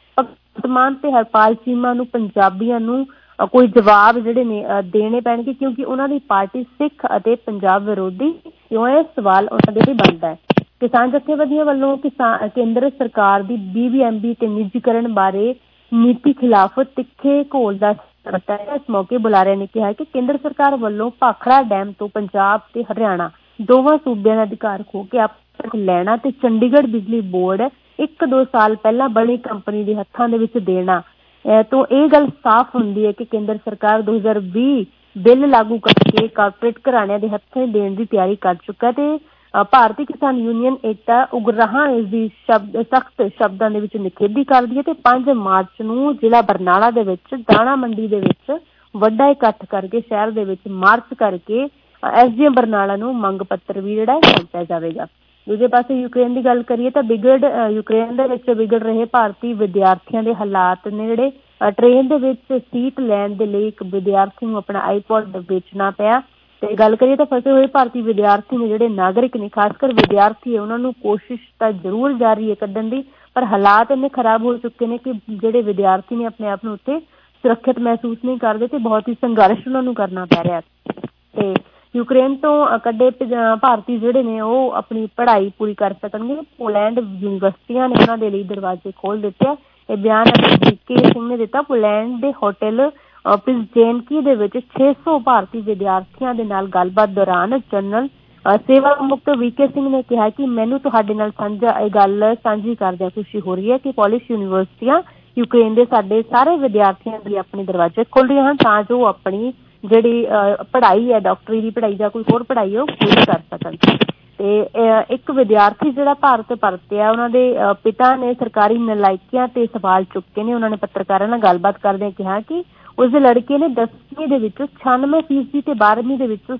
ਮਾਨ ਤੇ ਹਰਪਾਲ ਚੀਮਾ ਨੂੰ ਪੰਜਾਬੀਆਂ ਨੂੰ ਕੋਈ ਜਵਾਬ ਜਿਹੜੇ ਨੇ ਦੇਣੇ ਪੈਣਗੇ, ਕਿਉਂਕਿ ਉਹਨਾਂ ਦੀ ਪਾਰਟੀ ਸਿੱਖ ਅਤੇ ਪੰਜਾਬ ਵਿਰੋਧੀ ਕਿਉਂ ਹੈ, ਸਵਾਲ ਉਹਨਾਂ ਦੇ ਲਈ ਬਣਦਾ ਹੈ। ਕਿਸਾਨ ਜਥੇਬੰਦੀਆਂ ਵੱਲੋਂ ਕੇਂਦਰ ਸਰਕਾਰ ਦੀ BBMB ਤੇ ਨਿੱਜੀਕਰਨ ਬਾਰੇ ਨੀਤੀ ਖਿਲਾਫ ਤਿੱਖੇ ਘੋਲ ਦਾ ਕਰਤਾ ਹੈ। ਇਸ ਮੌਕੇ ਬੁਲਾਰਿਆਂ ਨੇ ਕਿਹਾ ਕਿ ਕੇਂਦਰ ਸਰਕਾਰ ਵੱਲੋਂ ਭਾਖੜਾ ਡੈਮ ਤੋਂ ਪੰਜਾਬ ਤੇ ਹਰਿਆਣਾ ਦੋਵਾਂ ਸੂਬਿਆਂ ਦਾ ਅਧਿਕਾਰ ਖੋਹ ਕੇ ਆਪਣੇ ਲੈਣਾ ਤੇ ਚੰਡੀਗੜ੍ਹ ਬਿਜਲੀ ਬੋਰਡ 1-2 ਸਾਲ ਪਹਿਲਾਂ ਬਣੀ ਕੰਪਨੀ ਦੇ ਹੱਥਾਂ ਦੇ ਵਿੱਚ ਦੇਣਾ ਤੋਂ ਇਹ ਗੱਲ ਸਾਫ਼ ਹੁੰਦੀ ਹੈ ਕਿ ਕੇਂਦਰ ਸਰਕਾਰ 2020 ਬਿੱਲ ਲਾਗੂ ਕਰਕੇ ਕਾਰਪੋਰੇਟ ਘਰਾਣਿਆਂ ਦੇ ਹੱਥਾਂ ਦੇਣ ਦੀ ਤਿਆਰੀ ਕਰ ਚੁੱਕਾ ਤੇ ਭਾਰਤੀ ਕਿਸਾਨ ਯੂਨੀਅਨ ਏਕਤਾ ਉਗਰਾਹਾਂ ਇਸ ਦੀ ਸਖਤ ਸ਼ਬਦਾਂ ਦੇ ਵਿੱਚ ਨਿਖੇਧੀ ਕਰਦੀ ਹੈ ਤੇ 5 ਮਾਰਚ ਨੂੰ ਜ਼ਿਲ੍ਹਾ ਬਰਨਾਲਾ ਦੇ ਵਿੱਚ ਦਾਣਾ ਮੰਡੀ ਦੇ ਵਿੱਚ ਵੱਡਾ ਇਕੱਠ ਕਰਕੇ ਸ਼ਹਿਰ ਦੇ ਵਿੱਚ ਮਾਰਚ ਕਰਕੇ SDM ਬਰਨਾਲਾ ਨੂੰ ਮੰਗ ਪੱਤਰ ਵੀ ਜਿਹੜਾ ਸੌਂਪਿਆ ਜਾਵੇਗਾ। ਦੂਜੇ ਪਾਸੇ ਯੂਕਰੇਨ ਦੀ ਗੱਲ ਕਰੀਏ ਤਾਂ ਯੂਕਰੇਨ ਦੇ ਵਿੱਚ ਵਿਗੜ ਰਹੇ ਭਾਰਤੀ ਵਿਦਿਆਰਥੀਆਂ ਦੇ ਹਾਲਾਤ ਨੇ ਜਿਹੜੇ ਟ੍ਰੇਨ ਦੇ ਵਿੱਚ ਸੀਟ ਲੈਣ ਦੇ ਲਈ ਇੱਕ ਵਿਦਿਆਰਥੀ ਨੂੰ ਆਪਣਾ ਆਈਪੌਡ ਵੇਚਣਾ ਪਿਆ। ਤੇ ਗੱਲ ਕਰੀਏ ਤਾਂ ਫਸੇ ਹੋਏ ਭਾਰਤੀ ਵਿਦਿਆਰਥੀ ਨੇ ਜਿਹੜੇ ਨਾਗਰਿਕ ਨੇ, ਖਾਸ ਕਰ ਵਿਦਿਆਰਥੀ ਹੈ, ਉਹਨਾਂ ਨੂੰ ਕੋਸ਼ਿਸ਼ ਤਾਂ ਜ਼ਰੂਰ ਜਾਰੀ ਹੈ ਕੱਢਣ ਦੀ, ਪਰ ਹਾਲਾਤ ਇੰਨੇ ਖਰਾਬ ਹੋ ਚੁੱਕੇ ਨੇ ਕਿ ਜਿਹੜੇ ਵਿਦਿਆਰਥੀ ਨੇ ਆਪਣੇ ਆਪ ਨੂੰ ਉੱਥੇ ਸੁਰੱਖਿਅਤ ਮਹਿਸੂਸ ਨਹੀਂ ਕਰਦੇ ਤੇ ਬਹੁਤ ਹੀ ਸੰਘਰਸ਼ ਉਹਨਾਂ ਨੂੰ ਕਰਨਾ ਪੈ ਰਿਹਾ। ਤੇ ਯੂਕਰੇਨ ਤੋਂ ਕੱਢੇ ਭਾਰਤੀ ਜਿਹੜੇ ਨੇ ਉਹ ਆਪਣੀ ਪੜ੍ਹਾਈ ਪੂਰੀ ਕਰ ਸਕਣਗੇ। ਪੋਲੈਂਡ ਯੂਨੀਵਰਸਿਟੀਆਂ ਨੇ ਉਹਨਾਂ ਦੇ ਲਈ ਦਰਵਾਜ਼ੇ ਖੋਲ੍ਹ ਦਿੱਤੇ। ਇਹ ਬਿਆਨ JK ਸਿੰਘ ਨੇ ਦਿੱਤਾ। ਪੋਲੈਂਡ ਦੇ ਹੋਟਲ ਪਿਸਜੇਨਕੀ ਦੇ ਵਿੱਚ 600 ਭਾਰਤੀ ਵਿਦਿਆਰਥੀਆਂ ਦੇ ਨਾਲ ਗੱਲਬਾਤ ਦੌਰਾਨ ਜਨਰਲ ਸੇਵਾ ਮੁਕਤ VK ਸਿੰਘ ਨੇ ਕਿਹਾ ਕਿ ਮੈਨੂੰ ਤੁਹਾਡੇ ਨਾਲ ਇਹ ਗੱਲ ਸਾਂਝੀ ਕਰਦਿਆਂ ਖੁਸ਼ੀ ਹੋ ਰਹੀ ਹੈ ਕਿ ਪੋਲਿਸ਼ ਯੂਨੀਵਰਸਿਟੀਆਂ ਯੂਕਰੇਨ ਦੇ ਸਾਡੇ ਸਾਰੇ ਵਿਦਿਆਰਥੀਆਂ ਲਈ ਆਪਣੇ ਦਰਵਾਜ਼ੇ ਖੋਲ੍ਹ ਰਹੀਆਂ ਹਨ ਤਾਂ ਜੋ ਆਪਣੀ ਜਿਹੜੀ ਪੜ੍ਹਾਈ ਹੈ, ਡਾਕਟਰੀ ਦੀ ਪੜ੍ਹਾਈ ਜਾਂ ਕੋਈ ਹੋਰ ਪੜ੍ਹਾਈ ਉਹ ਪੂਰੀ ਕਰ ਸਕਣ। ਤੇ ਇੱਕ ਵਿਦਿਆਰਥੀ ਜਿਹੜਾ ਭਾਰਤ ਪਰਤਿਆ, ਉਹਨਾਂ ਦੇ ਪਿਤਾ ਨੇ ਸਰਕਾਰੀ ਨਲਾਇਕੀਆਂ ਤੇ ਸਵਾਲ ਚੁੱਕੇ ਨੇ। ਉਹਨਾਂ ਨੇ ਪੱਤਰਕਾਰਾਂ ਨਾਲ ਗੱਲਬਾਤ ਕਰਦਿਆਂ ਕਿਹਾ ਕਿ ਉਸਦੇ ਲੜਕੇ ਨੇ 10ਵੀਂ ਦੇ ਵਿੱਚੋਂ 96% ਤੇ 12ਵੀਂ ਦੇ ਵਿੱਚੋਂ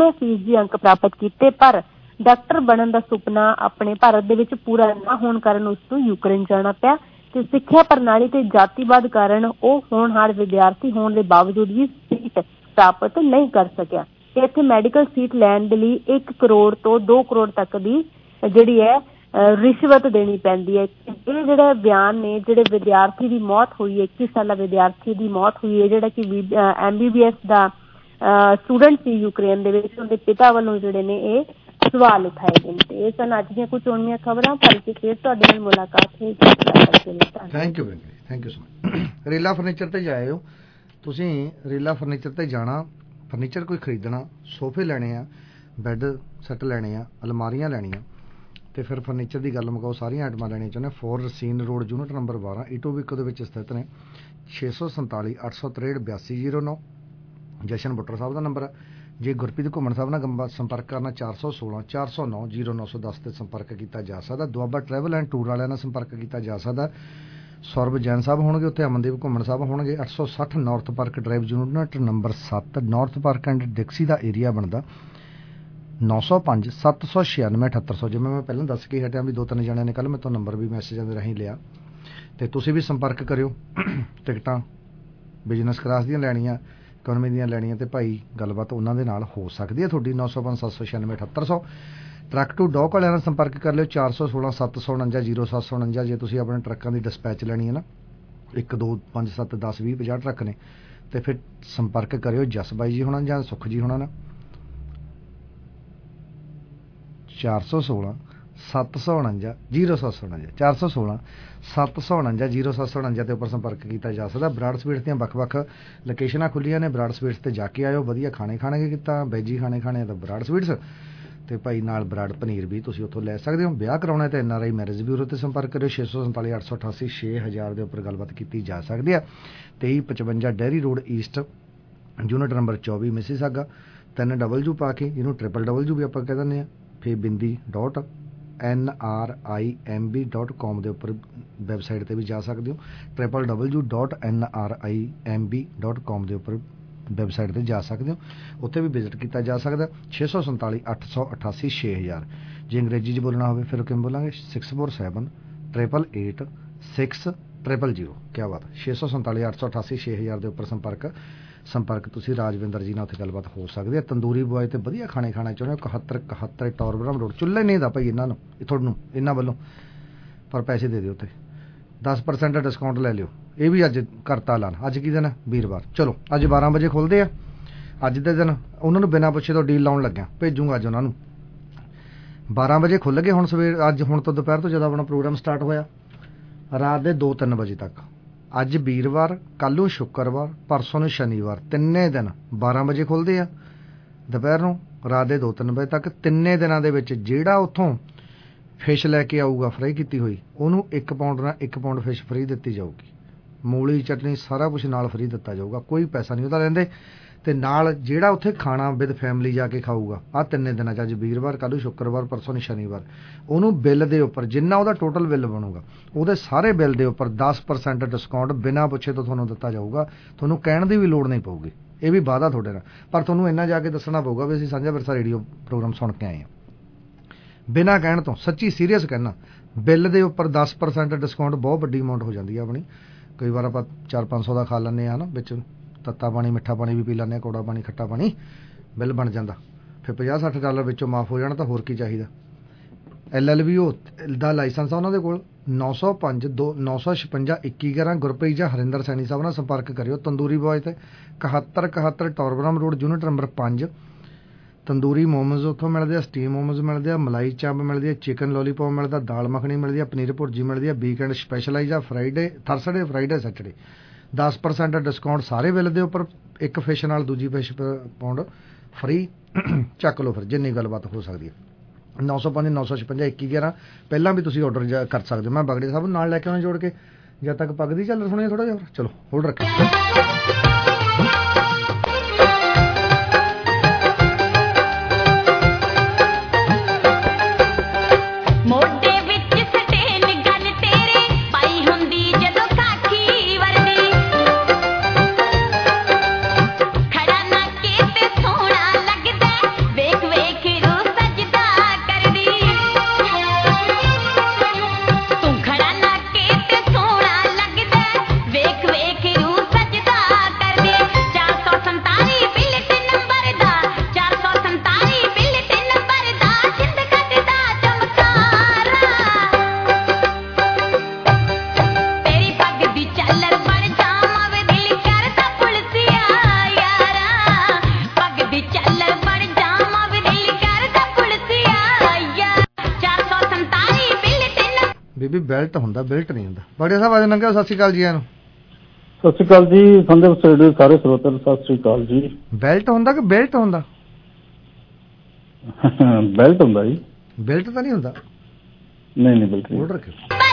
97% ਅੰਕ ਪ੍ਰਾਪਤ ਕੀਤੇ, ਪਰ ਡਾਕਟਰ ਬਣਨ ਦਾ ਸੁਪਨਾ ਆਪਣੇ ਭਾਰਤ ਦੇ ਵਿੱਚ ਪੂਰਾ ਨਾ ਹੋਣ ਕਾਰਨ ਉਸ ਨੂੰ ਯੂਕਰੇਨ ਜਾਣਾ ਪਿਆ ਤੇ ਸਿੱਖਿਆ ਪ੍ਰਣਾਲੀ ਤੇ ਜਾਤੀਵਾਦ ਕਾਰਨ ਉਹ ਹੋਣਹਾਰ ਵਿਦਿਆਰਥੀ ਹੋਣ ਦੇ ਬਾਵਜੂਦ ਵੀ ਸੀਟ ਪ੍ਰਾਪਤ ਨਹੀਂ ਕਰ ਸਕਿਆ ਤੇ ਇੱਥੇ ਮੈਡੀਕਲ ਸੀਟ ਲੈਣ ਦੇ ਲਈ 1 ਕਰੋੜ ਤੋਂ 2 ਕਰੋੜ ਤੱਕ ਦੀ ਜਿਹੜੀ ਹੈ ਰਿਸ਼ਵਤ ਦੇਣੀ ਪੈਂਦੀ ਹੈ। ਇਹ ਜਿਹੜੇ ਬਿਆਨ ਨੇ, ਜਿਹੜੇ ਵਿਦਿਆਰਥੀ ਦੀ ਮੌਤ ਹੋਈ ਹੈ, 21 ਸਾਲਾ ਵਿਦਿਆਰਥੀ ਦੀ ਮੌਤ ਹੋਈ ਹੈ ਜਿਹੜਾ ਕਿ MBBS ਦਾ ਸਟੂਡੈਂਟ ਸੀ ਯੂਕਰੇਨ ਦੇ ਵਿੱਚ, ਉਹਦੇ ਪਿਤਾ ਵੱਲੋਂ ਜਿਹੜੇ ਨੇ ਇਹ ਸਵਾਲ ਉਠਾਏ ਗਏ ਨੇ। ਤੇ ਇਹ ਸਨ ਅੱਜ ਦੀਆਂ ਕੁਝ ਚੋਣਵੀਆਂ ਖਬਰਾਂ। ਭਲਕੇ ਫਿਰ ਤੁਹਾਡੇ ਨਾਲ ਮੁਲਾਕਾਤ ਹੋਈ। Thank you so much. ਰੇਲਾ ਫਰਨੀਚਰ ਤੇ ਜਾਇਓ ਤੁਸੀਂ। ਰੇਲਾ ਫਰਨੀਚਰ ਤੇ ਜਾਣਾ, ਫਰਨੀਚਰ ਕੋਈ ਖਰੀਦਣਾ, ਸੋਫੇ ਲੈਣੇ ਆ, ਬੈੱਡ ਸੈੱਟ ਲੈਣੇ ਆ, ਅਲਮਾਰੀਆਂ ਲੈਣੀਆਂ ਤੇ ਫਿਰ ਫਰਨੀਚਰ ਦੀ ਗੱਲ ਮੁਕਾਓ, ਸਾਰੀਆਂ ਆਈਟਮਾਂ ਲੈਣੀਆਂ ਚਾਹੁੰਦੇ 4 Racine Road unit number 12 Etobicoke ਦੇ ਵਿੱਚ ਸਥਿਤ ਨੇ। 647 863 8209 ਜਸ਼ਨ ਬੁੱਟਰ ਸਾਹਿਬ ਦਾ ਨੰਬਰ ਹੈ। ਜੇ ਗੁਰਪ੍ਰੀਤ ਘੁੰਮਣ ਸਾਹਿਬ ਨਾਲ ਸੰਪਰਕ ਕਰਨਾ 416 409 0910 ਤੇ ਸੰਪਰਕ ਕੀਤਾ ਜਾ ਸਕਦਾ। ਦੁਆਬਾ ਟਰੈਵਲ ਐਂਡ ਟੂਰ ਵਾਲਿਆਂ ਨਾਲ ਸੰਪਰਕ ਕੀਤਾ ਜਾ ਸਕਦਾ। ਸੌਰਵ ਜੈਨ ਸਾਹਿਬ ਹੋਣਗੇ ਉੱਥੇ, ਅਮਨਦੀਪ ਘੁੰਮਣ ਸਾਹਿਬ ਹੋਣਗੇ। 860 North Park Drive unit number 7 North Park and Dixie ਦਾ ਏਰੀਆ ਬਣਦਾ। 905 796 7800 ਜਿਵੇਂ ਮੈਂ ਪਹਿਲਾਂ ਦੱਸ ਕੇ ਹਟਿਆ ਵੀ 2-3 ਜਣਿਆਂ ਨੇ ਕੱਲ੍ਹ ਮੇਰੇ ਤੋਂ ਨੰਬਰ ਵੀ ਮੈਸੇਜਾਂ ਦੇ ਰਾਹੀਂ ਲਿਆ ਤੇ ਤੁਸੀਂ ਵੀ ਸੰਪਰਕ ਕਰਿਓ। ਟਿਕਟਾਂ ਬਿਜ਼ਨਸ ਕਲਾਸ ਦੀਆਂ ਲੈਣੀਆਂ, ਇਕਨੋਮੀ ਦੀਆਂ ਲੈਣੀਆਂ ਤੇ ਭਾਈ ਗੱਲਬਾਤ ਉਹਨਾਂ ਦੇ ਨਾਲ ਹੋ ਸਕਦੀ ਹੈ ਤੁਹਾਡੀ। 905 796 7800। ਟਰੱਕ ਟੂ ਡੌਕ ਵਾਲਿਆਂ ਨਾਲ ਸੰਪਰਕ ਕਰ ਲਿਓ 416 749 0749 ਜੇ ਤੁਸੀਂ ਆਪਣੇ ਟਰੱਕਾਂ ਦੀ ਡਿਸਪੈਚ ਲੈਣੀ ਹੈ ਨਾ। 1 2 5 7 10 20 50 ਟਰੱਕ ਨੇ ਤੇ ਫਿਰ ਸੰਪਰਕ ਕਰਿਓ ਜਸ ਬਾਈ ਜੀ ਹੋਣਾ ਜਾਂ ਸੁਖ ਜੀ ਹੋਣਾ ਨਾ। 416 749 0749 416 749 0749 ਤੇ ਉੱਪਰ ਸੰਪਰਕ ਕੀਤਾ ਜਾ ਸਕਦਾ। ਬਰਾੜ ਸਵੀਟਸ ਦੀਆਂ ਵੱਖ-ਵੱਖ ਲੋਕੇਸ਼ਨਾਂ ਖੁੱਲੀਆਂ ਨੇ। ਬਰਾੜ ਸਵੀਟਸ ਤੇ ਜਾ ਕੇ ਆਇਓ, ਵਧੀਆ ਖਾਣੇ ਖਾਣਗੇ ਤਾਂ ਵੈਜੀ ਖਾਣੇ ਤਾਂ ਬਰਾੜ ਸਵੀਟਸ ਤੇ ਭਾਈ ਨਾਲ ਬਰਾੜ ਪਨੀਰ ਵੀ ਤੁਸੀਂ ਉੱਥੋਂ ਲੈ ਸਕਦੇ ਹੋ। ਵਿਆਹ ਕਰਾਉਣਾ ਤੇ NRI ਮੈਰਿਜ ਬਿਊਰੋ ਤੇ ਸੰਪਰਕ ਕਰਿਓ 647 888 6000 ਦੇ ਉੱਪਰ ਗੱਲਬਾਤ ਕੀਤੀ ਜਾ ਸਕਦੀ ਹੈ। 2355 Derry Road East unit number 24 Mississauga 3W ਪਾ ਕੇ ਇਹਨੂੰ www ਵੀ ਆਪਾਂ ਕਹਿ ਦਿੰਦੇ ਹਾਂ। ਫਿਰ bindi.nrimb.com ਦੇ ਉੱਪਰ ਵੈਬਸਾਈਟ ਤੇ ਵੀ ਜਾ ਸਕਦੇ ਹੋ। www.nrimb.com ਦੇ ਉੱਪਰ ਵੈਬਸਾਈਟ ਤੇ ਜਾ ਸਕਦੇ ਹੋ, ਉੱਥੇ ਵੀ ਵਿਜ਼ਿਟ ਕੀਤਾ ਜਾ ਸਕਦਾ। 647 888 6000 ਜੇ ਅੰਗਰੇਜ਼ੀ 'ਚ ਬੋਲਣਾ ਹੋਵੇ ਫਿਰ ਕਿਵੇਂ ਬੋਲਾਂਗੇ 647 888 6000। ਕਿਆ ਬਾਤ। 647 888 6000 ਦੇ ਉੱਪਰ ਸੰਪਰਕ ਤੁਸੀਂ ਰਾਜਵਿੰਦਰ ਜੀ ਨਾਲ ਉੱਥੇ ਗੱਲਬਾਤ ਹੋ ਸਕਦੀ ਹੈ। ਤੰਦੂਰੀ ਬੁਆਏ ਤੇ ਵਧੀਆ ਖਾਣੇ ਖਾਣਾ ਚਾਹੁੰਦੇ ਹੋ 71 ਟੌਰ ਬ੍ਰਹਮ ਰੋਡ। ਚੁੱਲ੍ਹੇ ਨਹੀਂ ਦਾ ਭਾਈ ਇਹਨਾਂ ਨੂੰ ਤੁਹਾਨੂੰ ਇਹਨਾਂ ਵੱਲੋਂ, ਪਰ ਪੈਸੇ ਦੇ ਦਿਓ ਉੱਥੇ 10% ਡਿਸਕਾਊਂਟ ਲੈ ਲਿਓ। ਇਹ ਵੀ ਅੱਜ ਕਰਤਾ ਐਲਾਨ। ਅੱਜ ਕੀ ਦਿਨ ਹੈ? ਵੀਰਵਾਰ। ਚਲੋ ਅੱਜ 12 ਵਜੇ ਖੁੱਲ੍ਹਦੇ ਆ। ਅੱਜ ਦੇ ਦਿਨ ਉਹਨਾਂ ਨੂੰ ਬਿਨਾਂ ਪੁੱਛੇ ਤੋਂ ਡੀਲ ਲਾਉਣ ਲੱਗਿਆ, ਭੇਜੂਗਾ ਅੱਜ ਉਹਨਾਂ ਨੂੰ। 12 ਵਜੇ ਖੁੱਲ੍ਹ ਗਏ ਹੁਣ ਸਵੇਰ, ਅੱਜ ਹੁਣ ਤੋਂ ਦੁਪਹਿਰ ਤੋਂ ਜਦੋਂ ਆਪਣਾ ਪ੍ਰੋਗਰਾਮ ਸਟਾਰਟ ਹੋਇਆ ਰਾਤ ਦੇ 2-3 ਵਜੇ ਤੱਕ। ਅੱਜ ਵੀਰਵਾਰ, ਕੱਲ੍ਹ ਨੂੰ ਸ਼ੁੱਕਰਵਾਰ, ਪਰਸੋਂ ਨੂੰ ਸ਼ਨੀਵਾਰ, ਤਿੰਨੇ ਦਿਨ 12 ਵਜੇ ਖੁੱਲ੍ਹਦੇ ਆ ਦੁਪਹਿਰ ਨੂੰ, ਰਾਤ ਦੇ 2-3 ਵਜੇ ਤੱਕ। ਤਿੰਨੇ ਦਿਨਾਂ ਦੇ ਵਿੱਚ ਜਿਹੜਾ ਉੱਥੋਂ ਫਿਸ਼ ਲੈ ਕੇ ਆਊਗਾ ਫਰਾਈ ਕੀਤੀ ਹੋਈ, ਉਹਨੂੰ 1 ਪਾਊਂਡ ਨਾਲ 1 ਪਾਊਂਡ ਫਿਸ਼ ਫਰੀ ਦਿੱਤੀ ਜਾਊਗੀ। ਮੂਲੀ ਚਟਨੀ ਸਾਰਾ ਕੁਝ ਨਾਲ ਫਰੀ ਦਿੱਤਾ ਜਾਊਗਾ, ਕੋਈ ਪੈਸਾ ਨਹੀਂ ਉਹਦਾ ਲੈਂਦੇ। ਅਤੇ ਨਾਲ ਜਿਹੜਾ ਉੱਥੇ ਖਾਣਾ ਵਿਦ ਫੈਮਿਲੀ ਜਾ ਕੇ ਖਾਊਗਾ ਆਹ ਤਿੰਨੇ ਦਿਨਾਂ 'ਚ, ਅੱਜ ਵੀਰਵਾਰ, ਕੱਲ੍ਹ ਨੂੰ ਸ਼ੁੱਕਰਵਾਰ, ਪਰਸੋਂ ਨੂੰ ਸ਼ਨੀਵਾਰ, ਉਹਨੂੰ ਬਿੱਲ ਦੇ ਉੱਪਰ ਜਿੰਨਾ ਉਹਦਾ ਟੋਟਲ ਬਿੱਲ ਬਣੂਗਾ ਉਹਦੇ ਸਾਰੇ ਬਿੱਲ ਦੇ ਉੱਪਰ 10% ਡਿਸਕਾਊਂਟ ਬਿਨਾਂ ਪੁੱਛੇ ਤੋਂ ਤੁਹਾਨੂੰ ਦਿੱਤਾ ਜਾਊਗਾ। ਤੁਹਾਨੂੰ ਕਹਿਣ ਦੀ ਵੀ ਲੋੜ ਨਹੀਂ ਪਊਗੀ, ਇਹ ਵੀ ਵਾਅਦਾ ਤੁਹਾਡੇ ਨਾਲ। ਪਰ ਤੁਹਾਨੂੰ ਇੰਨਾ ਜਾ ਕੇ ਦੱਸਣਾ ਪਊਗਾ ਵੀ ਅਸੀਂ ਸਾਂਝਾ ਵਿਰਸਾ ਰੇਡੀਓ ਪ੍ਰੋਗਰਾਮ ਸੁਣ ਕੇ ਆਏ ਹਾਂ। ਬਿਨਾਂ ਕਹਿਣ ਤੋਂ, ਸੱਚੀ ਸੀਰੀਅਸ ਕਹਿਣਾ, ਬਿੱਲ ਦੇ ਉੱਪਰ 10% ਡਿਸਕਾਊਂਟ ਬਹੁਤ ਵੱਡੀ ਅਮਾਊਂਟ ਹੋ ਜਾਂਦੀ ਹੈ ਆਪਣੀ। ਕਈ ਵਾਰ ਆਪਾਂ 400-500 ਦਾ ਖਾ ਲੈਂਦੇ ਹਾਂ ਨਾ, ਵਿੱਚ ਤੱਤਾ ਪਾਣੀ ਮਿੱਠਾ ਪਾਣੀ ਵੀ ਪੀ ਲੈਂਦੇ ਹਾਂ, ਕੌੜਾ ਪਾਣੀ ਖੱਟਾ ਪਾਣੀ, ਬਿੱਲ ਬਣ ਜਾਂਦਾ। ਫਿਰ $50-60 ਵਿੱਚੋਂ ਮਾਫ ਹੋ ਜਾਣਾ ਤਾਂ ਹੋਰ ਕੀ ਚਾਹੀਦਾ। LLBO ਦਾ ਲਾਇਸੈਂਸ ਆ ਉਹਨਾਂ ਦੇ ਕੋਲ। 905-956-2111 ਗੁਰਪ੍ਰੀਤ ਜਾਂ ਹਰਿੰਦਰ ਸੈਣੀ ਸਾਹਿਬ ਨਾਲ ਸੰਪਰਕ ਕਰਿਓ। ਤੰਦੂਰੀ ਬॉय ਤੇ 7171 Torbram road, unit number 5। Tandoori momos ਉੱਥੋਂ ਮਿਲਦੇ ਆ, ਸਟੀਮ ਮੋਮੋਜ਼ ਮਿਲਦੇ ਆ, ਮਲਾਈ ਚਾਂਪ ਮਿਲਦੀ ਹੈ, ਚਿਕਨ ਲੋਲੀਪੌਪ ਮਿਲਦਾ, ਦਾਲ ਮੱਖਣੀ ਮਿਲਦੀ ਹੈ, ਪਨੀਰ ਭੁਰਜੀ ਮਿਲਦੀ ਹੈ। ਵੀਕਐਂਡ ਸਪੈਸ਼ਲਾਈਜ਼ ਆ, ਥਰਸਡੇ, ਫਰਾਈਡੇ, ਸੈਟਰਡੇ। 10% ਡਿਸਕਾਊਂਟ ਸਾਰੇ ਬਿੱਲ ਦੇ ਉੱਪਰ, ਇੱਕ ਫਿਸ਼ ਨਾਲ ਦੂਜੀ ਫਿਸ਼ ਪਾਊਂਡ ਫਰੀ। ਚੱਕ ਲਓ ਫਿਰ ਜਿੰਨੀ ਗੱਲਬਾਤ ਹੋ ਸਕਦੀ ਹੈ। 905-956-2111 ਪਹਿਲਾਂ ਵੀ ਤੁਸੀਂ ਆਰਡਰ ਕਰ ਸਕਦੇ ਹੋ। ਮੈਂ ਬਗੜੇ ਸਾਹਿਬ ਨਾਲ ਲੈ ਕੇ ਆਉਣਾ ਜੋੜ ਕੇ, ਜਦ ਤੱਕ ਪੱਗ ਦੀ ਚੱਲ ਸੁਣੀਏ ਥੋੜ੍ਹਾ ਜਿਹਾ। ਚਲੋ ਹੋਲਡ ਰੱਖਿਆ। ਬੀਬੀ ਬੈਲਟ ਹੁੰਦਾ, ਬੈਲਟ ਨਹੀਂ ਹੁੰਦਾ। ਬੜੇ ਸਾਹਿਬ ਅੱਜ ਨੰਗੇ। ਸਤਿ ਸ਼੍ਰੀ ਅਕਾਲ ਜੀ। ਇਹਨੂੰ ਸਤਿ ਸ਼੍ਰੀ ਅਕਾਲ ਜੀ। ਸੰਦੇ ਸਟੇਡੀਓ ਸਾਰੇ ਸਰੋਤਿਆਂ ਨੂੰ ਸਤਿ ਸ਼੍ਰੀ ਅਕਾਲ ਜੀ। ਬੈਲਟ ਹੁੰਦਾ ਕਿ ਬੈਲਟ ਹੁੰਦਾ? ਬੈਲਟ ਹੁੰਦਾ ਜੀ। ਬੈਲਟ ਤਾਂ ਨਹੀਂ ਹੁੰਦਾ? ਨਹੀਂ ਬੈਲਟ ਨਹੀਂ। ਰੱਖਿਓ।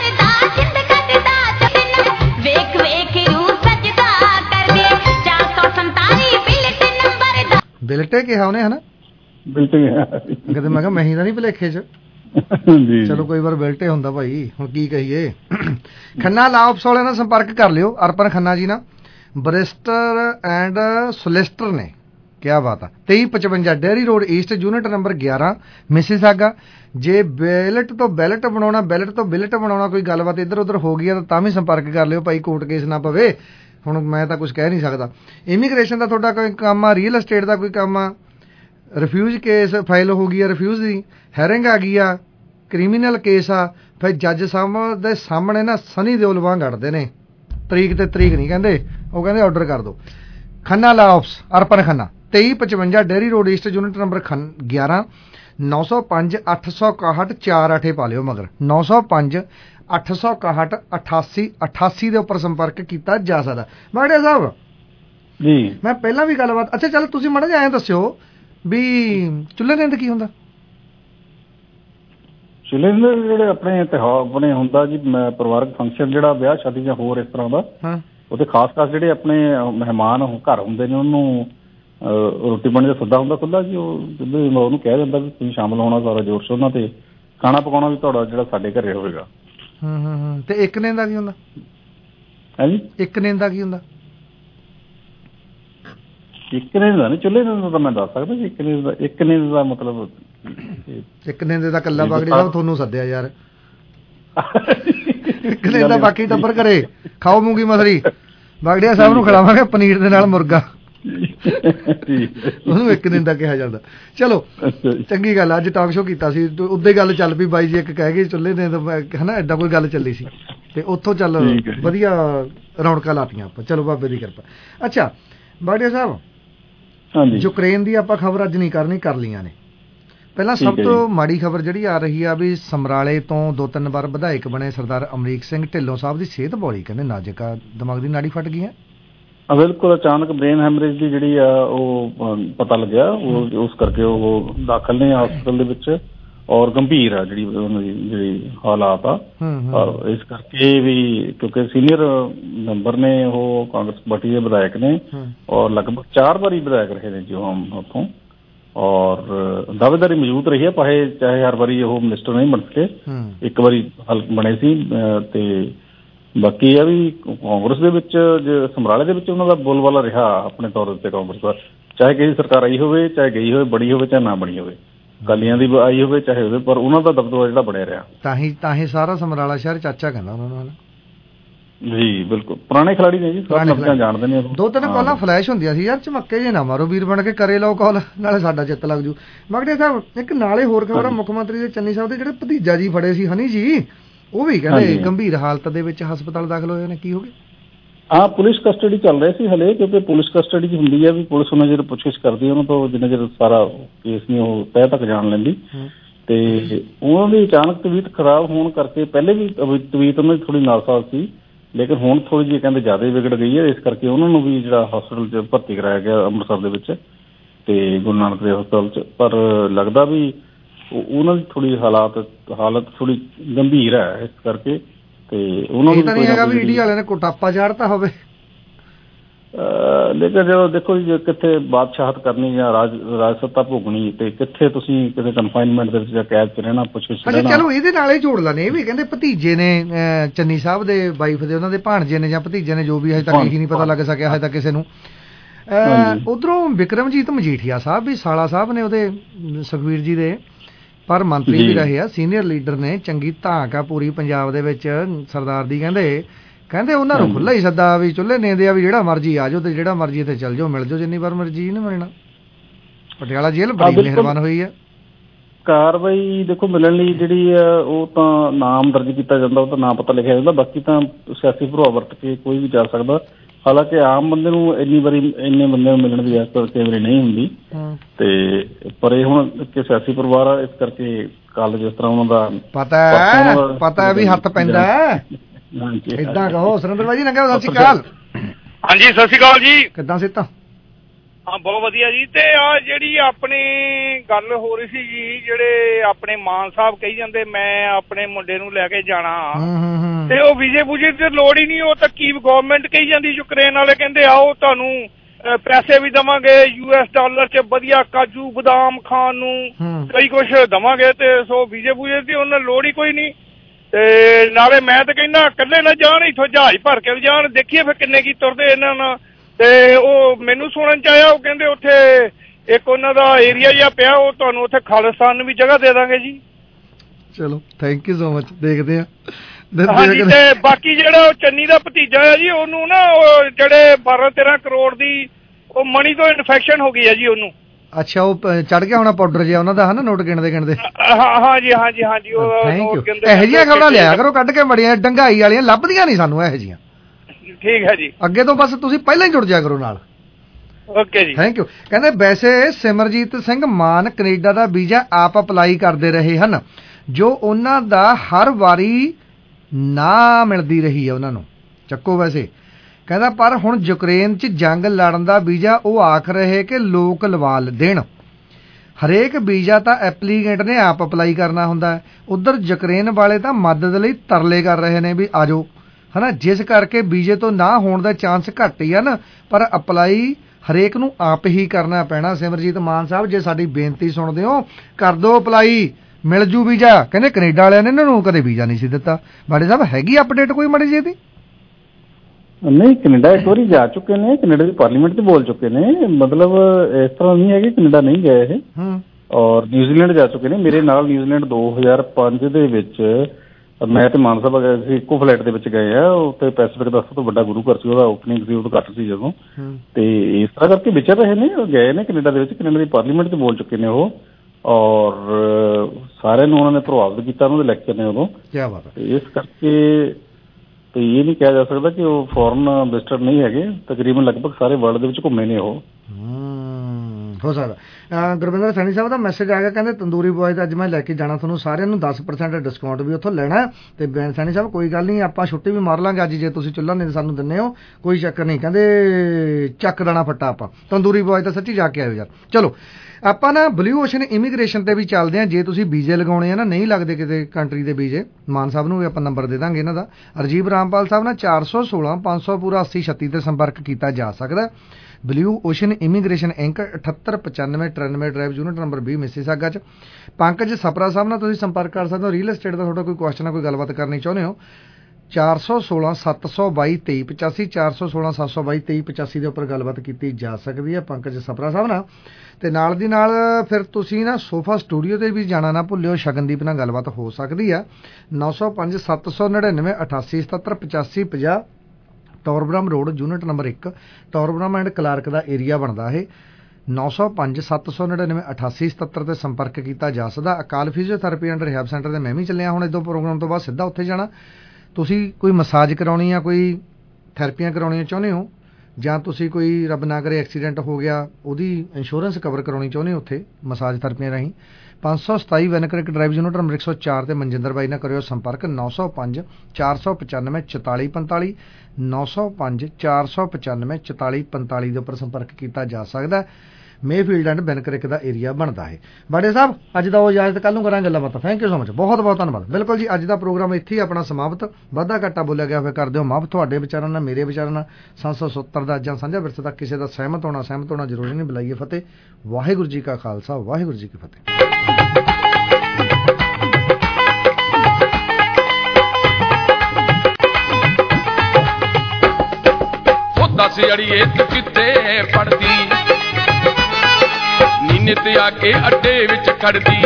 ਬਿਲਟੇ ਕਿਹਾ ਉਹਨੇ, ਹਨਾ? ਬਿਲਟੇ ਕਿਤੇ ਮੈਂ ਕਿਹਾ ਮੈਂ ਹੀ ਤਾਂ ਨਹੀਂ ਭੁਲੇਖੇ 'ਚ। ਚਲੋ ਕੋਈ ਵਾਰ ਬਿਲਟੇ ਹੁੰਦਾ ਭਾਈ, ਹੁਣ ਕੀ ਕਹੀਏ। ਖੰਨਾ ਲਾਅ ਆਫਿਸ ਵਾਲਿਆਂ ਨਾਲ ਸੰਪਰਕ ਕਰ ਲਿਓ, ਅਰਪਨ ਖੰਨਾ ਜੀ ਨਾਲ। ਬਰਿਸਟਰ ਐਂਡ ਸੋਲਿਸਟਰ ਨੇ, ਕਿਆ ਬਾਤ ਆ। 2355 Derry Road East, unit number 11, Mississauga. ਜੇ ਬੈਲਟ ਤੋਂ ਬੈਲਟ ਬਣਾਉਣਾ, ਬੈਲਟ ਤੋਂ ਬਿਲਟ ਬਣਾਉਣਾ, ਕੋਈ ਗੱਲਬਾਤ ਇੱਧਰ ਉੱਧਰ ਹੋ ਗਈ ਆ ਤਾਂ ਵੀ ਸੰਪਰਕ ਕਰ ਲਿਓ ਭਾਈ, ਕੋਰਟ ਕੇਸ ਨਾ ਪਵੇ। ਹੁਣ ਮੈਂ ਤਾਂ ਕੁਝ ਕਹਿ ਨਹੀਂ ਸਕਦਾ। ਇਮੀਗ੍ਰੇਸ਼ਨ ਦਾ ਤੁਹਾਡਾ ਕੋਈ ਕੰਮ ਆ, ਰੀਅਲ ਐਸਟੇਟ ਦਾ ਕੋਈ ਕੰਮ ਆ, ਰਿਫਿਊਜ਼ ਕੇਸ ਫਾਈਲ ਹੋ ਗਈ ਆ, ਰਿਫਿਊਜ਼ ਦੀ ਹੈਰਿੰਗ ਆ ਗਈ ਆ, ਕ੍ਰਿਮੀਨਲ ਕੇਸ ਆ, ਫਿਰ ਜੱਜ ਸਾਹਿਬ ਦੇ ਸਾਹਮਣੇ ਨਾ ਸਨੀ ਦਿਓਲ ਵਾਂਗ ਕੱਢਦੇ ਨੇ। ਤਰੀਕ ਤੇ ਤਰੀਕ ਨਹੀਂ ਕਹਿੰਦੇ, ਉਹ ਕਹਿੰਦੇ ਆਰਡਰ ਕਰ ਦਿਓ। Khanna law office, Arpan Khanna, 2355 Derry Road East, unit number 11, 905-861-48 ਪਾ ਲਿਓ ਮਗਰ। 905-861-88 ਦੇ ਉੱਪਰ ਸੰਪਰਕ ਕੀਤਾ ਜਾ ਸਕਦਾ। ਮਾੜੇ ਸਾਹਿਬ ਜੀ, ਮੈਂ ਪਹਿਲਾਂ ਵੀ ਗੱਲਬਾਤ, ਅੱਛਾ ਚੱਲ ਤੁਸੀਂ ਮਾੜਾ ਜਿਹਾ ਐਂ ਦੱਸਿਓ ਵੀ ਚੁੱਲ੍ਹੇ ਦੇ ਅੰਦਰ ਕੀ ਹੁੰਦਾ? ਚੁੱਲ੍ਹੇ ਦੇ ਜਿਹੜੇ ਆਪਣੇ ਤਿਉਹਾਰ ਆਪਣੇ ਹੁੰਦਾ ਜੀ, ਪਰਿਵਾਰਕ ਫੰਕਸ਼ਨ ਜਿਹੜਾ ਵਿਆਹ ਸ਼ਾਦੀ ਜਾਂ ਹੋਰ ਇਸ ਤਰ੍ਹਾਂ ਦਾ, ਉਹਦੇ ਖਾਸ ਜਿਹੜੇ ਆਪਣੇ ਮਹਿਮਾਨ ਘਰ ਹੁੰਦੇ ਨੇ, ਉਹਨੂੰ ਰੋਟੀ ਪਾਣੀ ਦਾ ਸੱਦਾ ਹੁੰਦਾ ਖੁੱਲ੍ਹਾ ਜੀ। ਉਹ ਉਹਨੂੰ ਕਹਿ ਦਿੰਦਾ ਵੀ ਤੁਸੀਂ ਸ਼ਾਮਲ ਹੋਣਾ ਸਾਰਾ ਜ਼ੋਰ ਸ਼ੋਰ ਨਾਲ, ਤੇ ਖਾਣਾ ਪਕਾਉਣਾ ਵੀ ਤੁਹਾਡਾ ਜਿਹੜਾ ਸਾਡੇ ਘਰੇ ਹੋਵੇਗਾ। ਤੇ ਇੱਕ ਦਿਨ ਦਾ ਕੀ ਹੁੰਦਾ? ਹੈ ਜੀ, ਇੱਕ ਦਿਨ ਦਾ ਕੀ ਹੁੰਦਾ? ਇੱਕ ਦਿਨ ਦਾ ਨਹੀਂ, ਚੁੱਲ੍ਹੇ ਦਾ ਤਾਂ ਮੈਂ ਦੱਸ ਸਕਦਾ ਜੀ। ਇੱਕ ਦਿਨ ਦਾ ਮਤਲਬ ਇੱਕ ਦਿਨ ਦਾ ਕੱਲਾ ਬਾਗੜੀ ਸਾਹਿਬ ਤੁਹਾਨੂੰ ਸੱਦਿਆ ਯਾਰ। ਇੱਕ ਦਿਨ ਦਾ ਬਾਕੀ ਟੱਬਰ ਘਰੇ ਖਾਓ ਮੂੰਗੀ ਮਸਰੀ, ਬਾਗੜੀਆ ਸਾਹਿਬ ਨੂੰ ਖਿਲਾਵਾਂਗੇ ਪਨੀਰ ਦੇ ਨਾਲ ਮੁਰਗਾ। ਉਹਨੂੰ ਇੱਕ ਦਿਨ ਦਾ ਕਿਹਾ ਜਾਂਦਾ। ਚਲੋ ਚੰਗੀ ਗੱਲ। ਅੱਜ ਟਾਕ ਸ਼ੋ ਕੀਤਾ ਸੀ, ਉੱਦਾਂ ਹੀ ਗੱਲ ਚੱਲ ਪਈ ਬਾਈ ਜੀ, ਇੱਕ ਕਹਿ ਗਏ ਚੁੱਲ੍ਹੇ ਦੇ, ਹਨਾ, ਏਦਾਂ ਕੋਈ ਗੱਲ ਚੱਲੀ ਸੀ। ਤੇ ਉੱਥੋਂ ਚੱਲ ਵਧੀਆ ਰੌਣਕਾਂ ਲਾਤੀਆਂ ਆਪਾਂ। ਚਲੋ ਬਾਬੇ ਦੀ ਕਿਰਪਾ। ਅੱਛਾ ਬਾਗੜੀਆ ਸਾਹਿਬ, ਯੂਕਰੇਨ ਦੀ ਆਪਾਂ ਖਬਰ ਅੱਜ ਨਹੀਂ ਕਰਨੀ, ਕਰ ਲਈਆਂ ਨੇ। ਪਹਿਲਾਂ ਸਭ ਤੋਂ ਮਾੜੀ ਖਬਰ ਜਿਹੜੀ ਆ ਰਹੀ ਆ ਵੀ ਸਮਰਾਲੇ ਤੋਂ 2-3 ਵਾਰ ਵਿਧਾਇਕ ਬਣੇ ਸਰਦਾਰ ਅਮਰੀਕ ਸਿੰਘ ਢਿੱਲੋਂ ਸਾਹਿਬ ਦੀ ਸਿਹਤ ਬੋਲੀ, ਕਹਿੰਦੇ ਨਾਜ਼ੁਕ ਆ, ਦਿਮਾਗ ਦੀ ਨਾੜੀ ਫਟ ਗਈ ਹੈ। ਬਿਲਕੁਲ ਅਚਾਨਕ ਬ੍ਰੇਨ ਹੈਮਰੇਜ ਦੀ ਜਿਹੜੀ ਆ ਉਹ ਪਤਾ ਲੱਗਿਆ, ਉਸ ਕਰਕੇ ਉਹ ਦਾਖਲ ਨੇ ਹਸਪਤਾਲ ਦੇ ਵਿੱਚ, ਔਰ ਗੰਭੀਰ ਆ ਜਿਹੜੀ ਉਹਨਾਂ ਦੀ ਜਿਹੜੀ ਹਾਲਾਤ ਆ। ਇਸ ਕਰਕੇ ਵੀ ਕਿਉਂਕਿ ਸੀਨੀਅਰ ਮੈਂਬਰ ਨੇ, ਉਹ ਕਾਂਗਰਸ ਪਾਰਟੀ ਦੇ ਵਿਧਾਇਕ ਨੇ, ਔਰ ਲਗਭਗ 4 ਵਾਰੀ ਵਿਧਾਇਕ ਰਹੇ ਨੇ ਜੀ ਉਹ ਉੱਥੋਂ, ਔਰ ਦਾਅਵੇਦਾਰੀ ਮੌਜੂਦ ਰਹੀ ਹੈ, ਚਾਹੇ ਹਰ ਵਾਰੀ ਉਹ ਮਿਨਿਸਟਰ ਨਹੀਂ ਬਣ ਸਕੇ, ਇੱਕ ਵਾਰੀ ਬਣੇ ਸੀ। ਤੇ ਬਾਕੀ ਇਹ ਵੀ ਕਾਂਗਰਸ ਦੇ ਵਿੱਚ ਸਮਰਾਲੇ ਦੇ ਵਿੱਚ ਉਹਨਾਂ ਦਾ ਬੋਲਬਾਲਾ ਰਿਹਾ ਆਪਣੇ ਤੌਰ ਉੱਤੇ ਕਾਂਗਰਸ ਦਾ, ਚਾਹੇ ਕਿਸੇ ਸਰਕਾਰ ਆਈ ਹੋਵੇ, ਚਾਹੇ ਗਈ ਹੋਵੇ, ਬੜੀ ਹੋਵੇ ਚਾਹੇ ਨਾ ਬਣੀ ਹੋਵੇ, ਅਕਾਲੀਆਂ ਦੀ ਆਈ ਹੋਵੇ ਚਾਹੇ ਹੋਵੇ, ਪਰ ਉਹਨਾਂ ਦਾ ਦਬਦਬਾ ਜਿਹੜਾ ਬਣਿਆ ਰਿਹਾ। ਤਾਂ ਹੀ ਸਾਰਾ ਸਮਰਾਲਾ ਸ਼ਹਿਰ ਚਾਚਾ ਕਹਿੰਦਾ ਉਹਨਾਂ ਨੂੰ ਜੀ। ਬਿਲਕੁਲ ਪੁਰਾਣੇ ਖਿਲਾੜੀ ਨੇ ਜੀ, ਸਾਰੇ ਜਾਣਦੇ ਨੇ। 2-3 ਕਾਲਾਂ ਫਲੈਸ਼ ਹੁੰਦੀਆਂ ਸੀ ਯਾਰ, ਝਮੱਕੇ ਜੇ ਨਾ ਮਾਰੋ ਵੀਰ ਬਣ ਕੇ, ਕਰੇ ਲਓ ਕਾਲ, ਨਾਲੇ ਸਾਡਾ ਚਿੱਤ ਲੱਗ ਜੂ। ਬਾਗੜੀਆ ਸਾਹਿਬ ਇੱਕ ਨਾਲੇ ਹੋਰ ਖਬਰ ਆ, ਮੁੱਖ ਮੰਤਰੀ ਦੇ ਚੰਨੀ ਸਾਹਿਬ ਦੇ ਜਿਹੜੇ ਭਤੀਜਾ ਜੀ ਫੜੇ ਸੀ ਹਨੀ ਜੀ, ਉਹ ਵੀ ਕਹਿੰਦੇ ਗੰਭੀਰ ਹਾਲਤ ਦੇ ਵਿੱਚ ਹਸਪਤਾਲ ਦਾਖਲ ਹੋਏ ਨੇ, ਕੀ ਹੋ ਗਿਆ? ਪੁਲਿਸ ਕਸਟਡੀ ਚੱਲ ਰਹੀ ਸੀ ਹਲੇ, ਕਿਉਂਕਿ ਪੁਲਿਸ ਕਸਟਡੀ 'ਚ ਹੁੰਦੀ ਹੈ ਵੀ ਪੁਲਿਸ ਉਹਨਾਂ ਚਿਰ ਪੁੱਛਗਿੱਛ ਕਰਦੀ ਹੈ ਉਹਨਾਂ ਤੋਂ, ਜਿੰਨਾ ਚਿਰ ਸਾਰਾ ਕੇਸ ਨਹੀਂ ਉਹ ਤਹਿ ਤੱਕ ਜਾਣ ਲੈਂਦੀ। ਤੇ ਉਹਨਾਂ ਦੀ ਅਚਾਨਕ ਤਬੀਅਤ ਖਰਾਬ ਹੋਣ ਕਰਕੇ, ਪਹਿਲੇ ਵੀ ਤਬੀਅਤ ਉਹਨਾਂ ਦੀ ਥੋੜੀ ਨਾਸਾਜ਼ ਸੀ, ਲੇਕਿਨ ਹੁਣ ਥੋੜੀ ਜਿਹੀ ਕਹਿੰਦੇ ਜ਼ਿਆਦਾ ਵਿਗੜ ਗਈ ਹੈ, ਇਸ ਕਰਕੇ ਉਹਨਾਂ ਨੂੰ ਵੀ ਜਿਹੜਾ ਹਸਪਤਾਲ 'ਚ ਭਰਤੀ ਕਰਾਇਆ ਗਿਆ ਅੰਮ੍ਰਿਤਸਰ ਦੇ ਵਿੱਚ ਤੇ ਗੁਰੂ ਨਾਨਕ ਦੇਵ ਹਸਪਤਾਲ 'ਚ। ਪਰ ਲੱਗਦਾ ਵੀ ਉਹਨਾਂ ਦੀ ਥੋੜੀ ਹਾਲਤ ਥੋੜੀ ਗੰਭੀਰ ਹੈ, ਇਸ ਕਰਕੇ ਤੇ ਉਹਨਾਂ ਨੂੰ ਨਹੀਂ ਹੈਗਾ ਵੀ ਈਡੀ ਵਾਲਿਆਂ ਨੇ ਕੋਟਾਪਾ ਚਾੜਤਾ ਹੋਵੇ। ਲੇਕਿਨ ਜਦੋਂ ਦੇਖੋ ਜੀ, ਕਿੱਥੇ ਬਾਦਸ਼ਾਹਤ ਕਰਨੀ ਜਾਂ ਰਾਜ ਸੱਤਾ ਭੋਗਣੀ, ਤੇ ਕਿੱਥੇ ਤੁਸੀਂ ਕਿਸੇ ਕਨਫਾਈਨਮੈਂਟ ਦੇ ਵਿੱਚ ਜਾਂ ਕੈਦ 'ਚ ਰਹਿਣਾ, ਪੁੱਛਗਿੱਛ ਰਹਿਣਾ। ਚਲੋ ਇਹਦੇ ਨਾਲ ਹੀ ਜੋੜ ਲੈਣੇ, ਇਹ ਵੀ ਕਹਿੰਦੇ ਭਤੀਜੇ ਨੇ ਚੰਨੀ ਸਾਹਿਬ ਦੇ ਵਾਈਫ ਦੇ, ਉਹਨਾਂ ਦੇ ਭਾਣਜੇ ਨੇ ਜਾਂ ਭਤੀਜੇ ਨੇ, ਜੋ ਵੀ ਹਜੇ ਤੱਕ ਇਹੀ ਨਹੀਂ ਪਤਾ ਲੱਗ ਸਕਿਆ ਹਜੇ ਤੱਕ ਕਿਸੇ ਨੂੰ। ਉਧਰੋਂ ਬਿਕਰਮਜੀਤ ਮਜੀਠੀਆ ਸਾਹਿਬ ਵੀ, ਸਾਲਾ ਸਾਹਿਬ ਨੇ ਉਹਦੇ ਸੁਖਬੀਰ ਜੀ ਦੇ, ਪਰ ਮੰਤਰੀ ਵੀ ਰਹੇ ਆ, ਸੀਨੀਅਰ ਲੀਡਰ ਨੇ, ਚੰਗੀ ਧਾਕ ਆ ਪੂਰੀ ਪੰਜਾਬ ਦੇ ਵਿੱਚ ਸਰਦਾਰ ਦੀ। ਕਹਿੰਦੇ ਉਹਨਾਂ ਨੂੰ ਖੁੱਲ੍ਹਾ ਹੀ ਸੱਦਾ ਵੀ ਚੁੱਲ੍ਹੇ ਨੇਂਦੇ ਆ ਵੀ ਜਿਹੜਾ ਮਰਜੀ ਆ ਜਾਓ ਤੇ ਜਿਹੜਾ ਮਰਜੀ ਇੱਥੇ ਚੱਲ ਜਾਓ, ਮਿਲ ਜਾਓ ਜਿੰਨੀ ਵਾਰ ਮਰਜੀ ਨਹੀਂ ਮਿਲਣਾ। ਪਟਿਆਲਾ ਜੇਲ੍ਹ ਬੜੀ ਮਿਹਰਬਾਨ ਹੋਈ ਆ। ਕਾਰਵਾਈ ਦੇਖੋ ਮਿਲਣ ਲਈ ਜਿਹੜੀ ਆ, ਉਹ ਤਾਂ ਨਾਮ ਦਰਜ ਕੀਤਾ ਜਾਂਦਾ, ਉਹ ਤਾਂ ਨਾਂ ਪਤਾ ਲਿਖਿਆ ਜਾਂਦਾ, ਬਾਕੀ ਤਾਂ ਸਿਆਸੀ ਪ੍ਰਭਾਵ ਵਰਤ ਕੇ ਕੋਈ ਵੀ ਜਾ ਸਕਦਾ। ਹਾਲਾਂਕਿ ਆਮ ਬੰਦੇ ਨੂੰ ਇੰਨੇ ਬੰਦੇ ਨੂੰ ਮਿਲਣ ਦੀ ਆਸ ਕਈ ਵਾਰੀ ਨਹੀਂ ਹੁੰਦੀ, ਤੇ ਪਰ ਇਹ ਹੁਣ ਕਿ ਸਿਆਸੀ ਪਰਿਵਾਰ ਆ, ਇਸ ਕਰਕੇ ਕੱਲ ਜਿਸ ਤਰ੍ਹਾਂ ਉਹਨਾਂ ਦਾ ਪਤਾ ਵੀ ਹੱਥ ਪੈਂਦਾ ਏਦਾਂ ਕਹੋ। ਸੁਰਿੰਦਰ ਬਾਈ ਜੀ ਨੰਗਾ, ਸਤਿ ਸ਼੍ਰੀ ਅਕਾਲ। ਹਾਂਜੀ ਸਤਿ ਸ਼੍ਰੀ ਅਕਾਲ ਜੀ। ਕਿੱਦਾਂ ਸਿਹਤਾਂ? ਹਾਂ ਬਹੁਤ ਵਧੀਆ ਜੀ। ਤੇ ਆ ਜਿਹੜੀ ਆਪਣੀ ਗੱਲ ਹੋ ਰਹੀ ਸੀ ਜੀ, ਜਿਹੜੇ ਆਪਣੇ ਮਾਨ ਸਾਹਿਬ ਕਹੀ ਜਾਂਦੇ ਮੈਂ ਆਪਣੇ ਮੁੰਡੇ ਨੂੰ ਲੈ ਕੇ ਜਾਣਾ, ਤੇ ਉਹ ਵੀਜ਼ੇ ਵੂਜੇ ਦੀ ਲੋੜ ਹੀ ਨਹੀਂ, ਉਹ ਤਾਂ ਕੀ ਗਵਰਨਮੈਂਟ ਕਹੀ ਜਾਂਦੀ, ਯੂਕਰੇਨ ਵਾਲੇ ਕਹਿੰਦੇ ਆਓ ਤੁਹਾਨੂੰ ਪੈਸੇ ਵੀ ਦੇਵਾਂਗੇ, US ਡਾਲਰ 'ਚ ਵਧੀਆ ਕਾਜੂ ਬਦਾਮ ਖਾਣ ਨੂੰ ਕਈ ਕੁਛ ਦੇਵਾਂਗੇ, ਤੇ ਸੋ ਵੀਜ਼ੇ ਵੂਜੇ ਦੀ ਉਹਨਾਂ ਲੋੜ ਹੀ ਕੋਈ ਨਹੀਂ। ਤੇ ਨਾਲੇ ਮੈਂ ਤਾਂ ਕਹਿੰਦਾ ਇਕੱਲੇ ਨਾ ਜਾਣ, ਇੱਥੋਂ ਜਹਾਜ਼ ਭਰ ਕੇ ਜਾਣ, ਦੇਖੀਏ ਫਿਰ ਕਿੰਨੇ ਕੀ ਤੁਰਦੇ ਇਹਨਾਂ ਨਾਲ। ਤੇ ਉਹ ਮੈਨੂੰ ਸੁਣਨ 'ਚ ਆਇਆ, ਉਹ ਕਹਿੰਦੇ ਉੱਥੇ ਇੱਕ ਉਹਨਾਂ ਦਾ ਏਰੀਆ ਜਿਹਾ ਪਿਆ, ਉਹ ਤੁਹਾਨੂੰ ਉੱਥੇ ਖਾਲਿਸਤਾਨ ਨੂੰ ਵੀ ਜਗ੍ਹਾ ਦੇ ਦਾਂਗੇ ਜੀ। ਚਲੋ ਥੈਂਕ ਯੂ ਸੋ ਮਚ, ਦੇਖਦੇ ਆ। ਹਾਂਜੀ, ਤੇ ਬਾਕੀ ਜਿਹੜਾ ਚੰਨੀ ਦਾ ਭਤੀਜਾ ਹੈ ਜੀ, ਉਹਨੂੰ ਨਾ ਉਹ ਜਿਹੜੇ 12-13 ਕਰੋੜ ਦੀ ਉਹ ਮਨੀ ਤੋਂ ਇਨਫੈਕਸ਼ਨ ਹੋ ਗਈ ਹੈ ਜੀ ਉਹਨੂੰ। ਅੱਛਾ, ਉਹ ਚੜ ਗਿਆ ਹੋਣਾ ਪਾਊਡਰ ਜਿਹਾ ਉਹਨਾਂ ਦਾ, ਹਨਾ, ਨੋਟ ਗਿਣਦੇ ਹਾਂਜੀ ਹਾਂਜੀ ਹਾਂਜੀ। ਇਹੋ ਜਿਹੀਆਂ ਖਬਰਾਂ ਲਿਆ ਕਰੋ ਕੱਢ ਕੇ, ਬੜੀਆਂ ਡੰਗਾਈ ਵਾਲੀਆਂ ਲੱਭਦੀਆਂ ਨਹੀਂ ਸਾਨੂੰ ਇਹੋ ਜਿਹੀਆਂ। ਠੀਕ ਹੈ ਜੀ, ਅੱਗੇ ਤੋਂ ਬਸ ਤੁਸੀਂ ਪਹਿਲਾਂ ਹੀ ਜੁੜ ਜਾ ਕਰੋ ਨਾਲ। ਓਕੇ ਜੀ, ਥੈਂਕ ਯੂ। ਕਹਿੰਦੇ ਵੈਸੇ ਸਿਮਰਜੀਤ ਸਿੰਘ ਮਾਨ ਕੈਨੇਡਾ ਦਾ ਵੀਜ਼ਾ ਆਪ ਅਪਲਾਈ ਕਰਦੇ ਰਹੇ ਹਨ, ਜੋ ਉਹਨਾਂ ਦਾ ਹਰ ਵਾਰੀ ਨਾ ਮਿਲਦੀ ਰਹੀ ਹੈ ਉਹਨਾਂ ਨੂੰ। ਚੱਕੋ ਵੈਸੇ ਕਹਿੰਦਾ, ਪਰ ਹੁਣ ਯੂਕਰੇਨ 'ਚ ਜੰਗ ਲੜਨ ਦਾ ਵੀਜ਼ਾ ਉਹ ਆਖ ਰਹੇ ਕਿ ਲੋਕ ਲਵਾ ਦੇਣ। ਹਰੇਕ ਵੀਜ਼ਾ ਤਾਂ ਐਪਲੀਕੈਂਟ ਨੇ ਆਪ ਅਪਲਾਈ ਕਰਨਾ ਹੁੰਦਾ ਹੈ। ਉੱਧਰ ਯੂਕਰੇਨ ਵਾਲੇ ਤਾਂ ਮਦਦ ਲਈ ਤਰਲੇ ਕਰ ਰਹੇ ਨੇ ਵੀ ਆਜੋ, ਹਨਾ, ਜਿਸ ਕਰਕੇ ਵੀਜ਼ੇ ਤੋਂ ਨਾ ਹੋਣ ਦਾ ਚਾਂਸ ਘੱਟ ਹੀ ਹਨ, ਪਰ ਅਪਲਾਈ ਹਰੇਕ ਨੂੰ ਆਪ ਹੀ ਕਰਨਾ ਪੈਣਾ। ਸਿਮਰਜੀਤ ਮਾਨ ਸਾਹਿਬ, ਜੇ ਸਾਡੀ ਬੇਨਤੀ ਸੁਣਦੇ ਹੋ, ਕਰ ਦਿਓ ਅਪਲਾਈ, ਮਿਲ ਜੂ ਵੀਜ਼ਾ। ਕਹਿੰਦੇ ਕੈਨੇਡਾ ਵਾਲਿਆਂ ਨੇ ਇਹਨਾਂ ਨੂੰ ਕਦੇ ਵੀਜ਼ਾ ਨਹੀਂ ਸੀ ਦਿੱਤਾ। ਬਾੜੇ ਸਾਹਿਬ ਹੈਗੀ ਅਪਡੇਟ ਕੋਈ ਮਾੜੀ ਜਿਹੀ ਦੀ? ਨਹੀਂ, ਕੈਨੇਡਾ ਇੱਕ ਵਾਰੀ ਜਾ ਚੁੱਕੇ ਨੇ, ਕੈਨੇਡਾ ਦੀ ਪਾਰਲੀਮੈਂਟ 'ਚ ਬੋਲ ਚੁੱਕੇ ਨੇ, ਮਤਲਬ ਇਸ ਤਰ੍ਹਾਂ ਨਹੀਂ ਹੈ ਕਿ ਕੈਨੇਡਾ ਨਹੀਂ ਗਏ ਇਹ। ਔਰ ਨਿਊਜ਼ੀਲੈਂਡ ਜਾ ਚੁੱਕੇ ਨੇ ਮੇਰੇ ਨਾਲ। ਨਿਊਜ਼ੀਲੈਂਡ 2005 ਦੇ ਵਿੱਚ ਮੈਂ ਤੇ ਮਾਨ ਸਾਹਿਬ ਗਏ ਸੀ, ਇੱਕੋ ਫਲਾਈਟ ਦੇ ਵਿੱਚ ਗਏ ਆ। ਉੱਥੇ ਪੈਸੀਫਿਕ ਦਾ ਸਭ ਤੋਂ ਵੱਡਾ ਗੁਰੂ ਘਰ ਸੀ, ਉਹਦਾ ਓਪਨਿੰਗ ਸੀ, ਉਦੋਂ ਘੱਟ ਸੀ ਜਦੋਂ। ਤੇ ਇਸ ਤਰ੍ਹਾਂ ਕਰਕੇ ਵਿਚਰ ਰਹੇ ਨੇ, ਗਏ ਨੇ ਕੈਨੇਡਾ ਦੇ ਵਿੱਚ, ਕੈਨੇਡਾ ਦੀ ਪਾਰਲੀਮੈਂਟ 'ਚ ਬੋਲ ਚੁੱਕੇ ਨੇ ਉਹ, ਔਰ ਸਾਰਿਆਂ ਨੂੰ ਉਹਨਾਂ ਨੇ ਪ੍ਰਭਾਵਿਤ ਕੀਤਾ, ਉਹਨਾਂ ਦੇ ਲੈਕਚਰ ਨੇ ਉਦੋਂ। ਇਸ ਕਰਕੇ ਤੇ ਇਹ ਨਹੀਂ ਕਿਹਾ ਜਾ ਸਕਦਾ ਕਿ ਉਹ ਫੋਰਨ ਵਿਜ਼ਟਰ ਨਹੀਂ ਹੈਗੇ। ਤਕਰੀਬਨ ਲਗਭਗ ਸਾਰੇ ਵਰਲਡ ਦੇ ਵਿੱਚ ਘੁੰਮੇ ਨੇ ਉਹ। ਹੋ ਸਕਦਾ। ਗੁਰਵਿੰਦਰ ਸੈਣੀ ਸਾਹਿਬ ਦਾ ਮੈਸੇਜ ਆ ਗਿਆ, ਕਹਿੰਦੇ ਤੰਦੂਰੀ ਬॉयਜ਼ ਅੱਜ ਮੈਂ ਲੈ ਕੇ ਜਾਣਾ ਤੁਹਾਨੂੰ ਸਾਰਿਆਂ ਨੂੰ 10% ਡਿਸਕਾਊਂਟ ਵੀ ਉੱਥੋਂ ਲੈਣਾ। ਤੇ ਸੈਣੀ ਸਾਹਿਬ ਕੋਈ ਗੱਲ ਨਹੀਂ, ਆਪਾਂ ਛੁੱਟੀ ਵੀ ਮਾਰ ਲਾਂਗੇ ਅੱਜ ਜੇ ਤੁਸੀਂ ਚੁੱਲ੍ਹਾ ਨਹੀਂ ਸਾਨੂੰ ਦਿੰਦੇ ਹੋ, ਕੋਈ ਚੱਕਰ ਨਹੀਂ। ਕਹਿੰਦੇ ਚੱਕ ਦੇਣਾ ਫੱਟਾ ਆਪਾਂ ਤੰਦੂਰੀ ਬॉयਜ਼ ਤਾਂ ਸੱਚੀ ਜਾ ਕੇ ਆਇਓ ਯਾਰ। ਚਲੋ ਆਪਾਂ ਨਾ ਬਲੂ ਓਸ਼ਨ ਇਮੀਗ੍ਰੇਸ਼ਨ ਤੇ ਵੀ ਚੱਲਦੇ ਹਾਂ। ਜੇ ਤੁਸੀਂ ਵੀਜ਼ੇ ਲਗਾਉਣੇ ਆ ਨਾ, ਨਹੀਂ ਲੱਗਦੇ ਕਿਤੇ ਕੰਟਰੀ ਦੇ ਵੀਜ਼ੇ, ਮਾਨ ਸਾਹਿਬ ਨੂੰ ਵੀ ਆਪਾਂ ਨੰਬਰ ਦੇ ਦਾਂਗੇ ਇਹਨਾਂ ਦਾ, ਰਜੀਵ ਰਾਮਪਾਲ ਸਾਹਿਬ ਨਾਲ 416 500 ਪੂਰਾ 80 36 ਤੇ ਸੰਪਰਕ ਕੀਤਾ ਜਾ ਸਕਦਾ। Blue Ocean Immigration Inc 7895 93 Drive unit number 20 Mississauga ਚ। ਪੰਕਜ ਸਪਰਾ ਸਾਹਿਬ ਨਾਲ ਤੁਸੀਂ ਸੰਪਰਕ ਕਰ ਸਕਦੇ ਹੋ। ਰੀਅਲ ਏਸਟੇਟ ਦਾ ਤੁਹਾਡਾ ਕੋਈ ਕੁਐਸਚਨ ਹੈ, ਕੋਈ ਗੱਲਬਾਤ ਕਰਨੀ ਚਾਹੁੰਦੇ ਹੋ, 416 722 2385 416 722 2385 ਦੇ ਉੱਪਰ ਗੱਲਬਾਤ ਕੀਤੀ ਜਾ ਸਕਦੀ ਹੈ ਪੰਕਜ ਸਪਰਾ ਸਾਹਿਬ ਨਾਲ। ਤੇ ਨਾਲ ਦੀ ਨਾਲ ਫਿਰ ਤੁਸੀਂ ਨਾ ਸੋਫਾ ਸਟੂਡੀਓ ਤੇ ਵੀ ਜਾਣਾ ਨਾ ਭੁੱਲਿਓ, ਸ਼ਗਨਦੀਪ ਨਾਲ ਗੱਲਬਾਤ ਹੋ ਸਕਦੀ ਆ। 905 799 88 77 85 50 Torbram road unit number 1 Torbram and Clark ਦਾ ਏਰੀਆ ਬਣਦਾ ਇਹ। 905 799 88 77 ਤੇ ਸੰਪਰਕ ਕੀਤਾ ਜਾ ਸਕਦਾ। Akal physiotherapy and rehab centre ਦੇ ਮੈਂ ਵੀ ਚੱਲਿਆ ਹੁਣ ਇਦੋਂ ਪ੍ਰੋਗਰਾਮ ਤੋਂ ਬਾਅਦ ਸਿੱਧਾ ਉੱਥੇ ਜਾਣਾ। ਤੁਸੀਂ ਕੋਈ ਮਸਾਜ ਕਰਾਉਣੀ ਆ, ਕੋਈ ਥੈਰੇਪੀਆਂ ਕਰਾਉਣੀਆਂ ਚਾਹੁੰਦੇ ਹੋ, ਜਾਂ ਤੁਸੀਂ ਕੋਈ ਰੱਬ ਨਾ ਕਰੇ ਐਕਸੀਡੈਂਟ ਹੋ ਗਿਆ ਉਹਦੀ ਇੰਸ਼ੋਰੈਂਸ ਕਵਰ ਕਰਾਉਣੀ ਚਾਹੁੰਦੇ ਹੋ ਉੱਥੇ ਮਸਾਜ ਥੈਰੇਪੀਆਂ ਰਾਹੀਂ, 527 ਵੈਨਕ੍ਰਿਕ ਡਰਾਈਵ ਯੂਨਿਟ ਨੰਬਰ 104 ਤੇ ਮਨਜਿੰਦਰ ਬਾਈ ਨਾਲ ਕਰਿਓ ਸੰਪਰਕ। 905 495 44 45 905 495 44 45 ਦੇ ਉੱਪਰ ਸੰਪਰਕ ਕੀਤਾ ਜਾ ਸਕਦਾ। ਮੇਫੀਲਡ ਐਂਡ ਬੈਨਕ੍ਰਿਕ ਦਾ ਏਰੀਆ ਬਣਦਾ ਹੈ। ਬਾੜੇ ਸਾਹਿਬ ਅੱਜ ਦਾ ਉਹ ਇਜਾਜ਼ਤ, ਕੱਲ ਨੂੰ ਕਰਾਂਗੇ ਗੱਲਾਂ ਬਾਤਾਂ। ਥੈਂਕ ਯੂ ਸੋ ਮਚ, ਬਹੁਤ ਬਹੁਤ ਧੰਨਵਾਦ। ਬਿਲਕੁਲ ਜੀ, ਅੱਜ ਦਾ ਪ੍ਰੋਗਰਾਮ ਇੱਥੇ ਹੀ ਆਪਣਾ ਸਮਾਪਤ। ਵਾਧਾ ਘਾਟਾ ਬੋਲਿਆ ਗਿਆ ਹੋਇਆ ਕਰ ਦਿਓ ਮਾਫ। ਤੁਹਾਡੇ ਵਿਚਾਰਾਂ ਨਾਲ ਮੇਰੇ ਵਿਚਾਰਾਂ ਨਾਲ 770 ਦਾ ਜਾਂ ਸਾਂਝਾ ਵਿਰਸੇ ਤੱਕ ਕਿਸੇ ਦਾ ਸਹਿਮਤ ਹੋਣਾ ਜ਼ਰੂਰੀ ਨਹੀਂ। ਬੁਲਾਈਏ ਫਤਿਹ। ਵਾਹਿਗੁਰੂ ਜੀ ਕਾ ਖਾਲਸਾ, ਵਾਹਿਗੁਰੂ ਜੀ ਕੀ ਫਤਿਹ। ਦੱਸ ਅੜੀਏ ਤੂੰ ਕਿੱਥੇ ਪੜਦੀ, ਨੀ ਨਿਤ ਆ ਕੇ ਅੱਡੇ ਵਿੱਚ ਖੜਦੀ।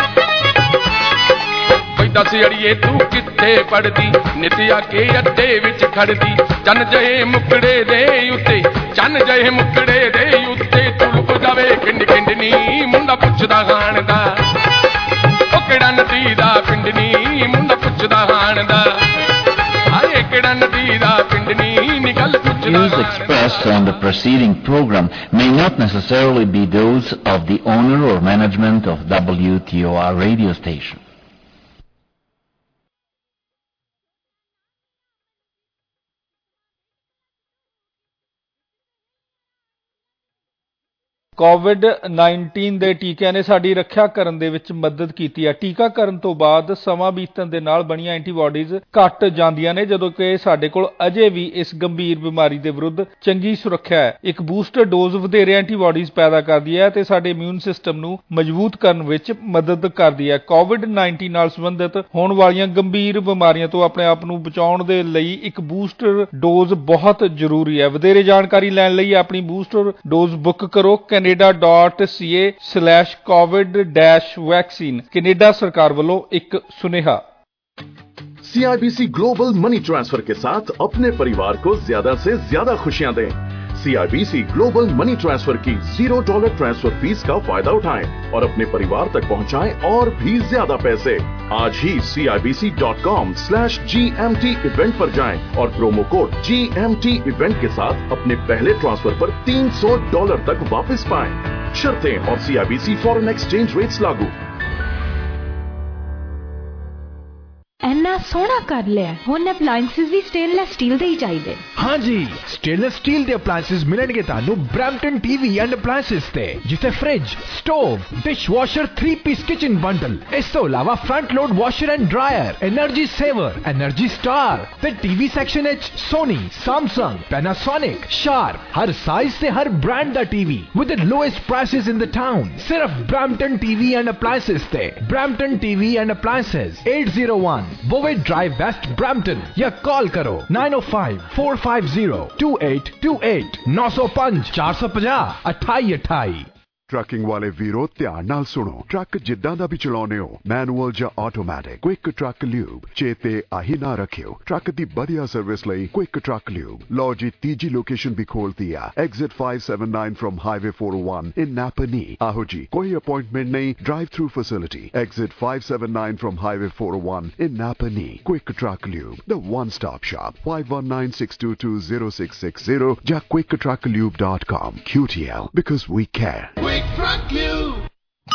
ਕੋਈ ਦੱਸ ਅੜੀਏ ਤੂੰ ਕਿੱਥੇ ਪੜਦੀ, ਨਿਤ ਆ ਕੇ ਅੱਡੇ ਵਿੱਚ ਖੜਦੀ। ਚੰਨ ਜਹੇ ਮੁਕੜੇ ਦੇ ਉੱਤੇ, ਚੰਨ ਜਹੇ ਮੁਕੜੇ ਦੇ ਉੱਤੇ ਤੁਲਪ ਜਾਵੇ ਕਿੰਡ ਕਿੰਡ ਨੀ। ਮੁੰਡਾ ਪੁੱਛਦਾ ਹਾਣ ਦਾ ਉਹ ਕਿਹੜਾ ਨਦੀ ਦਾ ਪਿੰਡ ਨੀ। ਮੁੰਡਾ ਪੁੱਛਦਾ ਹਾਣ ਦਾ ਹਾਏ ਕਿਹੜਾ ਨਦੀ ਦਾ ਪਿੰਡ ਨੀ। ਨਿਕਲ Views expressed on the preceding program may not necessarily be those of the owner or management of WTOR radio station. COVID-19 ਦੇ ਟੀਕਿਆਂ ਨੇ ਸਾਡੀ ਰੱਖਿਆ ਕਰਨ ਦੇ ਵਿੱਚ ਮਦਦ ਕੀਤੀ ਹੈ। ਟੀਕਾਕਰਨ ਤੋਂ ਬਾਅਦ ਸਮਾਂ ਬੀਤਣ ਦੇ ਨਾਲ ਬਣੀਆਂ ਐਂਟੀਬਾਡੀਜ਼ ਘਟ ਜਾਂਦੀਆਂ ਨੇ, ਜਦੋਂ ਕਿ ਸਾਡੇ ਕੋਲ ਅਜੇ ਵੀ ਇਸ ਗੰਭੀਰ ਬਿਮਾਰੀ ਦੇ ਵਿਰੁੱਧ ਚੰਗੀ ਸੁਰੱਖਿਆ ਹੈ। ਇੱਕ ਬੂਸਟਰ ਡੋਜ਼ ਵਧੇਰੇ ਐਂਟੀਬਾਡੀਜ਼ ਪੈਦਾ ਕਰਦੀ ਹੈ ਤੇ ਸਾਡੇ ਇਮਿਊਨ ਸਿਸਟਮ ਨੂੰ ਮਜ਼ਬੂਤ ਕਰਨ ਵਿੱਚ ਮਦਦ ਕਰਦੀ ਹੈ। COVID-19 ਨਾਲ ਸੰਬੰਧਿਤ ਹੋਣ ਵਾਲੀਆਂ ਗੰਭੀਰ ਬਿਮਾਰੀਆਂ ਤੋਂ ਆਪਣੇ ਆਪ ਨੂੰ ਬਚਾਉਣ ਦੇ ਲਈ ਇੱਕ ਬੂਸਟਰ ਡੋਜ਼ ਬਹੁਤ ਜ਼ਰੂਰੀ ਹੈ। ਵਧੇਰੇ ਜਾਣਕਾਰੀ ਲੈਣ ਲਈ ਆਪਣੀ ਬੂਸਟਰ ਡੋਜ਼ ਬੁੱਕ ਕਰੋ canada.ca/covid-vaccine। ਕੈਨੇਡਾ ਸਰਕਾਰ ਵੱਲੋਂ ਇੱਕ ਸੁਨੇਹਾ। CIBC ग्लोबल मनी ट्रांसफर के साथ अपने परिवार को ज्यादा से ज्यादा खुशियां दें। CIBC ग्लोबल मनी ट्रांसफर की $0 ट्रांसफर फीस का फायदा उठाएं और अपने परिवार तक पहुंचाएं और भी ज्यादा पैसे। आज ही CIBC.com/GMT इवेंट पर जाएं और प्रोमो कोड GMT इवेंट के साथ अपने पहले ट्रांसफर पर $300 तक वापस पाएं। शर्तें और CIBC फॉरेन एक्सचेंज रेट्स लागू। ਇੰਨਾ ਸੋਹਣਾ ਕਰ ਲਿਆ, ਹੁਣ ਅਪਲਾਈਐਂਸਿਸ ਵੀ ਸਟੇਨਲੈਸ ਸਟੀਲ ਦੇ ਹੀ ਚਾਹੀਦੇ। हाँ जी, स्टेनलेस स्टील ਦੇ ਅਪਲਾਈਐਂਸਿਸ ਮਿਲਣਗੇ ਤੁਹਾਨੂੰ ਬ੍ਰੈਂਪਟਨ ਟੀਵੀ ਐਂਡ ਅਪਲਾਈਐਂਸਿਸ ਤੇ, ਜਿੱਥੇ fridge, stove, dishwasher three piece kitchen bundle, ਇਸ ਤੋਂ ਇਲਾਵਾ front load washer and dryer, energy saver, energy star ਤੇ ਟੀਵੀ ਸੈਕਸ਼ਨ ਵਿੱਚ ਸੋਨੀ, ਸੈਮਸੰਗ, ਪੈਨਾਸੋਨਿਕ, ਸ਼ਾਰਪ, ਹਰ ਸਾਈਜ਼ ਤੇ ਹਰ ਬ੍ਰਾਂਡ ਦਾ TV with the lowest prices in the town. ਸਿਰਫ ਬ੍ਰੈਂਪਟਨ ਟੀਵੀ ਐਂਡ ਅਪਲਾਈਐਂਸਿਸ ਤੇ। Brampton TV and appliances 801 Bovey Drive West Brampton या call करो 905-450-2828 905 450 2828। ट्रकिंग वाले वीरो ध्यान नाल सुनो। ट्रक जिद्दां दा भी चलाउने हो, मैनुअल जां ऑटोमैटिक, क्विक ट्रक ल्यूब चेते आही ना रखियो। ट्रक दी बढ़िया सर्विस लई क्विक ट्रक ल्यूब। लो जी तीजी लोकेशन भी खोलती है, exit 579 from highway 401 in Napanee. आहो जी, कोई अपॉइंटमेंट नहीं, drive through facility, exit 579 from highway 401 in Napani. Quick Truck Lube, the one-stop shop. 519-622-0660 ja quicktrucklube.com. QTL, because we care. Quick Truck Lube.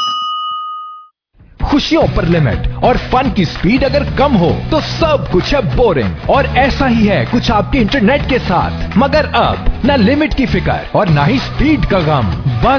खुशियों पर लिमिट और फन की speed अगर कम हो तो सब कुछ है बोरिंग। और ऐसा ही है कुछ आपके इंटरनेट के साथ। मगर अब न लिमिट की फिक्र और ना ही स्पीड का गम।